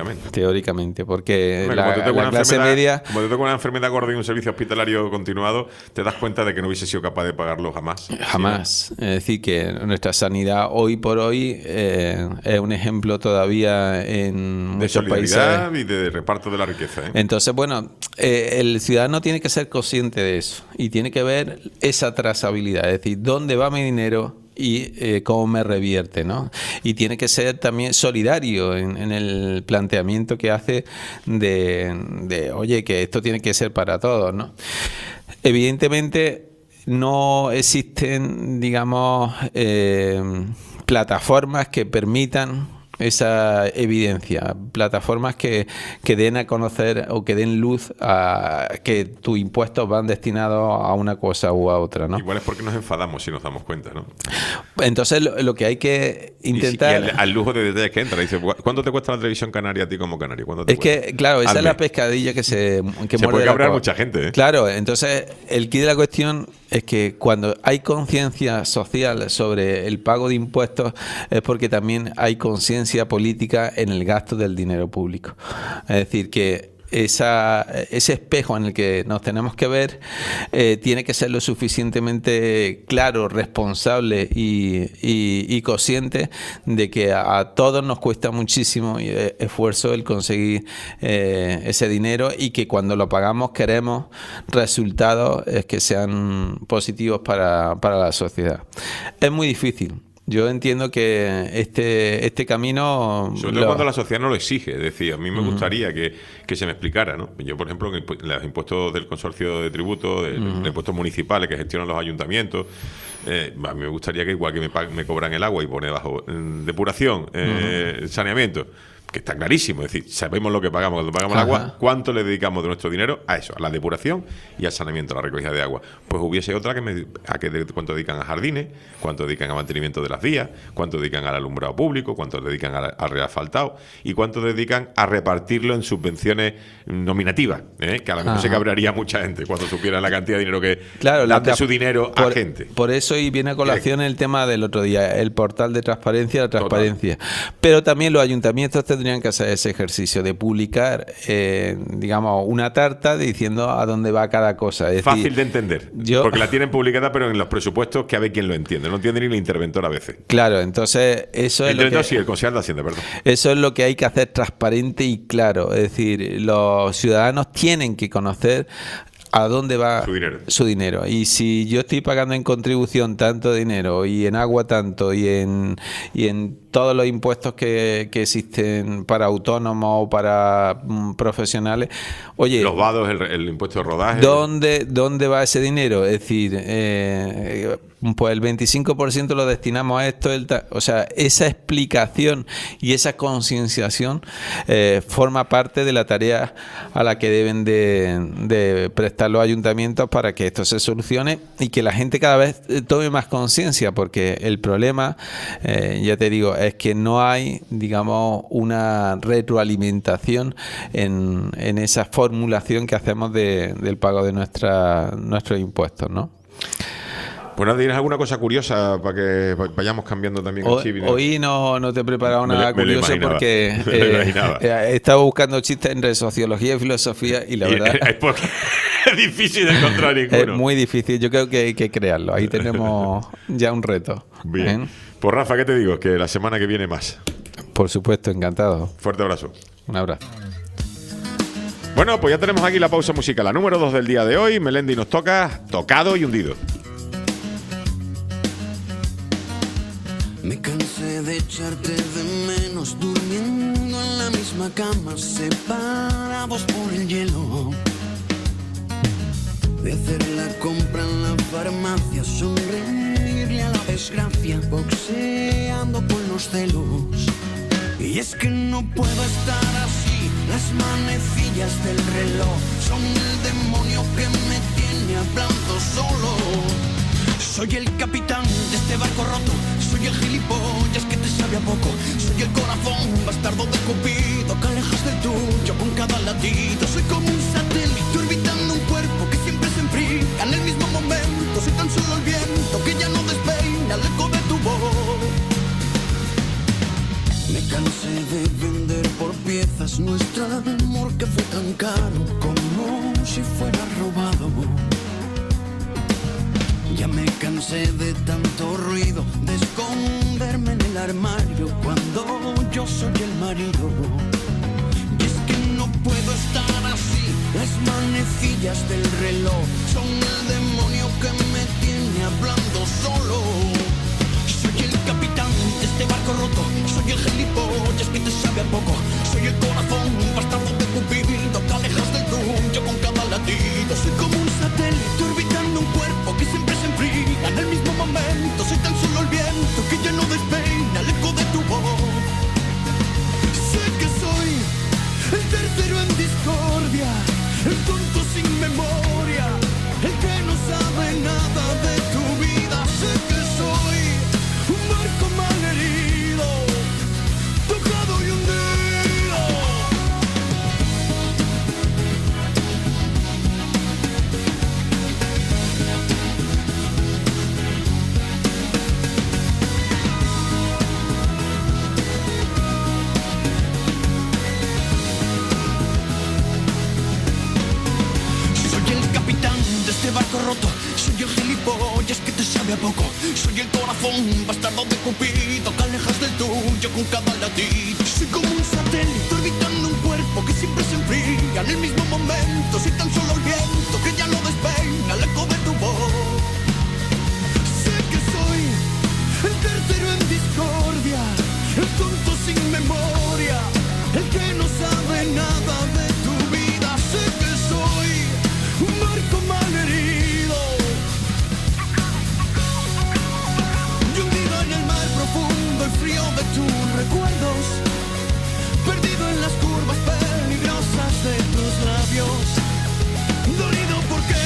porque la clase media... Como te toca una enfermedad gorda y un servicio hospitalario continuado, te das cuenta de que no hubiese sido capaz de pagarlo jamás. Jamás. ¿Sí? Es decir, que nuestra sanidad hoy por hoy es un ejemplo todavía en muchos países. De solidaridad y de reparto de la riqueza. Entonces, bueno, el ciudadano tiene que ser consciente de eso y tiene que ver esa trazabilidad, es decir, dónde va mi dinero y cómo me revierte, ¿no? Y tiene que ser también solidario en el planteamiento que hace de oye, que esto tiene que ser para todos, ¿no? Evidentemente no existen, digamos, plataformas que permitan esa evidencia, plataformas que den a conocer o que den luz a que tus impuestos van destinados a una cosa u a otra, ¿no? Igual es porque nos enfadamos si nos damos cuenta, ¿no? Entonces lo que hay que intentar... Y al lujo de detalles que entra, dice, ¿cuánto te cuesta la televisión canaria a ti como canario? Es que, claro, esa es la pescadilla que se puede cabrear mucha gente, ¿eh? Claro, entonces el quid de la cuestión es que cuando hay conciencia social sobre el pago de impuestos es porque también hay conciencia política en el gasto del dinero público. Es decir, que ese espejo en el que nos tenemos que ver tiene que ser lo suficientemente claro, responsable y consciente de que a todos nos cuesta muchísimo esfuerzo el conseguir ese dinero y que cuando lo pagamos queremos resultados que sean positivos para la sociedad. Es muy difícil. Yo entiendo que este camino... Sobre todo cuando la sociedad no lo exige. Es decir, a mí me gustaría que se me explicara, ¿no? Yo, por ejemplo, los impuestos del consorcio de tributos, de impuestos municipales que gestionan los ayuntamientos, a mí me gustaría que igual que me cobran el agua y pone bajo depuración, saneamiento, que está clarísimo, es decir, sabemos lo que pagamos cuando pagamos el agua, cuánto le dedicamos de nuestro dinero a eso, a la depuración y al saneamiento, a la recogida de agua. Pues hubiese otra cuánto dedican a jardines, cuánto dedican a mantenimiento de las vías, cuánto dedican al alumbrado público, cuánto dedican al reasfaltado y cuánto dedican a repartirlo en subvenciones nominativas, que a lo mejor se cabrearía mucha gente cuando supiera la cantidad de dinero que da de su dinero a gente. Por eso, y viene a colación el tema del otro día, el portal de transparencia, la transparencia. Total. Pero también los ayuntamientos tendrían podrían que hacer ese ejercicio de publicar, digamos, una tarta diciendo a dónde va cada cosa. Es fácil decir, de entender, porque la tienen publicada, pero en los presupuestos que a ver quién lo entiende. No entiende ni el interventor a veces. Claro, entonces eso es lo que... Sí, el concejal de Hacienda, perdón. Eso es lo que hay que hacer transparente y claro. Es decir, los ciudadanos tienen que conocer a dónde va su dinero. Y si yo estoy pagando en contribución tanto dinero y en agua tanto y en todos los impuestos que existen para autónomos o para profesionales, oye, los vados, el impuesto de rodaje, ¿dónde va ese dinero? Es decir, pues el 25% lo destinamos a esto, o sea, esa explicación y esa concienciación forma parte de la tarea a la que deben de prestar los ayuntamientos para que esto se solucione y que la gente cada vez tome más conciencia, porque el problema, ya te digo, es que no hay, digamos, una retroalimentación en esa formulación que hacemos del pago de nuestros impuestos, ¿no? Pues nada, ¿tienes alguna cosa curiosa para que vayamos cambiando también el chip? Hoy no te he preparado nada curioso porque he estado buscando chistes entre sociología y filosofía y la verdad es difícil de encontrar ninguno. Es muy difícil, yo creo que hay que crearlo. Ahí tenemos ya un reto. Bien. Pues Rafa, ¿qué te digo? Que la semana que viene más. Por supuesto, encantado. Fuerte abrazo. Un abrazo. Bueno, pues ya tenemos aquí la pausa musical, la número 2 del día de hoy. Melendi nos toca Tocado y Hundido. Me cansé de echarte de menos durmiendo en la misma cama, separados por el hielo. De hacer la compra en la farmacia, sonreírle a la desgracia, boxeando con los celos. Y es que no puedo estar así, las manecillas del reloj son el demonio que me tiene hablando solo. Soy el capitán de este barco roto, soy el gilipollas que te sabe a poco, soy el corazón bastardo de Cupido que alejas del tuyo con cada latido. Soy como un satélite orbitando un cuerpo que siempre se enfría en el mismo momento. Soy tan solo el viento que ya no despeina el eco de tu voz. Me cansé de vender por piezas nuestro amor que fue tan caro como si fuera robado. Ya me cansé de tanto ruido, de esconderme en el armario cuando yo soy el marido. Y es que no puedo estar así, las manecillas del reloj son el demonio que me tiene hablando solo. Soy el capitán de este barco roto, soy el gilipollas que te sabe a poco, soy el corazón bastardo de Cupido que alejas del tuyo con cada latido. Soy como un satélite orbitando un cuerpo que siempre se enfría en el mismo momento. Soy tan solo el viento que ya no despeina el eco de tu voz. Sé que soy el tercero en discordia, el tonto sin memoria, el que no sabe nada de tu vida. Sé que soy un barco malherido, tocado y hundido. Barco roto, soy el gilipollas que te sabe a poco, soy el corazón bastardo de Cupido que alejas del tuyo con cada latido. Soy como un satélite orbitando un cuerpo que siempre se enfría en el mismo momento. Soy tan solo el viento que ya no despeina el eco de tu voz. Sé que soy el tercero en discordia, el tonto sin memoria, el que no sabe nada de tu vida. Sé que soy un barco malherido y hundido en el mar profundo y frío de tus recuerdos, perdido en las curvas peligrosas de tus labios, dolido porque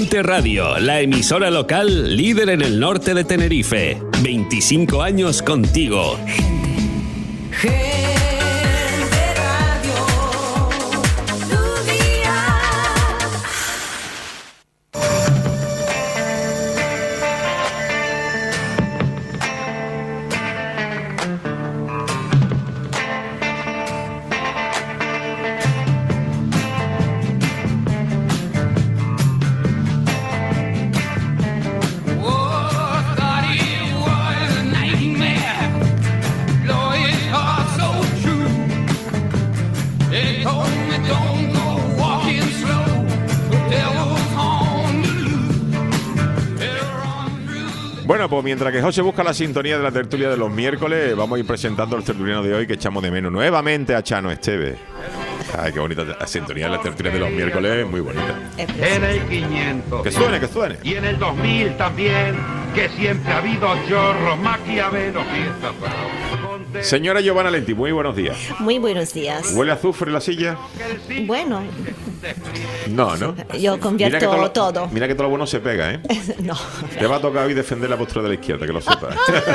Gente Radio, la emisora local líder en el norte de Tenerife. 25 años contigo. Bueno, pues mientras que José busca la sintonía de la tertulia de los miércoles, vamos a ir presentando al tertuliano de hoy, que echamos de menos nuevamente a Chano Esteve. Ay, qué bonita la sintonía de la tertulia de los miércoles, muy bonita. En el 500. Que suene, que suene. Y en el 2000 también, que siempre ha habido chorros, maquiavelos, fiestas. Señora Giovanna Lenti, muy buenos días. Muy buenos días. ¿Huele a azufre la silla? Bueno. No, ¿no? Yo convierto todo. Mira que todo lo bueno se pega, ¿eh? No. Te va a tocar hoy defender la postura de la izquierda, que lo sepas.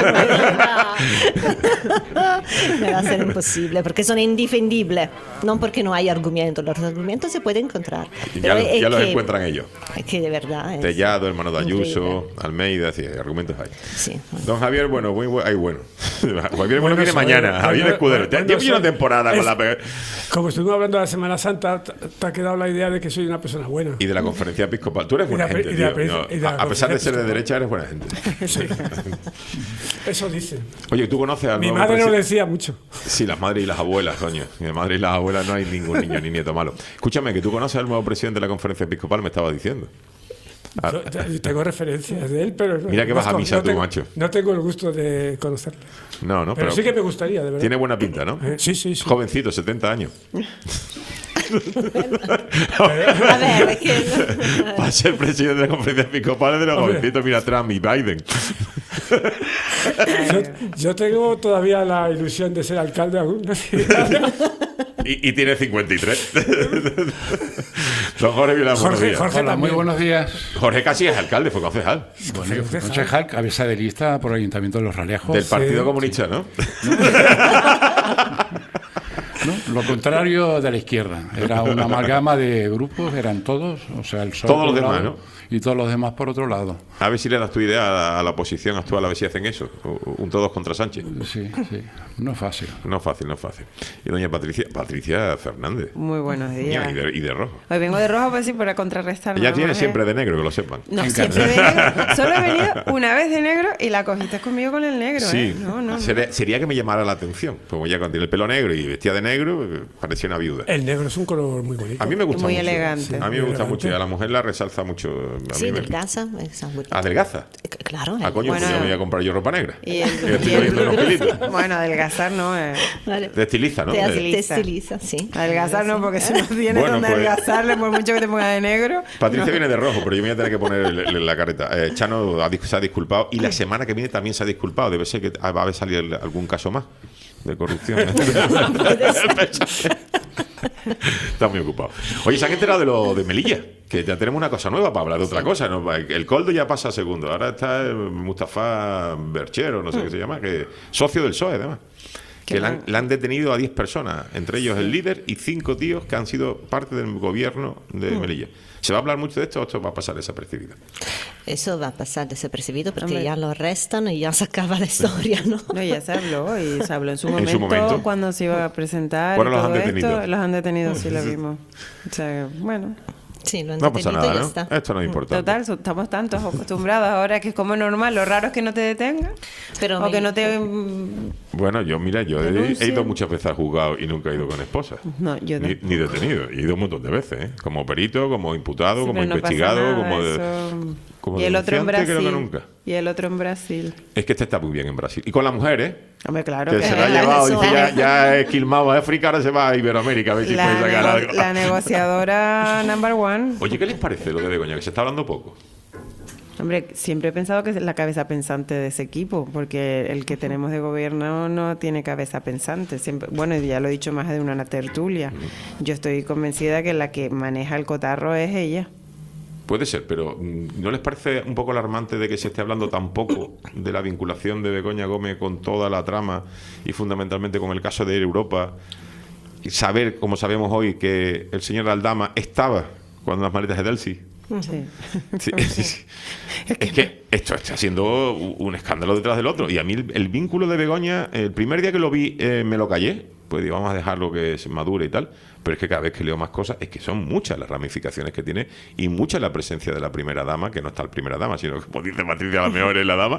Me va a ser imposible, porque son indefendibles. No porque no hay argumentos. Los argumentos se pueden encontrar. Ya los encuentran ellos. Es que de verdad. Tellado, hermano de Ayuso, Almeida, sí, argumentos hay. Sí. Don Javier, bueno, muy bueno. Javier, bueno, viene mañana. Javier Escudero. Llevo una temporada con la. Como estuvimos hablando de la Semana Santa, te ha quedado la idea de que soy una persona buena. Y de la conferencia episcopal. Tú eres buena gente, tío. A pesar de ser de derecha, eres buena gente. Sí. Eso dice. Oye, ¿tú conoces al Mi madre no decía mucho. Sí, las madres y las abuelas, coño. Mi madre y las abuelas no hay ningún niño ni nieto malo. Escúchame, que tú conoces al nuevo presidente de la conferencia episcopal, me estaba diciendo. Yo tengo referencias de él, pero... Mira que vas a misa tú, macho. No tengo el gusto de conocerle. No, pero sí que me gustaría, de verdad. Tiene buena pinta, ¿no? Sí. Jovencito, 70 años. A ver, es que... Va a ser presidente de la conferencia episcopal de los jovencitos. Mira, Trump y Biden. Yo tengo todavía la ilusión de ser alcalde de alguna ciudad. Y tiene 53. Don Jorge Vilán, buenos días. Hola, muy buenos días. Jorge casi es alcalde, fue concejal. Bueno, fue concejal, cabeza de lista por el Ayuntamiento de Los Ralejos. Del Partido Comunista, ¿no? No, lo contrario de la izquierda. Era una amalgama de grupos, eran todos, o sea, el PSOE todos los demás, ¿no? Y todos los demás por otro lado. A ver si le das tu idea a la oposición actual, a ver si hacen eso. Un todos contra Sánchez. Sí. No es fácil. No es fácil. Y doña Patricia Fernández. Muy buenos días. Y de rojo. Hoy vengo de rojo, pues sí, para contrarrestar. Ella tiene siempre de negro, que lo sepan. No, siempre de negro. Solo he venido una vez de negro y la cogiste conmigo con el negro, sí. ¿eh? No. Sería que me llamara la atención. Como ella cuando tiene el pelo negro y vestía de negro, parecía una viuda. El negro es un color muy bonito. A mí me gusta muy mucho. Elegante. Sí, a mí me gusta mucho. Y a la mujer la resalza mucho. Sí, delgaza. ¿Adelgaza? Claro. Coño, bueno, pues yo me voy a comprar yo ropa negra. Y bueno, adelgazar no. Vale. Te estiliza, ¿no? Te estiliza, sí. Adelgazar no, porque si no tienes donde adelgazarle, por mucho que te pongas de negro. Patricia viene de rojo, pero yo me voy a tener que poner la careta. Chano se ha disculpado y la semana que viene también se ha disculpado. Debe ser que va a haber salido algún caso más de corrupción. Está muy ocupado. Oye, ¿se han enterado de lo de Melilla? Que ya tenemos una cosa nueva para hablar de otra cosa, ¿no? El Coldo ya pasa a segundo. Ahora está Mustafa Berchero, no sé qué se llama, que socio del PSOE, además. Que le han detenido a 10 personas, entre ellos el líder y 5 tíos que han sido parte del gobierno de Melilla. ¿Se va a hablar mucho de esto o esto va a pasar desapercibido? Eso va a pasar desapercibido porque ya lo arrestan y ya se acaba la historia, ¿no? No, ya se habló en su momento cuando se iba a presentar. Bueno, los han detenido. Los han detenido, sí lo vimos. O sea, bueno. Sí, no pasa nada, ¿no? Esto no es importante. Total, estamos tantos acostumbrados ahora que es como normal. Lo raro es que no te detengan. O que no te... Bueno, yo he ido muchas veces al juzgado y nunca he ido con esposa. No, yo ni detenido. He ido un montón de veces, ¿eh? Como perito, como imputado, sí, como investigado, como y el otro en Brasil. Creo que nunca. Y el otro en Brasil. Es que está muy bien en Brasil. Y con la mujer, ¿eh? Hombre, claro. Que se la ha llevado. Dice, ya he quilmado a África, ahora se va a Iberoamérica a ver si puede sacar algo. La negociadora number one. Oye, ¿qué les parece lo de Begoña? Que se está hablando poco. Hombre, siempre he pensado que es la cabeza pensante de ese equipo, porque el que tenemos de gobierno no tiene cabeza pensante. Siempre, bueno, ya lo he dicho más de una tertulia. Yo estoy convencida que la que maneja el cotarro es ella. Puede ser, pero ¿no les parece un poco alarmante de que se esté hablando tan poco de la vinculación de Begoña Gómez con toda la trama y fundamentalmente con el caso de Air Europa? Y saber, como sabemos hoy, que el señor Aldama estaba con las maletas de Delcy. Sí. Es que esto está siendo un escándalo detrás del otro. Y a mí el vínculo de Begoña, el primer día que lo vi, me lo callé. Pues digo, vamos a dejarlo que se madure y tal. Pero es que cada vez que leo más cosas, es que son muchas las ramificaciones que tiene y mucha la presencia de la primera dama, que no está la primera dama, sino que, como dice Patricia, la mejor es la dama.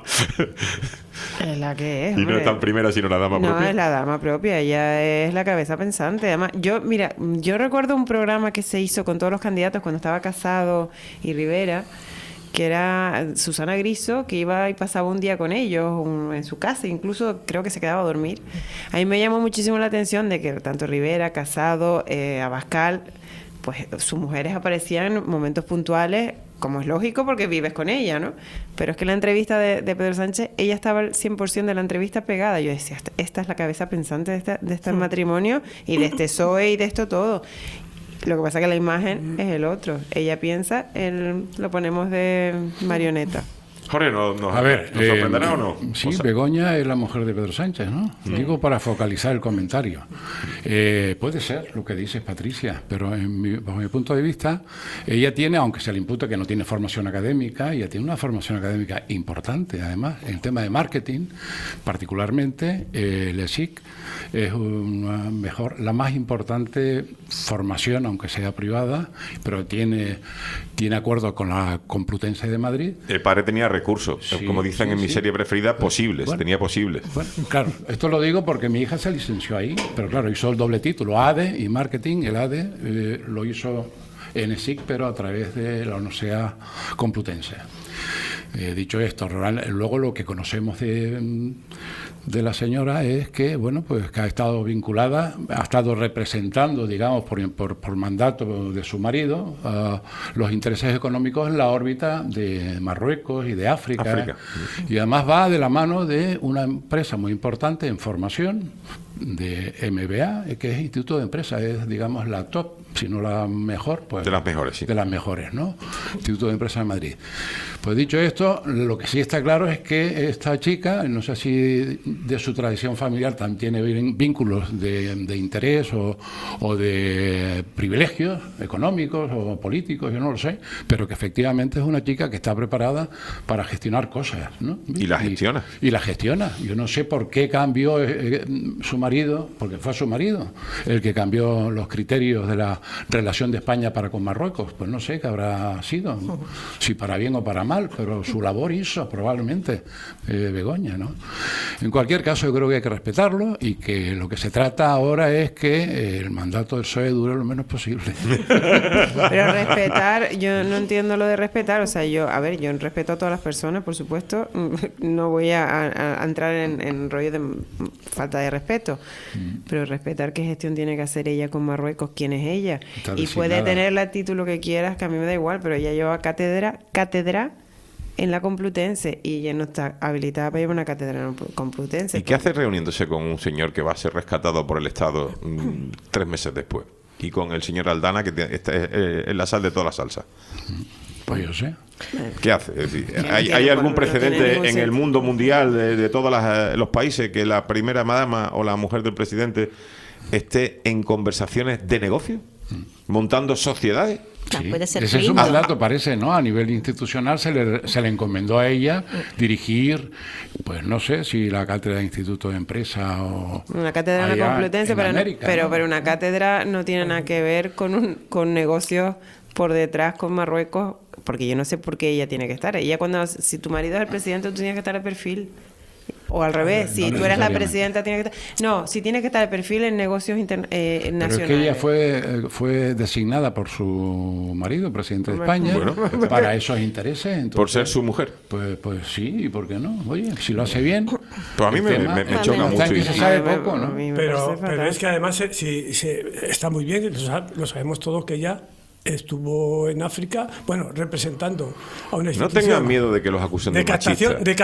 Es la que es. Y no es tan primera, sino la dama propia. No, es la dama propia, ella es la cabeza pensante. Además, yo recuerdo un programa que se hizo con todos los candidatos cuando estaba Casado y Rivera, que era Susana Griso, que iba y pasaba un día con ellos en su casa, incluso creo que se quedaba a dormir. A mí me llamó muchísimo la atención de que tanto Rivera, Casado, Abascal, pues sus mujeres aparecían en momentos puntuales, como es lógico porque vives con ella, ¿no? Pero es que la entrevista de Pedro Sánchez, ella estaba al 100% de la entrevista pegada. Yo decía, esta es la cabeza pensante de este matrimonio y de este PSOE y de esto todo. Lo que pasa es que la imagen es el otro. Ella piensa, lo ponemos de marioneta. Jorge, ¿nos sorprenderá o no? Sí, Begoña es la mujer de Pedro Sánchez, ¿no? Sí. Digo para focalizar el comentario. Puede ser lo que dices, Patricia, pero bajo mi punto de vista, ella tiene, aunque se le impute que no tiene formación académica, ella tiene una formación académica importante, además, en el tema de marketing, particularmente, el ESIC es la más importante formación, aunque sea privada, pero tiene acuerdo con la Complutense de Madrid. El padre tenía recursos, sí, como dicen en mi serie preferida, posibles, tenía posibles. Bueno, claro, esto lo digo porque mi hija se licenció ahí, pero claro, hizo el doble título, ADE y Marketing. El ADE lo hizo en ESIC, pero a través de la Universidad Complutense. Dicho esto, luego lo que conocemos de la señora es que, bueno, pues que ha estado vinculada, ha estado representando, digamos, por mandato de su marido, los intereses económicos en la órbita de Marruecos y de África. Y además va de la mano de una empresa muy importante en formación, de MBA, que es Instituto de Empresa, es, digamos, la top, si no la mejor, pues... De las mejores, sí. De las mejores, ¿no? Instituto de Empresa de Madrid. Pues dicho esto, lo que sí está claro es que esta chica, no sé si de su tradición familiar también tiene vínculos de interés o de privilegios económicos o políticos, yo no lo sé, pero que efectivamente es una chica que está preparada para gestionar cosas, ¿no? Y la gestiona. Y la gestiona. Yo no sé por qué cambió su marido, porque fue su marido el que cambió los criterios de la relación de España para con Marruecos. Pues no sé qué habrá sido, si para bien o para mal, pero su labor hizo probablemente Begoña, ¿no? En cualquier caso, yo creo que hay que respetarlo y que lo que se trata ahora es que el mandato del PSOE dure lo menos posible. Pero respetar, yo no entiendo lo de respetar, o sea, yo respeto a todas las personas, por supuesto, no voy a entrar en rollo de falta de respeto, pero respetar qué gestión tiene que hacer ella con Marruecos, quién es ella, y puede tener el título que quieras, que a mí me da igual, pero ella lleva cátedra en la Complutense y ella no está habilitada para llevar una cátedra en la Complutense. ¿Y qué hace reuniéndose con un señor que va a ser rescatado por el Estado 3 meses después? Y con el señor Aldana, que está en la sal de toda la salsa. Pues yo sé. ¿Qué hace? Es decir, ¿hay algún precedente en el mundo mundial de todos los países que la primera dama o la mujer del presidente esté en conversaciones de negocio? ¿Montando sociedades? Sí, puede ser ese es un mandato, parece, ¿no? A nivel institucional se le encomendó a ella dirigir, pues no sé si la cátedra de Instituto de Empresa o... Una cátedra en la Complutense, pero una cátedra no tiene nada que ver con negocios por detrás con Marruecos, porque yo no sé por qué ella tiene que estar. Ella si tu marido es el presidente, tú tienes que estar de perfil. O al revés, si tú eres la presidenta, tienes que estar... No, si tienes que estar de perfil en negocios nacionales. Pero es que ella fue designada por su marido, presidente de España, para esos intereses. Entonces, por ser su mujer. Pues sí, ¿y por qué no? Oye, si lo hace bien... Pues a mí me choca mucho. Se sabe poco, ¿no? Pero es que además está muy bien, lo sabemos todos, que ella estuvo en África, representando a una institución. No tengan miedo de que los acusen de machistas. De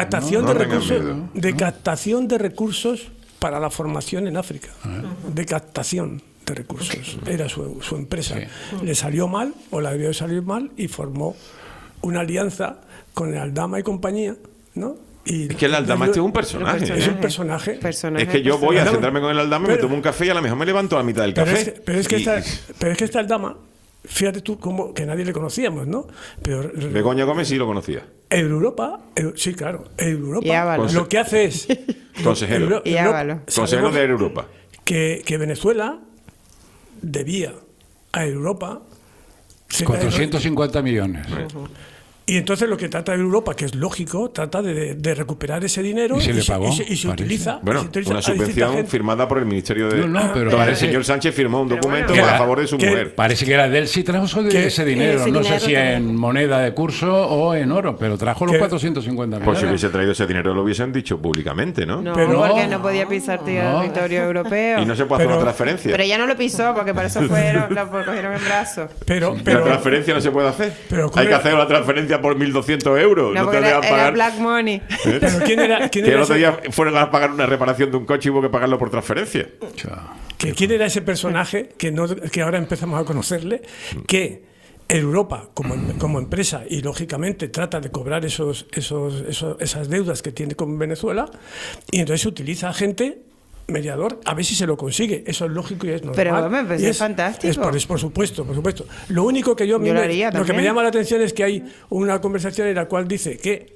captación de recursos para la formación en África. De captación. de recursos. Era su empresa. Le salió mal, o la debió de salir mal, y formó una alianza con el Aldama y compañía, ¿no? Y es que el Aldama es un personaje. Es un personaje. Es que yo voy a sentarme con el Aldama, me tomo un café y a lo mejor me levanto a la mitad del café. Pero es que esta Aldama, fíjate tú, como que nadie le conocíamos, ¿no? Pero Begoña Gómez sí lo conocía. Europa, sí, claro, Europa, lo que hace es... Consejero. Consejero de Europa. Que Venezuela debía a Europa 450 millones. Y entonces lo que trata Europa, que es lógico, trata de recuperar ese dinero y se le pagó, y se utiliza. Bueno, una subvención firmada por el Ministerio de... pero el señor Sánchez firmó un documento a favor de su mujer. Parece que era de él, sí trajo ese dinero. No sé si en moneda de curso o en oro, pero trajo los 450 millones. Pues si hubiese traído ese dinero lo hubiesen dicho públicamente, ¿no? No, porque no podía pisar territorio europeo. Y no se puede hacer una transferencia. Pero ya no lo pisó, porque para eso lo cogieron en brazos. Pero la transferencia no se puede hacer. Hay que hacer una transferencia por 1.200 euros. No, porque era black money. Pero ¿quién era que el otro día fueron a pagar una reparación de un coche y hubo que pagarlo por transferencia. ¿Quién era ese personaje que ahora empezamos a conocerle? Que Europa, como empresa, y lógicamente trata de cobrar esas deudas que tiene con Venezuela, y entonces utiliza a gente mediador, a ver si se lo consigue. Eso es lógico y es normal. Pero me parece fantástico. Por supuesto. Lo único que lo que me llama la atención es que hay una conversación en la cual dice que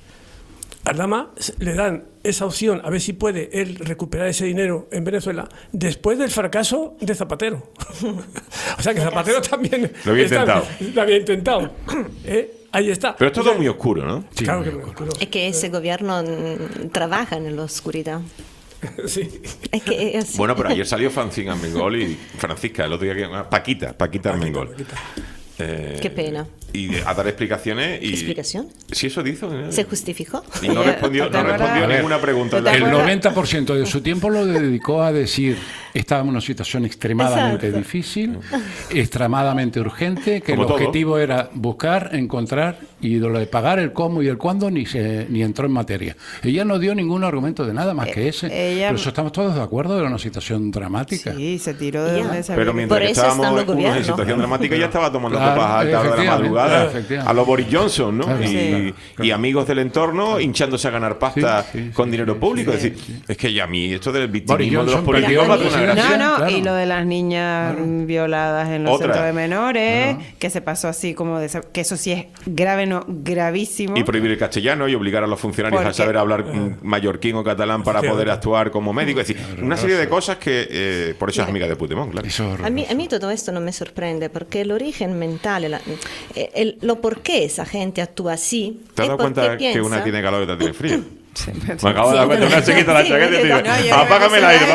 a Aldama le dan esa opción a ver si puede él recuperar ese dinero en Venezuela después del fracaso de Zapatero. O sea que Zapatero también lo había intentado. Ahí está. Pero es todo muy oscuro, ¿no? Sí, claro que muy oscuro. Es que ese gobierno trabaja en la oscuridad. Sí. Es que es... Bueno, pero ayer salió Francina Armengol y Francisca, el otro día Paquita Armengol. Qué pena. Y a dar explicaciones. ¿Explicación? Sí, eso dijo. ¿Se justificó? Y no respondió ninguna pregunta. El 90% de su tiempo lo dedicó a decir: estábamos en una situación extremadamente difícil, extremadamente urgente, que el objetivo era buscar, encontrar, y lo de pagar el cómo y el cuándo ni entró en materia. Ella no dio ningún argumento de nada más que ese. Pero eso estamos todos de acuerdo, era una situación dramática. Sí, se tiró de donde se Pero mientras que estábamos en situación dramática, ya estaba tomando copas a alta hora de la madrugada. A los Boris Johnson, ¿no? Y amigos del entorno hinchándose a ganar pasta con dinero público. Es decir, es que ya a mí esto del victimismo de los políticos me hace una gracia. Y lo de las niñas violadas en los centros de menores, que se pasó así como que eso sí es grave, no, gravísimo. Y prohibir el castellano y obligar a los funcionarios a saber hablar mallorquín o catalán para poder actuar como médico. Es decir, una serie de cosas que por eso es amiga de Puigdemont, claro. A mí todo esto no me sorprende, porque el origen mental, lo por qué esa gente actúa así. ¿Te has dado cuenta que una tiene calor y otra tiene frío? Sí, me acabo de dar cuenta, una se quita la chaqueta y dice: apágame el aire,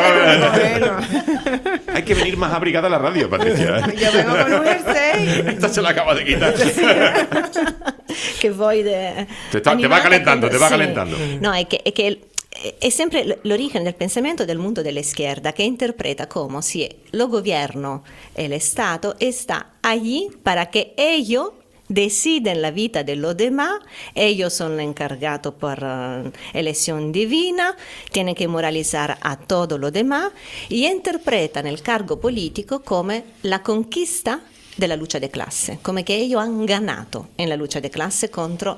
Hay que venir más abrigada a la radio, Patricia. Yo vengo con un jersey. Esta se la acaba de quitar. Que voy de... Te va calentando, te va calentando. No, es que è sempre l'origine del pensamento del mondo della izquierda, che interpreta como si lo gobierno, el Estado, está allí para que ellos deciden la vida de los demás, ellos son encargados por elección divina, tienen que moralizar a todo lo demás y interpretan el cargo político como la conquista de la lucha de clase, come che ellos han ganado en la lucha de clase contro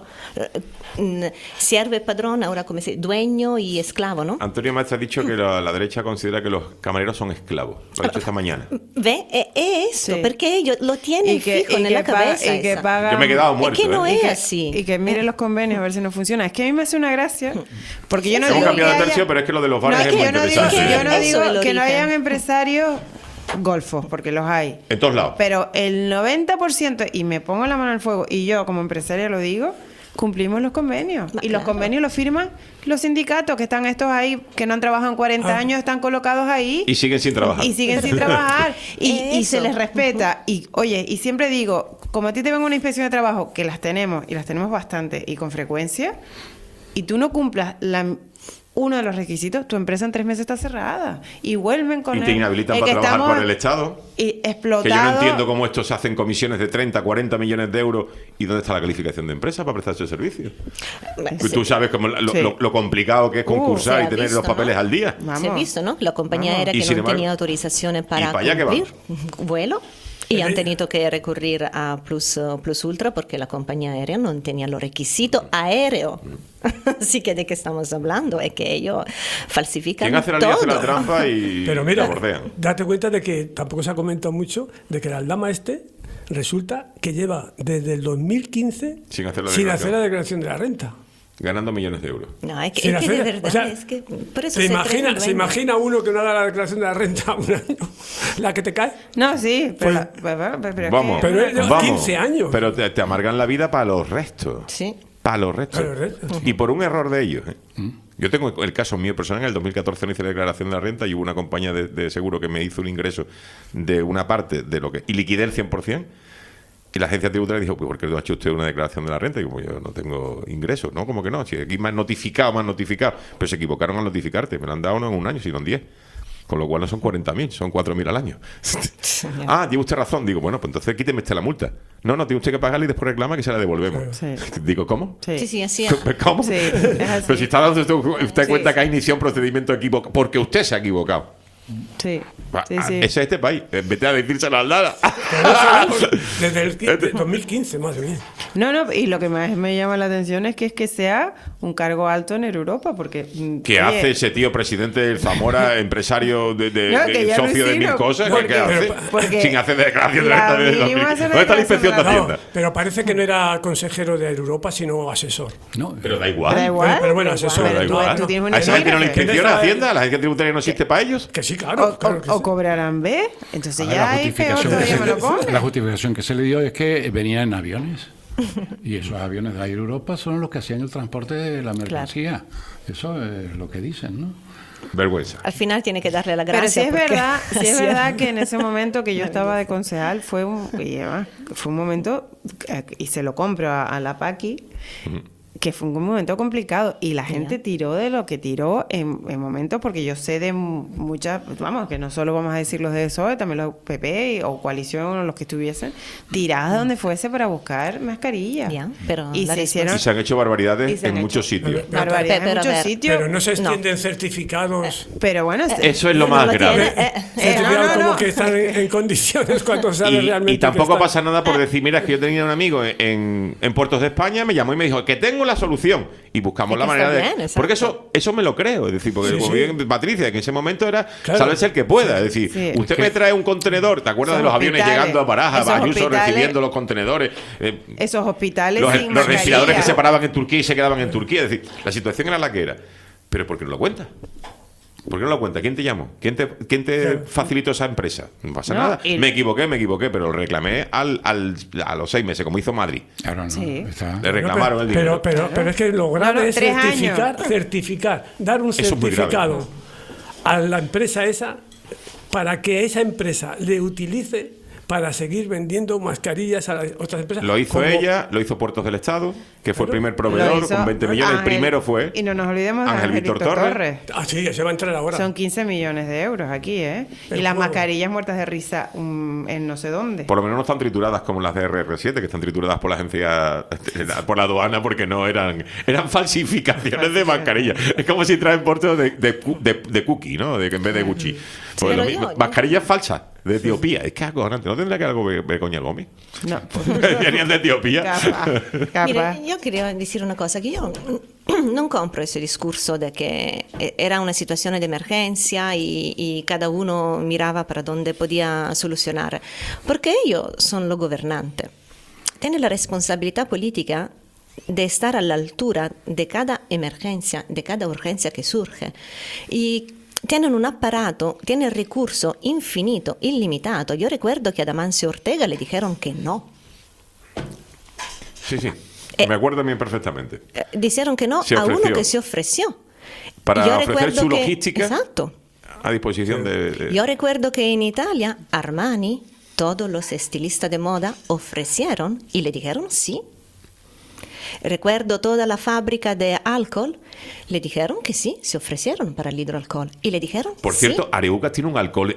siervo y padrón, ahora como se dueño y esclavo, ¿no? Antonio Maestre ha dicho que la derecha considera que los camareros son esclavos. Lo ha dicho esta mañana. Ve, è eso, perché ellos lo tienen fijo en la cabeza. Y que pagan, yo me he quedado muerto. Es que no es así. Y que miren los convenios a ver si no funciona. Es que a mí me hace una gracia, porque yo no Hemos digo cambiado de tercio, pero es que lo de los bares es muy interesante. Yo no digo que no hayan empresarios golfos, porque los hay. En todos lados. Pero el 90%, y me pongo la mano al fuego, y yo como empresaria lo digo, cumplimos los convenios. Y los convenios los firman los sindicatos, que están estos ahí, que no han trabajado en 40 años, están colocados ahí. Y siguen sin trabajar. Y se les respeta. Y oye, y siempre digo, como a ti te ven una inspección de trabajo, que las tenemos, y las tenemos bastante, y con frecuencia, y tú no cumplas uno de los requisitos, tu empresa en 3 meses está cerrada. Y vuelven con y te inhabilitan para trabajar por el Estado. Y explotado. Que yo no entiendo cómo estos hacen comisiones de 30, 40 millones de euros. ¿Y dónde está la calificación de empresa para prestar ese servicio? Sí. Tú sabes cómo lo complicado que es concursar y tener los papeles al día. Se ha visto, ¿no? La compañía aérea que no tenía autorizaciones para cumplir vuelo. Y han tenido que recurrir a Plus Ultra porque la compañía aérea no tenía los requisitos aéreos. Así que de qué estamos hablando es que ellos falsifican todo. ¿Quién hace la trampa y Pero mira, la bordean? Date cuenta de que tampoco se ha comentado mucho de que el Aldama resulta que lleva desde el 2015 sin hacer la declaración de la renta. Ganando millones de euros. No, es que de verdad, o sea, es que por eso se imagina uno que no haga la declaración de la renta un año, la que te cae. No, sí, pero, vamos, pero 15 años. Pero te amargan la vida para los restos. Sí. Para los restos. Y por un error de ellos. Yo tengo el caso mío personal. En el 2014 no hice la declaración de la renta y hubo una compañía de seguro que me hizo un ingreso de una parte de lo que... Y liquidé el 100%. Y la agencia tributaria dijo, pues ¿por qué no ha hecho usted una declaración de la renta? Y como yo no tengo ingresos, ¿no? Como que no, si aquí me han notificado. Pero se equivocaron al notificarte, me lo han dado no en un año, sino en 10. Con lo cual no son 40.000, son 4.000 al año. Tiene usted razón. Digo, bueno, pues entonces quíteme usted la multa. No, tiene usted que pagarle y después reclama que se la devolvemos. Sí. Digo, ¿cómo? Sí, así ¿Cómo? Sí, pero si está dando usted cuenta que ha iniciado un procedimiento equivocado, porque usted se ha equivocado. Sí. Ese es este país. Vete a decírselo al nada. Desde el 2015, madre mía. No, y lo que más me llama la atención es que sea un cargo alto en Europa, porque... ¿Qué hace ese tío presidente del Zamora, empresario de socio de mil cosas? ¿Qué hace? Sin hacer declaración de renta de 2000. ¿Dónde está la inspección de Hacienda? Pero parece que no era consejero de Europa, sino asesor. No, pero da igual. Pero bueno, asesor. Da igual. ¿A esa gente no le inspecciona Hacienda? ¿La agencia tributaria no existe para ellos? Que sí, claro. O cobrarán B, entonces ya hay peor todavía me lo pone. La justificación que se le dio es que venían en aviones. Y esos aviones de Air Europa son los que hacían el transporte de la mercancía. Eso es lo que dicen, ¿no? Vergüenza. Al final tiene que darle la gracia. Pero sí es verdad que en ese momento que yo estaba de concejal fue un momento, y se lo compro a la Paqui, que fue un momento complicado y la gente tiró de lo que tiró en momentos, porque yo sé de muchas, vamos, que no solo vamos a decir los de PSOE, también los PP o coalición o los que estuviesen tiradas donde fuese para buscar mascarillas. Y se han hecho barbaridades en muchos sitios. Barbaridades en muchos sitios. Pero no se extienden certificados. Pero bueno, eso es lo más grave. Certificados como que están en condiciones cuando saben realmente. Y tampoco pasa nada por decir, mira, es que yo tenía un amigo en Puertos de España, me llamó y me dijo que tengo la solución y buscamos la manera de... Porque eso me lo creo, es decir, porque como bien Patricia, que en ese momento era sálvese el que pueda, es decir, usted me trae un contenedor, ¿te acuerdas de los aviones llegando a Barajas, Ayuso recibiendo los contenedores? Esos hospitales los respiradores que se paraban en Turquía y se quedaban en Turquía, es decir, la situación era la que era. Pero ¿por qué no lo cuenta? ¿Por qué no lo cuenta? ¿Quién te llamó? ¿Quién te facilitó esa empresa? No pasa nada. Me equivoqué, pero lo reclamé a los 6 meses, como hizo Madrid. Claro, no. Le reclamaron el dinero. Pero es que lo grave es certificar, dar un certificado a la empresa esa para que esa empresa le utilice para seguir vendiendo mascarillas a las otras empresas. Lo hizo ella, lo hizo Puertos del Estado, que fue el primer proveedor con 20 millones. El primero fue... Y no nos olvidemos de Ángel Víctor Torres. Sí, se va a entrar ahora. Son 15 millones de euros aquí, ¿eh? Y las mascarillas muertas de risa en no sé dónde. Por lo menos no están trituradas como las de RR7, que están trituradas por la agencia, por la aduana, porque no eran falsificaciones de mascarillas. Es como si traen portos de Cookie, ¿no? En vez de Gucci. Mascarillas falsas de Etiopía. Es que es acojonante. ¿No tendrá que algo ver con el Gómez? No. Venían de Etiopía. Mire, io quería decir una cosa, che io non compro ese discorso de que era una situazione di emergencia y cada uno miraba para donde podía solucionar, porque ellos son los gobernantes, tienen la responsabilidad política de estar a la altura de cada emergencia, de cada urgencia que surge, y tienen un apparato, tienen recurso infinito, illimitato. Yo recuerdo que a Damancio Ortega le dijeron que no. Sí. Me acuerdo bien perfectamente. Dijeron que no a uno que se ofreció. Para ofrecer su logística exacto. a disposición de... Yo recuerdo que en Italia, Armani, todos los estilistas de moda ofrecieron y le dijeron sí. Recuerdo toda la fábrica de alcohol, le dijeron que sí, se ofrecieron para el hidroalcohol. Y le dijeron Por sí. cierto, Areuca tiene un alcohol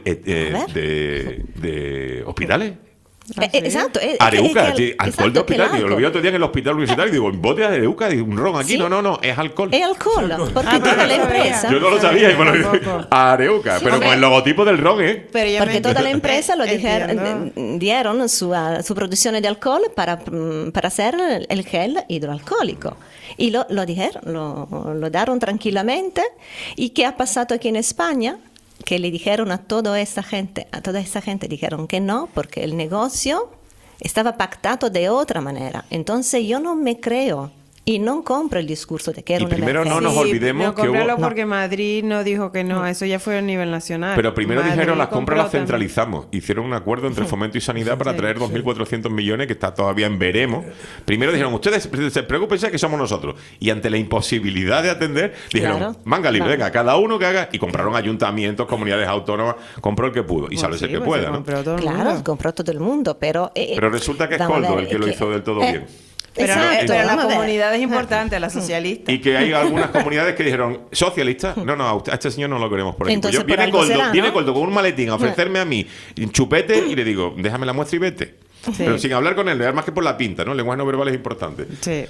de hospitales. Exacto. Areuca, alcohol de exacto, que el hospital. Yo lo vi alcohol. otro día en el hospital universitario y digo, en bote de Areuca, digo, un ron aquí. Sí. No, es alcohol. Es alcohol, porque toda la empresa... Yo no lo sabía, y me lo Areuca, Sí, pero hombre. con el logotipo del ron, ¿eh? Porque toda la empresa lo Entiendo. dieron su producción de alcohol para hacer el gel hidroalcohólico. Y lo dijeron, lo daron tranquilamente. ¿Y qué ha pasado aquí en España? Que le dijeron a toda esa gente dijeron que no, porque el negocio estaba pactado de otra manera. Entonces yo no me creo y no compro el discurso de que era Y una primero no emergencia. nos olvidemos no que hubo... comprarlo porque Madrid no dijo que no, eso ya fue a nivel nacional. Pero primero Madrid dijeron las compras las compró también. centralizamos. Hicieron un acuerdo entre Fomento y Sanidad para traer 2.400 millones, que está todavía en veremos. Primero dijeron, ustedes se preocupense que somos nosotros. Y ante la imposibilidad de atender, dijeron, Claro, manga libre, claro. venga, cada uno que haga. Y compraron ayuntamientos, comunidades autónomas, compró el que pudo. Y sálvese el que pueda, ¿no? Claro, compró todo el mundo, pero... Pero resulta que es vamos a Coldo ver, el que lo que- hizo del todo bien. Pero, Exacto, pero la vamos a ver. comunidad es importante, la socialista. Y que hay algunas comunidades que dijeron, socialistas, no, a este señor no lo queremos por aquí. Pues Entonces, por viene algo Coldo, será, ¿no? viene Coldo con un maletín a ofrecerme a mí un chupete y le digo, déjame la muestra y vete. Sí. Pero sin hablar con él, le da más que por la pinta, ¿no? El lenguaje no verbal es importante. Sí.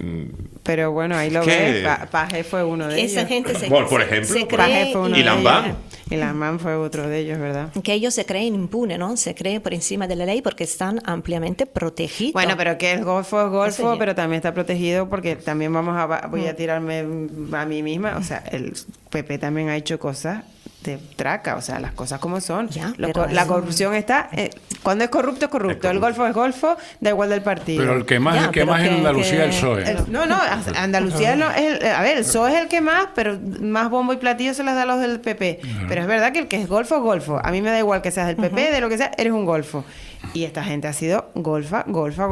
Pero bueno, ahí lo ¿Qué? ves. Paje fue uno de Esa ellos. gente se, Por ejemplo. se Por cree... Paje fue uno ¿Y de Lambán? ellos. Y Lambán fue otro de ellos, ¿verdad? Que ellos se creen impunes, ¿no? Se creen por encima de la ley porque están ampliamente protegidos. Bueno, pero que el golfo es golfo, Eso ya. pero también está protegido porque también voy a tirarme a mí misma. O sea, el PP también ha hecho cosas de traca, o sea, las cosas como son. pero La eso- corrupción está... cuando es corrupto, es corrupto. El golfo es golfo, da igual del partido. Pero el que más, en Andalucía es el PSOE. No, Andalucía no es a ver, el PSOE es el que más, pero más bombo y platillo se las da a los del PP. Pero es verdad que el que es golfo es golfo. A mí me da igual que seas del PP, de lo que sea, eres un golfo. Y esta gente ha sido golfa.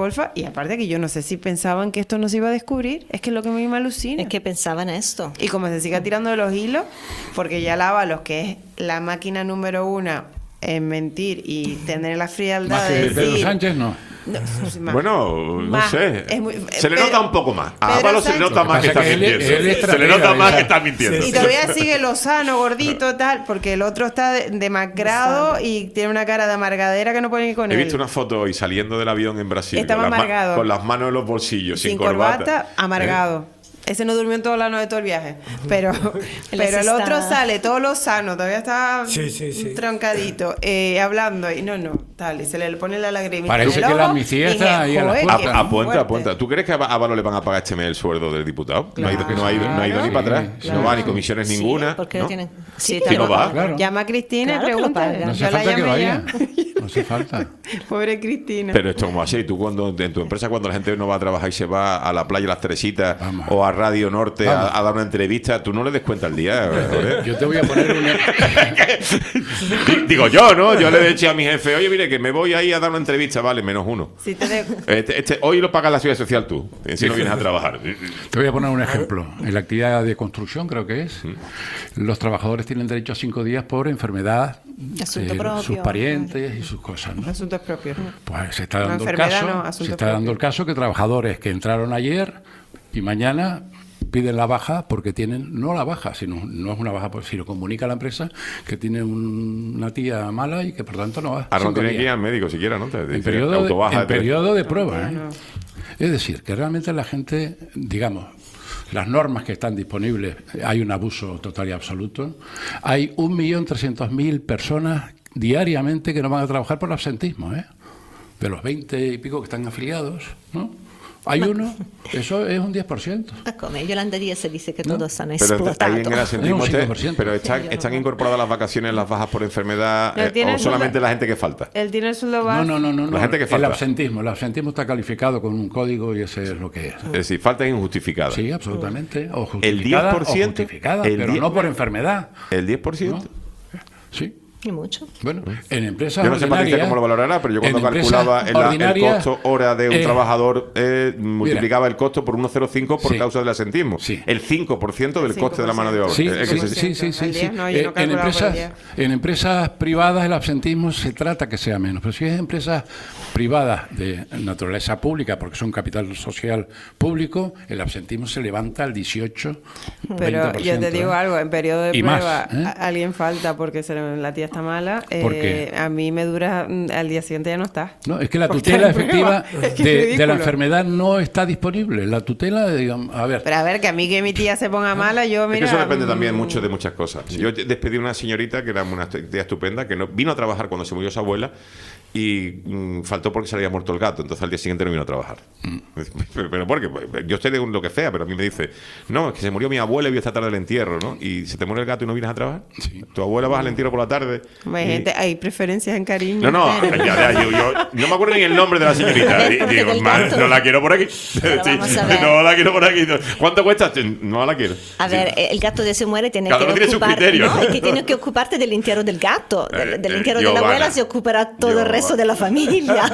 Y aparte que yo no sé si pensaban que esto no se iba a descubrir. Es que es lo que a mí me alucina. Es que pensaban esto. Y como se siga tirando de los hilos, porque ya Ábalos, que es la máquina número 1 en mentir y tener la frialdad Más de que decir... Pedro Sánchez, no. Más. Bueno, no Más. sé. Es muy- Se le Pedro- nota un poco más. A Pedro Ábalos se le Sánchez- nota más que Lo que está pasa es que él mintiendo. es Se le estratega, nota más esa- que está mintiendo. Y todavía sigue Lozano, gordito, tal, porque el otro está demacrado y tiene una cara de amargadera que no puede ir con He él. visto una foto hoy saliendo del avión en Brasil. Estaba con las amargado. con las manos en los bolsillos, sin, Sin corbata. corbata, amargado. Ese no durmió en todo el ano de todo el viaje. Pero el otro sale todo Lozano, todavía está troncadito, hablando y no, tal, y se le pone la lagrimita. Parece en el que la ojo, amnistía y está ahí a la dije, puerta. "Joder, qué Apunta, fuerte". apunta. ¿Tú crees que a Ábalos le van a pagar este mes el sueldo del diputado? No ha ido ni para atrás. Claro. No va ni comisiones ninguna. Porque ¿no? tienen... Sí, Si no va. Claro. Llama a Cristina Claro y que lo pregunta. paga. No hace Yo la falta que llamé vaya. ya. No hace falta. Pobre Cristina. Pero esto como así, tú cuando en tu empresa cuando la gente no va a trabajar y se va a la playa Las Teresitas o a Radio Norte a dar una entrevista, tú no le des cuenta al día. joder. Yo te voy a poner una... Digo yo, ¿no? Yo le he dicho a mi jefe, oye, mire, que me voy ahí a dar una entrevista, vale, -1. Si te de- Hoy lo paga la Seguridad Social tú, si no vienes a trabajar. Te voy a poner un ejemplo. En la actividad de construcción, creo que es, los trabajadores tienen derecho a 5 días por enfermedad, Asunto propio. sus parientes y sus cosas, ¿no? Asuntos propios. Pues se está No, dando el enfermedad caso, no, asunto se está dando el caso que trabajadores que entraron ayer y mañana piden la baja porque tienen, no la baja, sino no es una baja, sino comunica a la empresa que tiene una tía mala y que por tanto no va. Ahora no 5 tiene días. que ir al médico siquiera, ¿no? Te En dice, periodo, autobaja en de 3. periodo de prueba. Es decir, que realmente la gente, digamos, las normas que están disponibles, hay un abuso total y absoluto. Hay 1.300.000 personas diariamente que no van a trabajar por absentismo, ¿eh? De los 20 y pico que están afiliados, ¿no? Hay uno, eso es un 10%. Come, Yolanda Díaz se dice que todos han Pero explotado. ahí en el asentismo, Es un 5%. pero están incorporadas las vacaciones, las bajas por enfermedad, No, tiene o solamente sueldo- la gente que falta. Él tiene el sueldo base. No. La gente que El falta. absentismo está calificado con un código y ese es lo que es. Es decir, falta injustificada. Sí, absolutamente. O El justificada, 10%, o justificada, el pero 10%, no por enfermedad. ¿El 10%? Sí. Y mucho. Bueno, en empresas yo no sé, Patricia, cómo lo valorará, pero yo cuando calculaba el costo hora de un trabajador, multiplicaba el costo por 1,05 por causa del asentismo. El 5% del coste de la mano de obra. Sí. En empresas privadas el absentismo se trata que sea menos, pero si es empresas privadas de naturaleza pública, porque son capital social público, el absentismo se levanta al 18%. Pero yo te digo algo, en periodo de prueba más, alguien falta porque la tía está mala, a mí me dura, al día siguiente ya no está. No, es que la tutela efectiva de la enfermedad no está disponible. La tutela, digamos, a ver. Pero a ver, que a mí que mi tía se ponga mala, yo mira... Es que eso depende también mucho de muchas cosas. Yo despedí a una señorita que era una tía estupenda, que no, vino a trabajar cuando se murió su abuela y faltó porque se le había muerto el gato, entonces al día siguiente no vino a trabajar. Pero ¿por qué? Yo sé de lo que sea, pero a mí me dice, no, es que se murió mi abuela y voy esta tarde al entierro, ¿no? Y se te muere el gato y no vienes a trabajar. Tu abuela vas al entierro por la tarde. Hay preferencias en cariño. No, yo no me acuerdo ni el nombre de la señorita. Digo, no la quiero por aquí. No la quiero por aquí. ¿Cuánto cuesta? No la quiero. A ver, el gato de se muere tiene cada que tiene ocupar, su criterio. ¿no? Es que tiene que ocuparte del entierro del gato, del entierro de la abuela se ocupará todo el resto de la familia.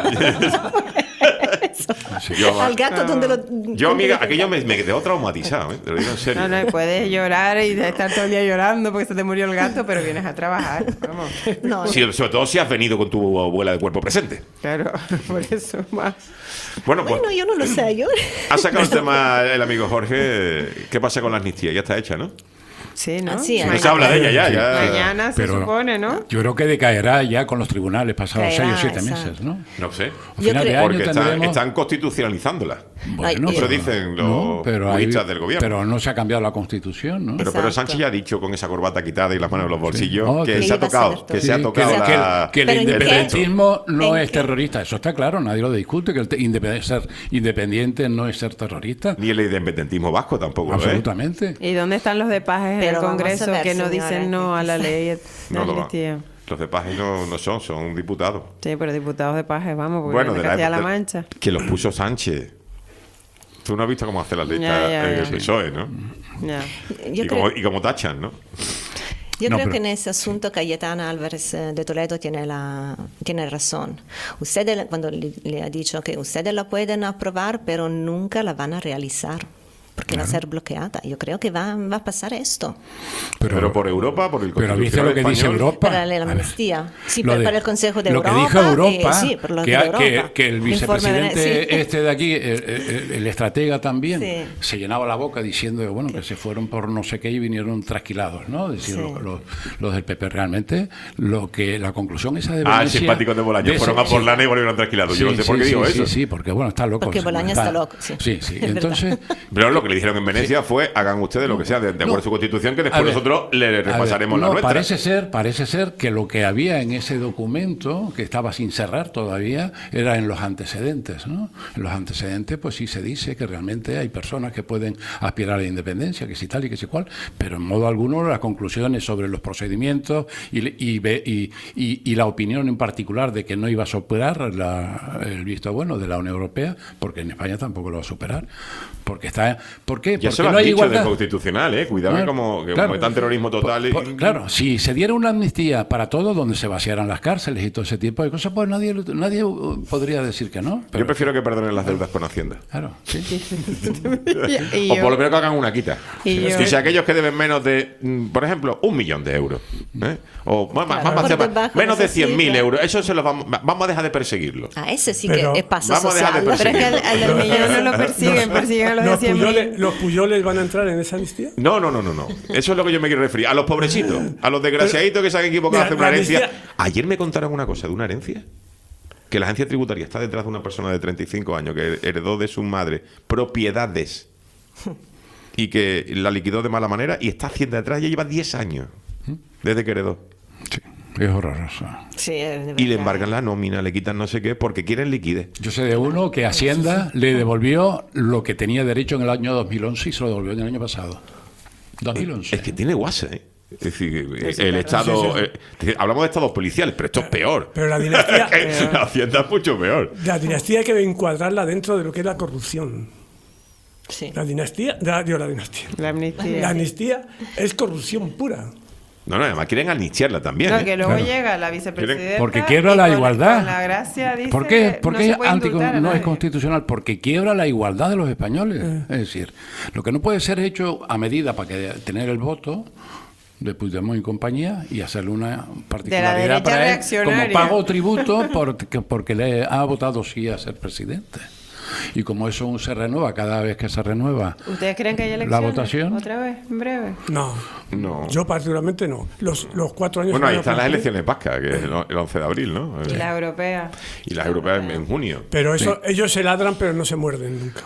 Al gato donde lo... Yo, amiga, aquello me quedó traumatizado, te lo digo en serio. No, puedes llorar y estar todo el día llorando porque se te murió el gato, pero vienes a trabajar. Vamos. No. Sí, sobre todo si has venido con tu abuela de cuerpo presente. Claro, por eso más. Bueno, yo no lo sé. Ha sacado el tema el amigo Jorge. ¿Qué pasa con la amnistía? Ya está hecha, ¿no? Sí, ¿no? Sí, no se habla de ella ya. Mañana se supone, ¿no? Yo creo que decaerá ya con los tribunales pasados 6 o 7 meses, ¿no? No sé. A final de año porque están constitucionalizándola. Bueno, eso dicen los juristas del gobierno. Pero no se ha cambiado la Constitución, ¿no? Pero Sánchez ya ha dicho con esa corbata quitada y las manos en los bolsillos que se ha tocado. Que se ha tocado que el independentismo no es terrorista. Eso está claro, nadie lo discute. Que ser independiente no es ser terrorista. Ni el independentismo vasco tampoco. Absolutamente. ¿Y dónde están los de Pajes en el Congreso que no dicen no a la ley de amnistía? Los de Pajes no son diputados. Sí, pero diputados de Pajes, vamos, porque de Castilla-La Mancha. Que los puso Sánchez. Tú no has visto cómo hace las listas en el PSOE, ¿no? Y cómo tachan, ¿no? Yo creo que en ese asunto Cayetana Álvarez de Toledo tiene razón. Ustedes, cuando le ha dicho que ustedes la pueden aprobar, pero nunca la van a realizar. Porque va a ser bloqueada. Yo creo que va a pasar esto. Pero por Europa, por el Pero ¿viste lo que dice Europa? Para la amnistía. Sí, para el Consejo de Europa. Lo que dijo Europa, sí, por lo de Europa. Que el vicepresidente de aquí, el estratega también, se llenaba la boca diciendo que se fueron por no sé qué y vinieron trasquilados, ¿no? Decir, los del PP realmente, la conclusión esa de Valencia... el simpático de Bolaño. Fueron a Porlana y volvieron trasquilados. Yo no sé por qué digo eso. Sí, porque está loco. Porque Bolaño está loco, Sí, entonces... Pero lo que le dijeron en Venecia fue hagan ustedes lo que sea de acuerdo a su constitución, que después nosotros le repasaremos la nuestra. Parece ser que lo que había en ese documento, que estaba sin cerrar todavía, era en los antecedentes, ¿no? En los antecedentes, pues sí se dice que realmente hay personas que pueden aspirar a la independencia, que si tal y que si cual, pero en modo alguno las conclusiones sobre los procedimientos y la opinión en particular de que no iba a superar el visto bueno de la Unión Europea, porque en España tampoco lo va a superar, porque está... ¿Por qué? Ya porque se lo han dicho del Constitucional, cuidado que como tan terrorismo total. Claro, si se diera una amnistía para todo, donde se vaciaran las cárceles y todo ese tipo de cosas, pues nadie podría decir que no. Yo prefiero que perdonen las deudas con Hacienda. Claro, sí. O por lo menos que hagan una quita. Si aquellos que deben menos de, por ejemplo, 1 millón de euros, o menos de 100.000 euros, eso se los vamos a dejar de perseguirlo. Ese sí que es paso social. Pero es que al del millón no lo persiguen a los de 100.000. ¿Los Puyoles van a entrar en esa amnistía? No. Eso es lo que yo me quiero referir. A los pobrecitos, a los desgraciaditos que se han equivocado hacer una herencia. Ayer me contaron una cosa de una herencia. Que la agencia tributaria está detrás de una persona de 35 años que heredó de su madre propiedades y que la liquidó de mala manera y está haciendo detrás, ya lleva 10 años desde que heredó. Sí. Es horroroso. Sí, y le embargan la nómina, le quitan no sé qué, porque quieren liquidez. Yo sé de uno que Hacienda le devolvió lo que tenía derecho en el año 2011 y se lo devolvió en el año pasado. 2011. Es que tiene guasa, ¿eh? Es decir, el Estado... hablamos de estados policiales, pero esto es peor. Pero la dinastía... la Hacienda es mucho peor. La dinastía hay que encuadrarla dentro de lo que es la corrupción. Sí. La amnistía es corrupción pura. No, además quieren amnistiarla también. No, que luego llega la vicepresidenta. Porque quiebra la igualdad. Con la gracia dice, ¿Por qué? Porque no es constitucional. Porque quiebra la igualdad de los españoles. Es decir, lo que no puede ser hecho a medida para tener el voto de Puigdemont y compañía y hacerle una particularidad para él como pago o tributo porque le ha votado sí a ser presidente. Y como eso se renueva cada vez que se renueva. ¿Ustedes creen que hay elecciones? La votación. ¿Otra vez? ¿En breve? No. Yo particularmente no. Los 4 años... Bueno, ahí están las elecciones vascas, que es el 11 de abril, ¿no? Y las europeas. Y las europeas en junio. Pero eso, ellos se ladran, pero no se muerden nunca.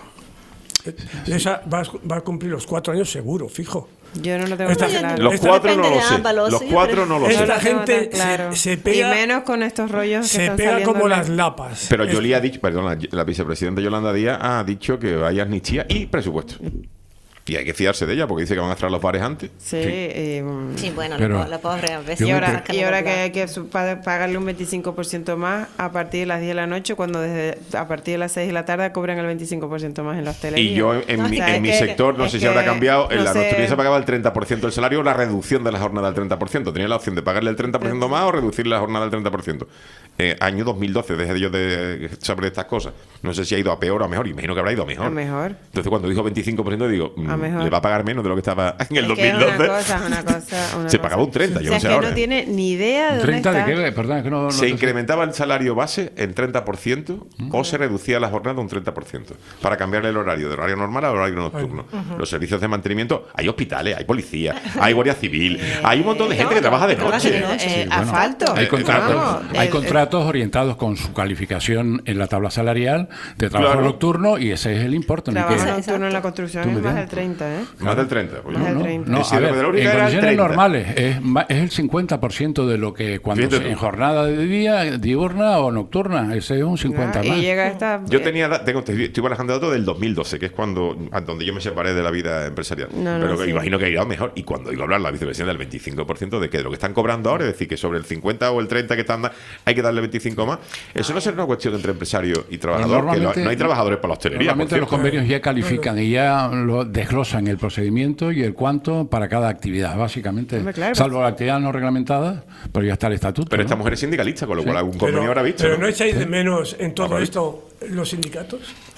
Esa va a cumplir los 4 años seguro, fijo. Yo no lo tengo claro. Los 4 no lo sé. Los 4 no lo sé. Esta gente se pega... Y menos con estos rollos que se están pega saliendo como de... las lapas. Pero Yoli ha dicho, perdón, la vicepresidenta Yolanda Díaz ha dicho que hay amnistía y presupuesto. Y hay que fiarse de ella porque dice que van a cerrar los bares antes. Sí, bueno, pero la pobre y ahora que hay que pagarle un 25% más a partir de las 10 de la noche, cuando a partir de las 6 de la tarde cobran el 25% más en la hostelería. Y yo en mi sector, no sé si habrá cambiado, en la hostelería se pagaba el 30% del salario o la reducción de la jornada al 30%. Tenía la opción de pagarle el 30% más o reducir la jornada al 30%. Año 2012, desde yo de saber estas cosas. No sé si ha ido a peor o a mejor. Imagino que habrá ido a mejor. Entonces cuando dijo 25% digo... le va a pagar menos de lo que estaba en el 2012. Una cosa, se pagaba un 30, yo no sé que ahora. No tiene ni idea de dónde está. ¿30 de qué? Perdón, es que no se incrementaba el salario base en 30% o se reducía la jornada un 30% para cambiar el horario de horario normal a horario nocturno. Los servicios de mantenimiento, hay hospitales, hay policía, hay guardia civil, hay un montón de gente que trabaja de noche. Asfalto. Hay contratos orientados con su calificación en la tabla salarial de trabajo nocturno y ese es el importe. Trabajo nocturno en la construcción es más del 30, ¿eh? Más del 30. Pues más del 30. No, a ver, en condiciones normales es el 50% de lo que cuando en jornada de día, diurna o nocturna, ese es un 50 más. Y llega esta... Yo estoy barajando datos del 2012, que es donde yo me separé de la vida empresarial. Pero imagino que ha ido mejor. Y cuando iba a hablar la vicepresidenta del 25% de que de lo que están cobrando ahora, es decir, que sobre el 50 o el 30 que están hay que darle 25 más, eso no será una cuestión entre empresario y trabajador, que no hay trabajadores para la hostelería. Normalmente los convenios ya califican y ya lo desglosan el procedimiento y el cuánto para cada actividad, básicamente. Salvo la actividad no reglamentada, pero ya está el estatuto. Pero esta mujer es sindicalista, con lo cual algún convenio habrá visto. Pero ¿no echáis de menos en todo esto los sindicatos?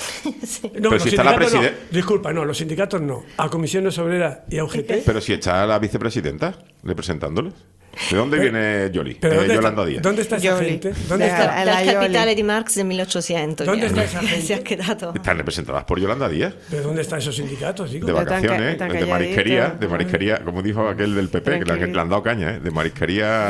No, pero si está la presidenta. Disculpa, no, los sindicatos no. A Comisiones Obreras y a UGT. Pero si está la vicepresidenta representándoles. ¿De dónde viene Yoli? Yolanda Díaz. ¿Dónde está esa gente? ¿Dónde está? Dal Capitale di Marx de 1800. ¿Dónde está esa gente? Se ha quedado. Están representadas por Yolanda Díaz. ¿Pero dónde están esos sindicatos? De vacaciones, de marisquería, como dijo aquel del PP, que le han dado caña, de marisquería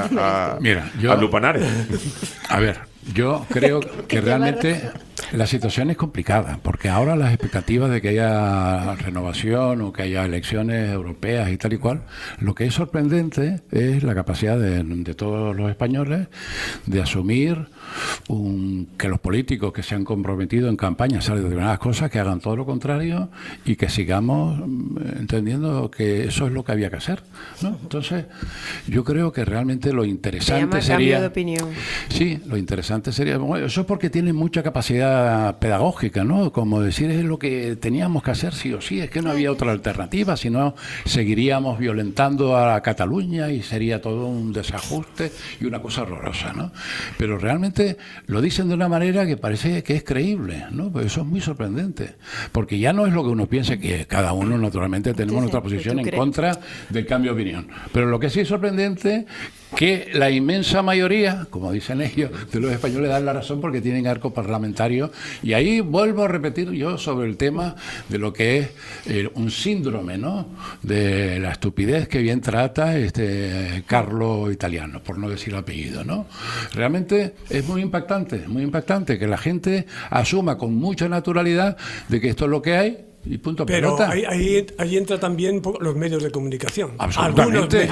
a Lupanares. A ver, yo creo que realmente la situación es complicada, porque ahora las expectativas de que haya renovación o que haya elecciones europeas y tal y cual, lo que es sorprendente es la capacidad de todos los españoles de asumir que los políticos que se han comprometido en campaña a determinadas cosas, que hagan todo lo contrario y que sigamos entendiendo que eso es lo que había que hacer, ¿no? Entonces, yo creo que realmente lo interesante sería... Cambio de opinión. Sí, lo interesante sería... Bueno, eso es porque tienen mucha capacidad pedagógica, ¿no? Como decir, es lo que teníamos que hacer sí o sí, es que no había otra alternativa, si no seguiríamos violentando a Cataluña y sería todo un desajuste y una cosa horrorosa, ¿no? Pero realmente lo dicen de una manera que parece que es creíble, ¿no? Pues eso es muy sorprendente, porque ya no es lo que uno piense, que cada uno naturalmente tenemos nuestra posición en contra del cambio de opinión, pero lo que sí es sorprendente que la inmensa mayoría, como dicen ellos, de los españoles dan la razón porque tienen arco parlamentario. Y ahí vuelvo a repetir yo sobre el tema de lo que es un síndrome, ¿no?, de la estupidez que bien trata Carlo Italiano, por no decir apellido, ¿no? Realmente es muy impactante que la gente asuma con mucha naturalidad de que esto es lo que hay. Y punto. Pero ahí entra también los medios de comunicación. Absolutamente.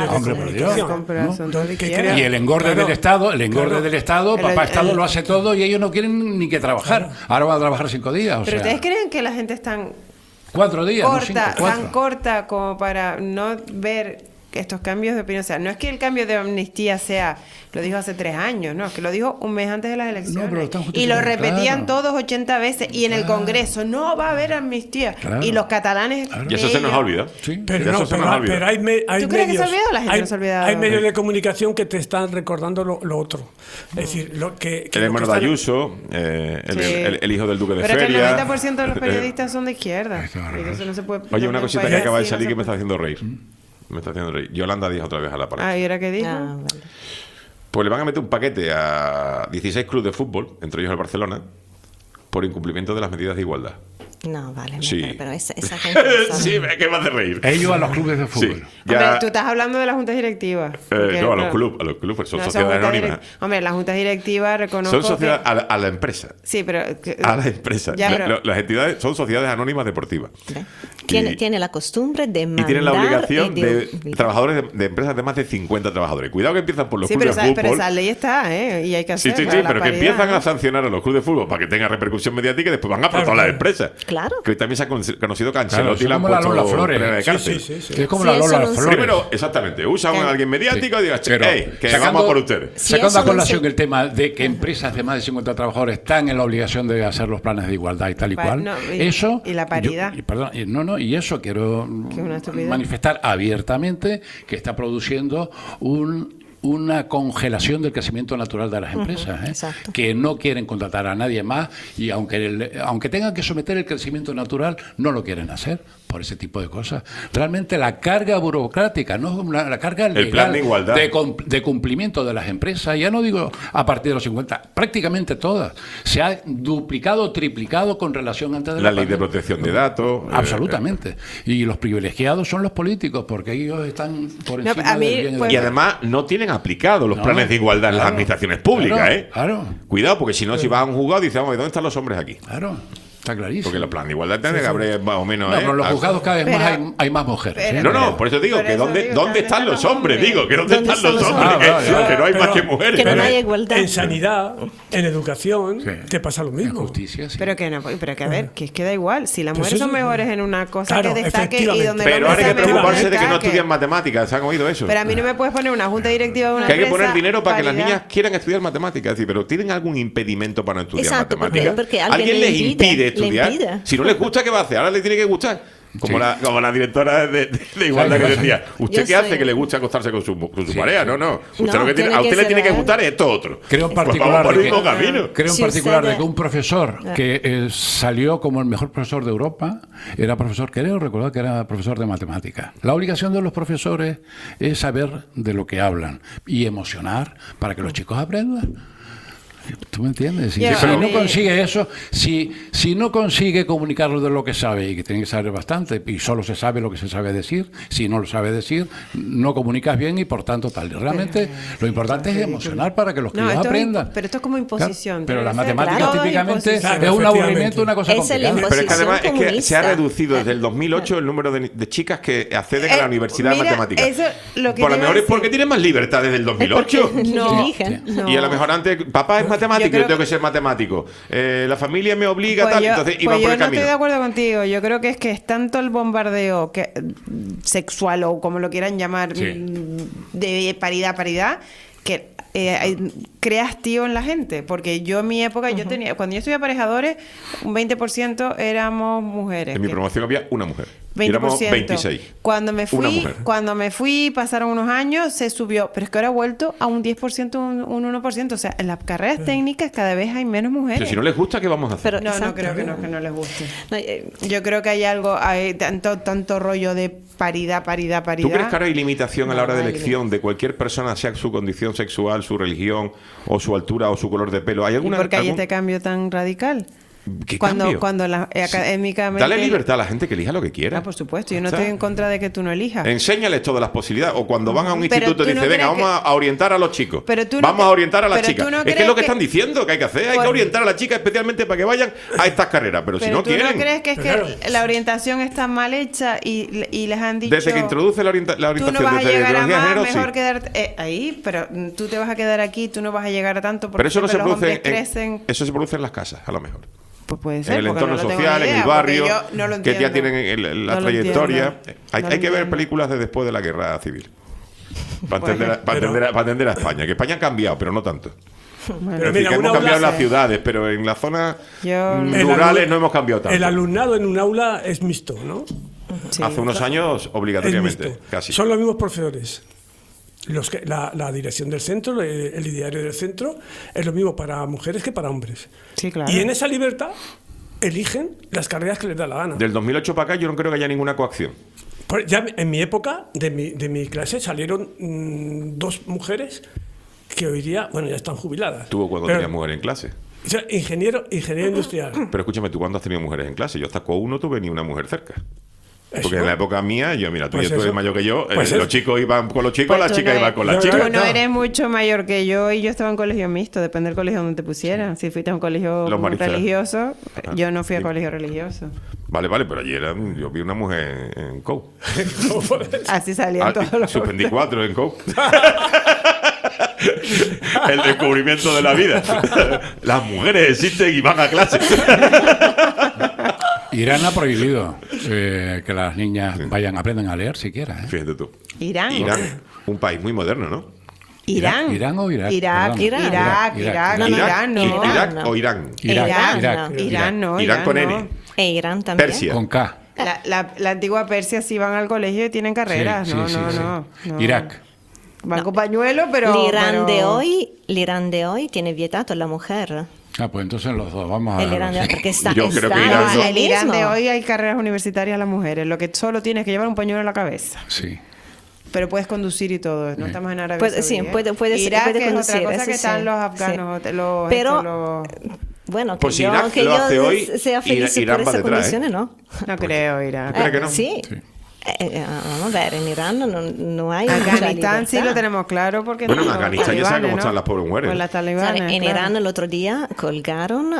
Y el engorde del Estado, papá Estado lo hace todo y ellos no quieren ni que trabajar. Ahora van a trabajar 5 días. Pero ¿ustedes creen que la gente es tan 4 días, corta como para no ver estos cambios de opinión. O sea, no es que el cambio de amnistía sea, lo dijo hace 3 años, no, es que lo dijo un mes antes de las elecciones. No, pero lo están y lo justificando, repetían claro. todos 80 veces. Y en el Congreso, no va a haber amnistía. Claro. Y los catalanes... Y eso se nos ha olvidado. Sí. Pero Ya no, eso se nos ha olvidado. pero hay ¿Tú crees que se ha medios, olvidado? La gente no se ha olvidado. hay medios de comunicación que te están recordando lo otro. Es decir, lo que El lo hermano que de están- Ayuso, Sí. el hijo del duque de Pero que el Feria. 90% de los periodistas son de izquierda. Y eso no se puede... Oye, no, una en un cosita país que acaba de así no salir se que me está puede. haciendo reír. Me está haciendo reír. Yolanda Díaz otra vez a la pared. Ah, ¿y ahora qué dijo? Pues le van a meter un paquete a 16 clubes de fútbol, entre ellos el Barcelona, por incumplimiento de las medidas de igualdad. No, vale, Sí. pero esa gente... no Sí, sabe. ¿qué me hace reír? Ellos a los clubes de fútbol. Sí, Hombre, ya, tú estás hablando de las juntas directivas. Porque, no, a los claro, clubes, pues son no, sociedades juntas anónimas. Hombre, las juntas directivas reconozco Son sociedades que- a la empresa. Sí, pero... A la empresa. Ya, pero- Las entidades son sociedades anónimas deportivas. Tiene la costumbre de mandar... Y tienen la obligación y de trabajadores de empresas de más de 50 trabajadores. Cuidado que empiezan por los Sí, pero clubes de esa, pero fútbol. esa ley está, ¿eh? Y hay que Sí, hacerla. sí, la pero que paridad, empiezan ¿no? a sancionar a los clubes de fútbol para que tengan repercusión mediática y después van a por todas las empresas. Claro. Que hoy también se ha conocido que Claro, Ancelotti es le han como la puesto Lola Flores. pena de Sí, cárcel. sí, sí. Es como la Lola Flores. Primero, exactamente, usa a alguien mediático y diga, Pero, hey, que sacando- vamos por ustedes. Sacando a colación el tema de que empresas de más de 50 trabajadores están en la obligación de hacer los planes de igualdad y tal y cual. No, eso. y la paridad. Y eso quiero Que es una estupidez. manifestar abiertamente que está produciendo una congelación del crecimiento natural de las empresas, que no quieren contratar a nadie más y aunque tengan que someter el crecimiento natural, no lo quieren hacer por ese tipo de cosas. Realmente la carga burocrática, no la carga legal El plan de igualdad. de cumplimiento de las empresas, ya no digo a partir de los 50, prácticamente todas, se ha duplicado o triplicado con relación antes de La ley de pandemia. protección de datos. Absolutamente. Y los privilegiados son los políticos, porque ellos están por No, encima a mí, del bien y pues, del Y mal. además no tienen aplicados los No, planes de igualdad en las claro, administraciones públicas, claro, ¿eh? claro. Cuidado, porque si no, si vas a un juzgado, dices, vamos, ¿dónde están los hombres aquí? Claro, está clarísimo. Porque los planes de igualdad tienen que haber más o menos. No, pero en los Ah, juzgados cada vez Pero- más hay más mujeres. ¿eh? No, por eso digo Por que eso ¿dónde digo, están los hombres? Digo, que ¿dónde ¿Dónde están los están los hombres? hombres? Que no hay más Pero- que mujeres. Que no ¿eh? hay igualdad. En sanidad, en educación, te pasa lo En mismo. justicia, sí. Pero que no, pero que a ver, que es que da igual. Si las Pues mujeres son eso- mejores en una cosa Claro, que destaque y efectivamente. donde el Pero hombre ahora hay sea que mejor preocuparse de que no destaque. estudian matemáticas. ¿Se han oído eso? Pero a mí no me puedes poner una junta directiva de una Que hay que empresa, poner dinero para que las paridad. niñas quieran estudiar matemáticas. Es decir, pero ¿tienen algún impedimento para no estudiar Exacto, matemáticas? porque alguien les le impide impide, estudiar? le impide. Si no les gusta, ¿qué va a hacer? Ahora le tiene que gustar. Como, Sí. como la directora de igualdad que decía, ¿usted Yo qué hace soy- que le gusta acostarse con su pareja? No, no. Usted No, lo que tiene a usted que le tiene que ser- gustar esto otro. Creo en Pues particular, vamos por el de mismo que, camino. creo en Si particular usted- de que un profesor que salió como el mejor profesor de Europa era profesor, creo recordar que era profesor de matemáticas. La obligación de los profesores es saber de lo que hablan y emocionar para que los chicos aprendan. ¿Tú me entiendes? Ya, Si a no mí- consigue eso, si no consigue comunicarlo de lo que sabe, y que tiene que saber bastante, y solo se sabe lo que se sabe decir, si no lo sabe decir, no comunicas bien y por tanto tal. Realmente lo importante es emocionar para que los No, críos esto es aprendan. pero esto es como imposición. Claro, pero Debe las ser matemáticas todo típicamente imposición. Claro, es un efectivamente. aburrimiento, una cosa Es el complicada. Pero es que además es que se ha comunista. reducido desde el 2008 el número de chicas que acceden a la universidad de mira, matemáticas. eso lo que Por lo te iba mejor a es porque decir. tienen más libertad desde el 2008. No, eligen. no. Y a lo mejor antes, papá es matemático, Yo creo yo tengo que ser matemático. La familia me obliga, Pues tal. yo, Entonces pues iban yo por el no camino. estoy de acuerdo contigo. Yo creo que es tanto el bombardeo sexual o como lo quieran llamar, Sí. de paridad, que crea hastío en la gente. Porque yo en mi época, cuando yo estudié aparejadores, un 20% éramos mujeres. En mi que- promoción había una mujer. Y 20%. éramos 26. Cuando me Una fui, mujer. pasaron unos años, se subió, pero es que ahora ha vuelto a un 10%, un 1%. O sea, en las carreras técnicas cada vez hay menos mujeres. Pero si no les gusta, ¿qué vamos a hacer? Pero- No, Exacto. creo que no les guste. No, Yo creo que hay algo, hay tanto rollo de paridad. ¿Tú crees que ahora hay limitación a la hora de No, elección de cualquier persona, sea su condición sexual, su religión, o su altura, o su color de pelo? ¿Hay ¿Y alguna por qué hay algún- este cambio tan radical? ¿Qué cambio? Cuando académicamente... Dale libertad a la gente que elija lo que quiera. Ah, por supuesto. Yo no O sea, estoy en contra de que tú no elijas. Enséñales todas las posibilidades. O cuando van a un Pero instituto tú dice, no venga, crees vamos a orientar a los chicos. Pero tú no vamos a orientar a las pero chicas. tú no Es que es crees lo que que- están diciendo que hay que hacer. Hay que Por- orientar a las chicas especialmente para que vayan a estas carreras. Pero si no tú quieren. no crees que es Claro. que la orientación está mal hecha y les han dicho... Desde que introduce la Tú orientación no vas a desde la llegar a ideología de más, género, mejor sí. quedarte ahí, pero tú te vas a quecer aquí, tú no vas a llegar a tanto porque Pero eso no se siempre los produce hombres crecen. eso se produce en las casas, a lo mejor. Pues puede ser. En el porque entorno no lo tengo social, ni en idea, el barrio, porque yo no lo que ya entiendo. tienen la No lo trayectoria. entiendo. Hay No lo que ver entiendo. películas de después de la guerra civil. Para entender a España. Que España ha cambiado, pero no tanto. Pero Es decir, mira, que una hemos cambiado aula- en las ciudades, pero en las zonas Yo- rurales no hemos cambiado tanto. El alumnado en un aula es mixto, ¿no? Hace unos años, Es obligatoriamente, mixto. casi. Son los mismos profesores. La dirección del centro, el ideario del centro, es lo mismo para mujeres que para hombres. Sí, claro. Y en esa libertad eligen las carreras que les da la gana. Del 2008 para acá yo no creo que haya ninguna coacción. Ya en mi época, de mi clase, salieron 2 mujeres que hoy día, bueno, ya están jubiladas. Tuvo cuando Pero- tenías mujeres en clase. O sea, ingeniero industrial. Pero escúchame, ¿tú cuándo has tenido mujeres en clase? Yo hasta con uno tuve ni una mujer cerca. Porque en la época mía, mira, tú Pues eres eso. mayor que yo, Pues los eso. chicos iban con los chicos, Pues las tú chicas no iban con las Tú chicas. no eres mucho mayor que yo y yo estaba en colegio mixto, depende del colegio donde te pusieran. Si fuiste a un colegio Los maristas. religioso, yo no fui a Sí. colegio religioso. Vale, pero ayer yo vi una mujer en COU. Así salían todos los... Suspendí 4 en COU. El descubrimiento de la vida. Las mujeres existen y van a clase. Irán ha prohibido que las niñas aprendan a leer siquiera. Fíjate tú. Irán. Un país muy moderno, ¿no? Irán. ¿Irán o Irak? Irak, Perdón. Irak, Irak. Irán, no. ¿Irak o Irán? Irán, no. Irán con no. N. E Irán también. Persia. Con K. La antigua Persia sí van al colegio y tienen carreras. Sí, no, sí, no, sí. no. Irak. Van con pañuelo, pero... L'Iran pero- de hoy tiene vietato a la mujer. Ah, pues entonces los dos vamos a... El Irán de hoy, porque está, Yo creo está que Irán no. El Irán de mismo. hoy hay carreras universitarias a las mujeres. Lo que solo tienes que llevar un pañuelo en la cabeza. Sí. Pero puedes conducir y todo. No estamos en Arabia Puede- Saudí, sí, ¿eh? puede Irak puede es otra conducir, cosa eso que sí, están los sí. afganos. Los, Pero, los- bueno, que Pues si yo, Irak que lo yo hace hoy, sea feliz Irán por va esas detrás, condiciones, ¿no? No creo, Irak. ¿Tú crees que no? Sí. Vamos a ver, en Irán no hay mucha Afganistán sí libertad. lo tenemos claro porque... Bueno, en los Afganistán ya sabes talibanes, cómo ¿no? están las pobres mujeres. Con las talibanes, ¿Sabe? En claro. Irán el otro día colgaron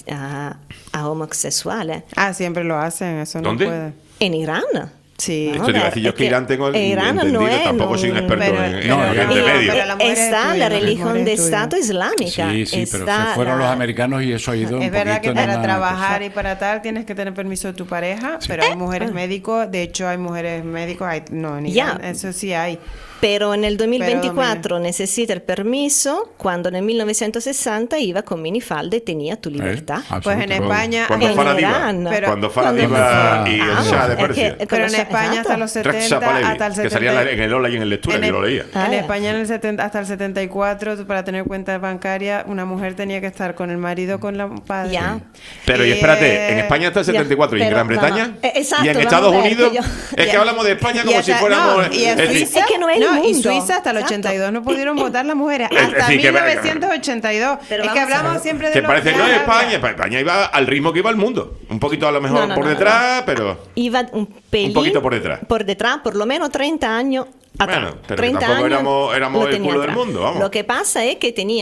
a homosexuales. Ah, siempre lo hacen, eso ¿Dónde? no puede. ¿En Irán? Sí. Esto te iba a decir yo es que Irán tengo Irán entendido, no es tampoco soy un experto pero- en pero- Oriente pero- Medio. pero la mujer Está estudia, la las religión mujeres de estudian. Estado islámica. Sí, sí, pero está se fueron la- los americanos y eso ha ido un Es verdad que poquito en para una trabajar cosa. y para tal tienes que tener permiso de tu pareja, pero hay mujeres médicos, de hecho hay mujeres médicos, no, en Irán, Ya. eso sí hay. Pero en el Pero 2024 necesita el permiso cuando en el 1960 iba con minifalda y tenía tu libertad. Pues en España, Cuando en Farah diva. Irán. Cuando Farah Cuando- diva y el Ah, Shah de es que- Persia. pero en España hasta los 70, hasta el Que salía 70, en el Ola y en el Lectura, en que el- lo leía. En España en el 70, hasta el 74, para tener cuenta bancaria, una mujer tenía que estar con el marido, con la padre. Ya. Pero y espérate, en España hasta el 74 y en pero, Gran Bretaña exacto, y en vamos Estados a ver, Unidos que yo- es que hablamos de España como Y si hasta- fuéramos no, y en es decir, Suiza, Es que no es el y mundo. Suiza hasta el Exacto. 82 no pudieron votar las mujeres, Es hasta decir, que- 1982. Pero es que vamos a hablamos ver. siempre de que lo parece que no es Arabia. España iba al ritmo que iba el mundo, un poquito a lo mejor No, por no, detrás, pero Iba un pelín. poquito por detrás. Por detrás, por lo menos 30 años atrás. Bueno, pero 30 tampoco años éramos lo el tenía culo del atrás. mundo, vamos. Lo que pasa es que tenía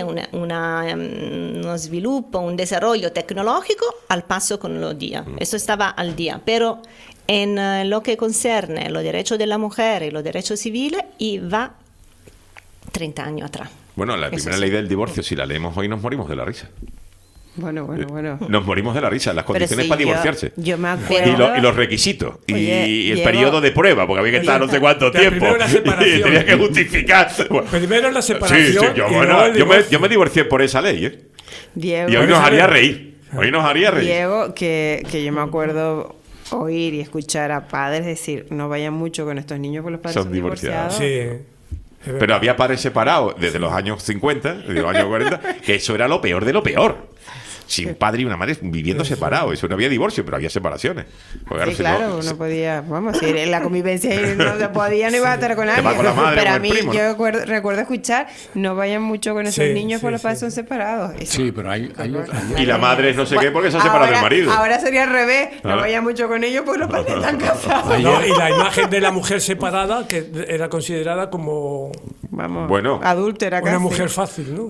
uno sviluppo, un desarrollo tecnológico al paso con los días. Eso estaba al día. Pero en lo que concerne los derechos de la mujer y los derechos civiles, iba 30 años atrás. bueno, la Eso primera sí. ley del divorcio, si la leemos hoy nos morimos de la risa. Bueno. Nos morimos de la risa, las condiciones sí, para divorciarse. Yo me acuerdo. Y los requisitos. Oye, y el Diego. periodo de prueba, porque había que estar no sé cuánto pero tiempo. primero la separación. Y tenía que justificar. Bueno, Primero la sí, separación. sí, y luego el yo divorcio. me divorcié por esa ley, ¿eh? Diego, Y hoy nos haría reír. Hoy nos haría reír. Diego, que yo me acuerdo oír y escuchar a padres decir, no vayan mucho con estos niños porque los padres Son son divorciados. divorciados. Sí. Pero había padres separados desde los años 50, desde los años 40, que eso era lo peor de lo peor. Sin un padre y una madre viviendo separados. Eso no había divorcio, pero había separaciones. Porque, Sí, si claro, no, no podía, vamos, si en la convivencia y no se podía, no iba a estar con Te nadie. va con la madre, Pero con a el mí, primo, ¿no? yo recuerdo escuchar, no vayan mucho con esos Sí, niños sí, porque los padres sí. son separados. Eso. Sí, pero hay y la madre es no sé qué porque se ha separado del marido. Ahora sería al revés, no Ahora- vayan mucho con ellos porque los padres están casados. No, y la imagen de la mujer separada, que era considerada como Vamos, Bueno. adúltera casi. una mujer fácil, ¿no?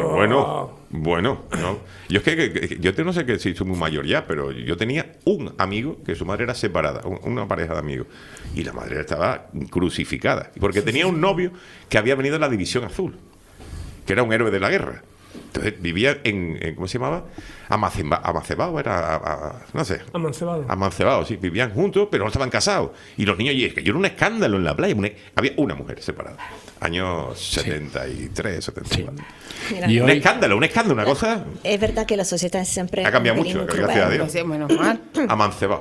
Bueno, no. Yo es que yo no sé que si soy muy mayor ya, pero yo tenía un amigo que su madre era separada, una pareja de amigos, y la madre estaba crucificada, porque tenía un novio que había venido de la División Azul, que era un héroe de la guerra. Entonces vivía en ¿cómo se llamaba? Amancebado, no sé. Amancebado, sí. Vivían juntos, pero no estaban casados. Y los niños, y es que yo era un escándalo en la playa. Había una mujer separada. Años 73, 74. Sí. Un escándalo, una cosa... Es verdad que la sociedad siempre... Ha cambiado mucho, gracias a Dios. Menos mal. Amancebado.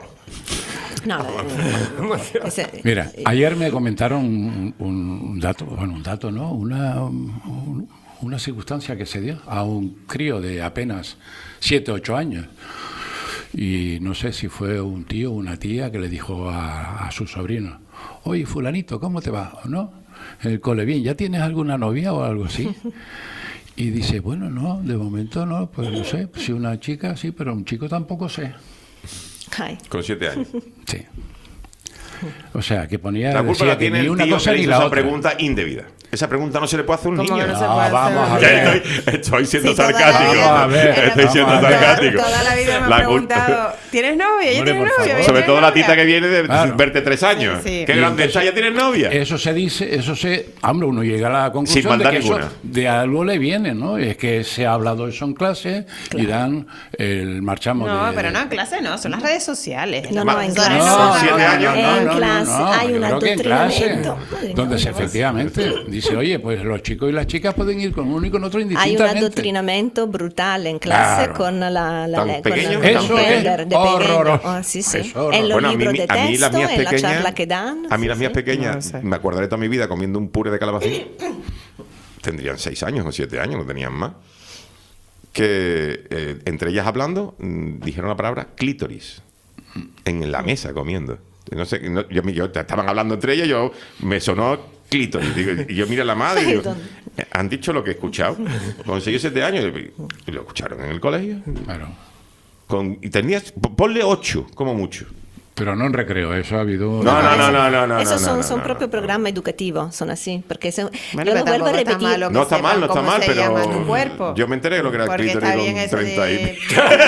Mira, ayer me comentaron un dato, ¿no? Una circunstancia que se dio a un crío de apenas 7, 8 años. Y no sé si fue un tío o una tía que le dijo a su sobrino: oye, fulanito, ¿cómo te va? ¿No? En el cole, bien, ¿ya tienes alguna novia o algo así? Y dice, bueno, no, de momento no, pues no sé, si una chica sí, pero un chico tampoco sé. Ay. Con 7 años. Sí. O sea, que ponía... La culpa la tiene ni el una tío cosa que ni hizo la esa otra. pregunta indebida. Esa pregunta no se le puede hacer a un niño. No, vamos a ver. Estoy siendo Sí, toda la sarcástico. vida. Vamos a ver. Estoy siendo sarcástico. Toda la vida me La han cul- preguntado, ¿tienes novia? ¿Ya tienes novia? Sobre todo la tita que viene de Claro. verte 3 años. Sí, sí. Qué grande está, ¿ya tienes novia? Eso se dice, hombre, uno llega a la conclusión Sin maldad de que ninguna. eso de algo le viene, ¿no? Es que se ha hablado eso en clase y dan el marchamo No, de... pero no en clase, no, son las redes sociales. No, en Son clase. las No, redes 7 sociales. años. En clase hay yo un creo que en clase, adoctrinamiento. donde se efectivamente dice, oye, pues los chicos y las chicas pueden ir con uno y con otro Hay un indistintamente. adoctrinamiento brutal en clase Claro. con la ¿Tan con pequeño? el Eso gender es de pequeño. horroroso. Oh, sí, sí. Es horroroso. En los Bueno, libros de a mí las texto, mías en la pequeñas, charla que dan. a mí sí, las mías sí. pequeñas, No sé. me acordaré toda mi vida comiendo un puré de calabacín. Tendrían 6 años o 7 años, no tenían más. Que entre ellas hablando, dijeron la palabra clítoris en la mesa comiendo. No sé, yo estaban hablando entre ellas, yo me sonó clítoris. Digo, y yo miro a la madre y digo, han dicho lo que he escuchado. Con 6 o 7 años, y lo escucharon en el colegio. Claro. Y tenías, ponle 8, como mucho. Pero no en recreo, eso ha habido... No. Esos son propios programas educativos, son así. Porque Bueno, yo lo pero vuelvo a tampoco está repetir. malo que No está mal, sepan no está cómo mal, se llama tu pero cuerpo. yo me enteré de lo que era el Porque clítoris está bien con eso 30 de...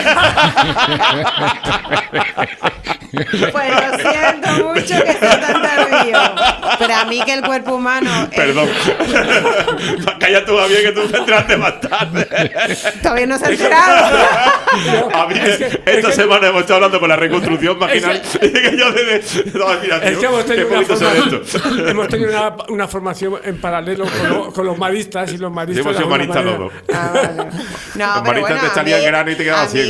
y... Pues lo siento mucho que sea tan tardío. Pero a mí que el cuerpo humano... Perdón. Calla todavía que tú te entraste más tarde. Todavía no se ha enterado. A mí, esta semana hemos estado hablando con la reconstrucción vaginal. Y que yo mira, Es que tío, hemos qué tenido, bonito se ve esto. hemos tenido una formación en paralelo con los maristas y los maristas. Sí, hemos sido de alguna maristas manera- los dos. Ah, vale. No, Los pero maristas bueno, te salían grano y te quedabas a mí ciego.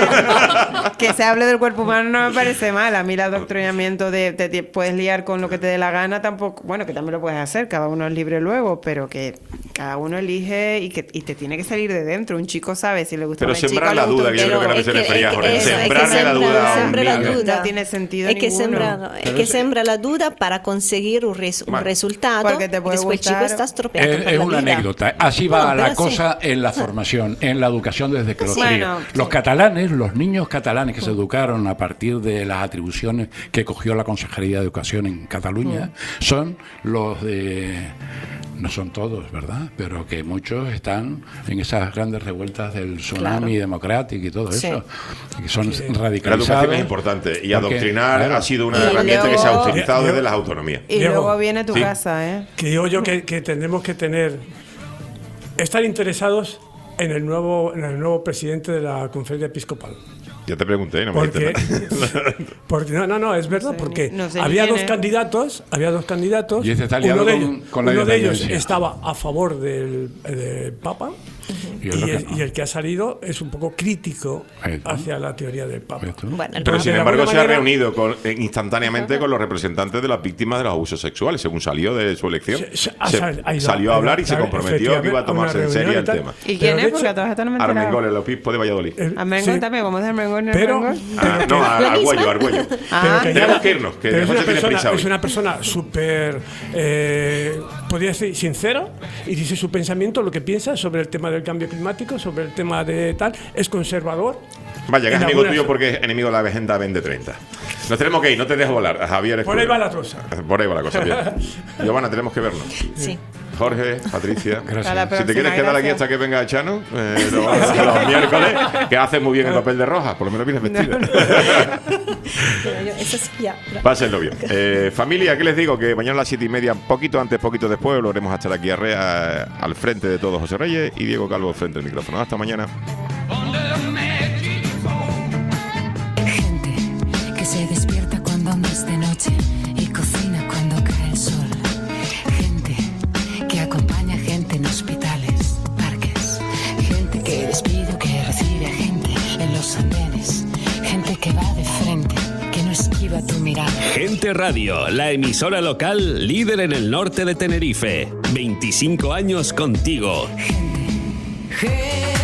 que se hable del cuerpo humano no me parece mal. A mí el adoctrinamiento de te puedes liar con lo que te dé la gana tampoco. Bueno, que también lo puedes hacer, cada uno es libre luego, pero que cada uno elige y te tiene que salir de dentro. Un chico sabe si le gusta Pero una chica sembrar o la le gusta duda, un que yo creo que era lo que se refería, Jorge. Sembrarle la duda a un Sembra la niño. duda. No tiene sentido Es que ninguno. sembra la duda para conseguir un resultado. Porque te puede Después el chico gustar. está estropeado. por Es la una vida. anécdota. Así va No, la pero cosa sí. en la formación, en la educación desde que los Bueno, críos. Los catalanes, los niños catalanes que se educaron a partir de las atribuciones que cogió la Consejería de Educación en Cataluña, son los de... No son todos, ¿verdad? Pero que muchos están en esas grandes revueltas del tsunami democrático y todo Sí. eso. Que son La educación radicalizados. es importante y porque, adoctrinar claro, ha sido una Y herramienta que se ha luego- utilizado desde las autonomías. Y Diego, luego viene tu sí. casa, ¿eh? Que digo yo que tendremos que estar interesados en el nuevo presidente de la Conferencia Episcopal. Ya te pregunté, no me Porque, dijiste nada. porque no, es verdad, sé porque no sé ni había quién dos es. candidatos, Y este está liado con la uno de ellos independencia. estaba a favor del Papa Y otro que no. y el que ha salido es un poco crítico Ahí está. hacia la teoría del Papa. ¿Ves tú? Bueno, el Pero Papa- sin de embargo alguna se ha manera- reunido instantáneamente con los representantes de las víctimas de los abusos sexuales, según salió de su elección. Salió a hablar y se comprometió que iba a tomarse en serio el tema. ¿Y Pero quién de es? hecho, Porque a todas estas no me he enterado. Armengol, el obispo de Valladolid. Armengol Sí. también, vamos de Armengol en Pero- Armengol. No, ¿La misma? Argüello. Ah. que Tenemos que irnos, que pero José tiene prisa hoy. es una persona súper, podría decir, sincera, y dice su pensamiento, lo que piensa sobre el tema del cambio climático, sobre el tema de tal, es conservador. Vaya, que es En amigo algunas- tuyo porque es enemigo de la Agenda 2030. Nos tenemos que ir, no te dejo volar, Javier. Por ahí va la cosa. Por ahí va la cosa, bien. Giovanna, tenemos que vernos. Sí. Jorge, Patricia, Gracias. si te quieres quedar aquí hasta que venga Chano, los miércoles, que haces muy bien el papel de Rojas, por lo menos vienes vestida. Eso sí, ya. Pásenlo bien. Familia, ¿qué les digo? Que mañana a las 7:30, poquito antes, poquito después, lo haremos a estar aquí al frente de todos José Reyes y Diego Calvo frente al micrófono. Hasta mañana. Gente que se despierta cuando aún es de noche y cocina cuando cae el sol. Gente que acompaña a gente en hospitales, parques. Gente que despide o que recibe a gente en los andenes. Gente que va de frente, que no esquiva tu mirada. Gente Radio, la emisora local líder en el norte de Tenerife. 25 años contigo. Gente.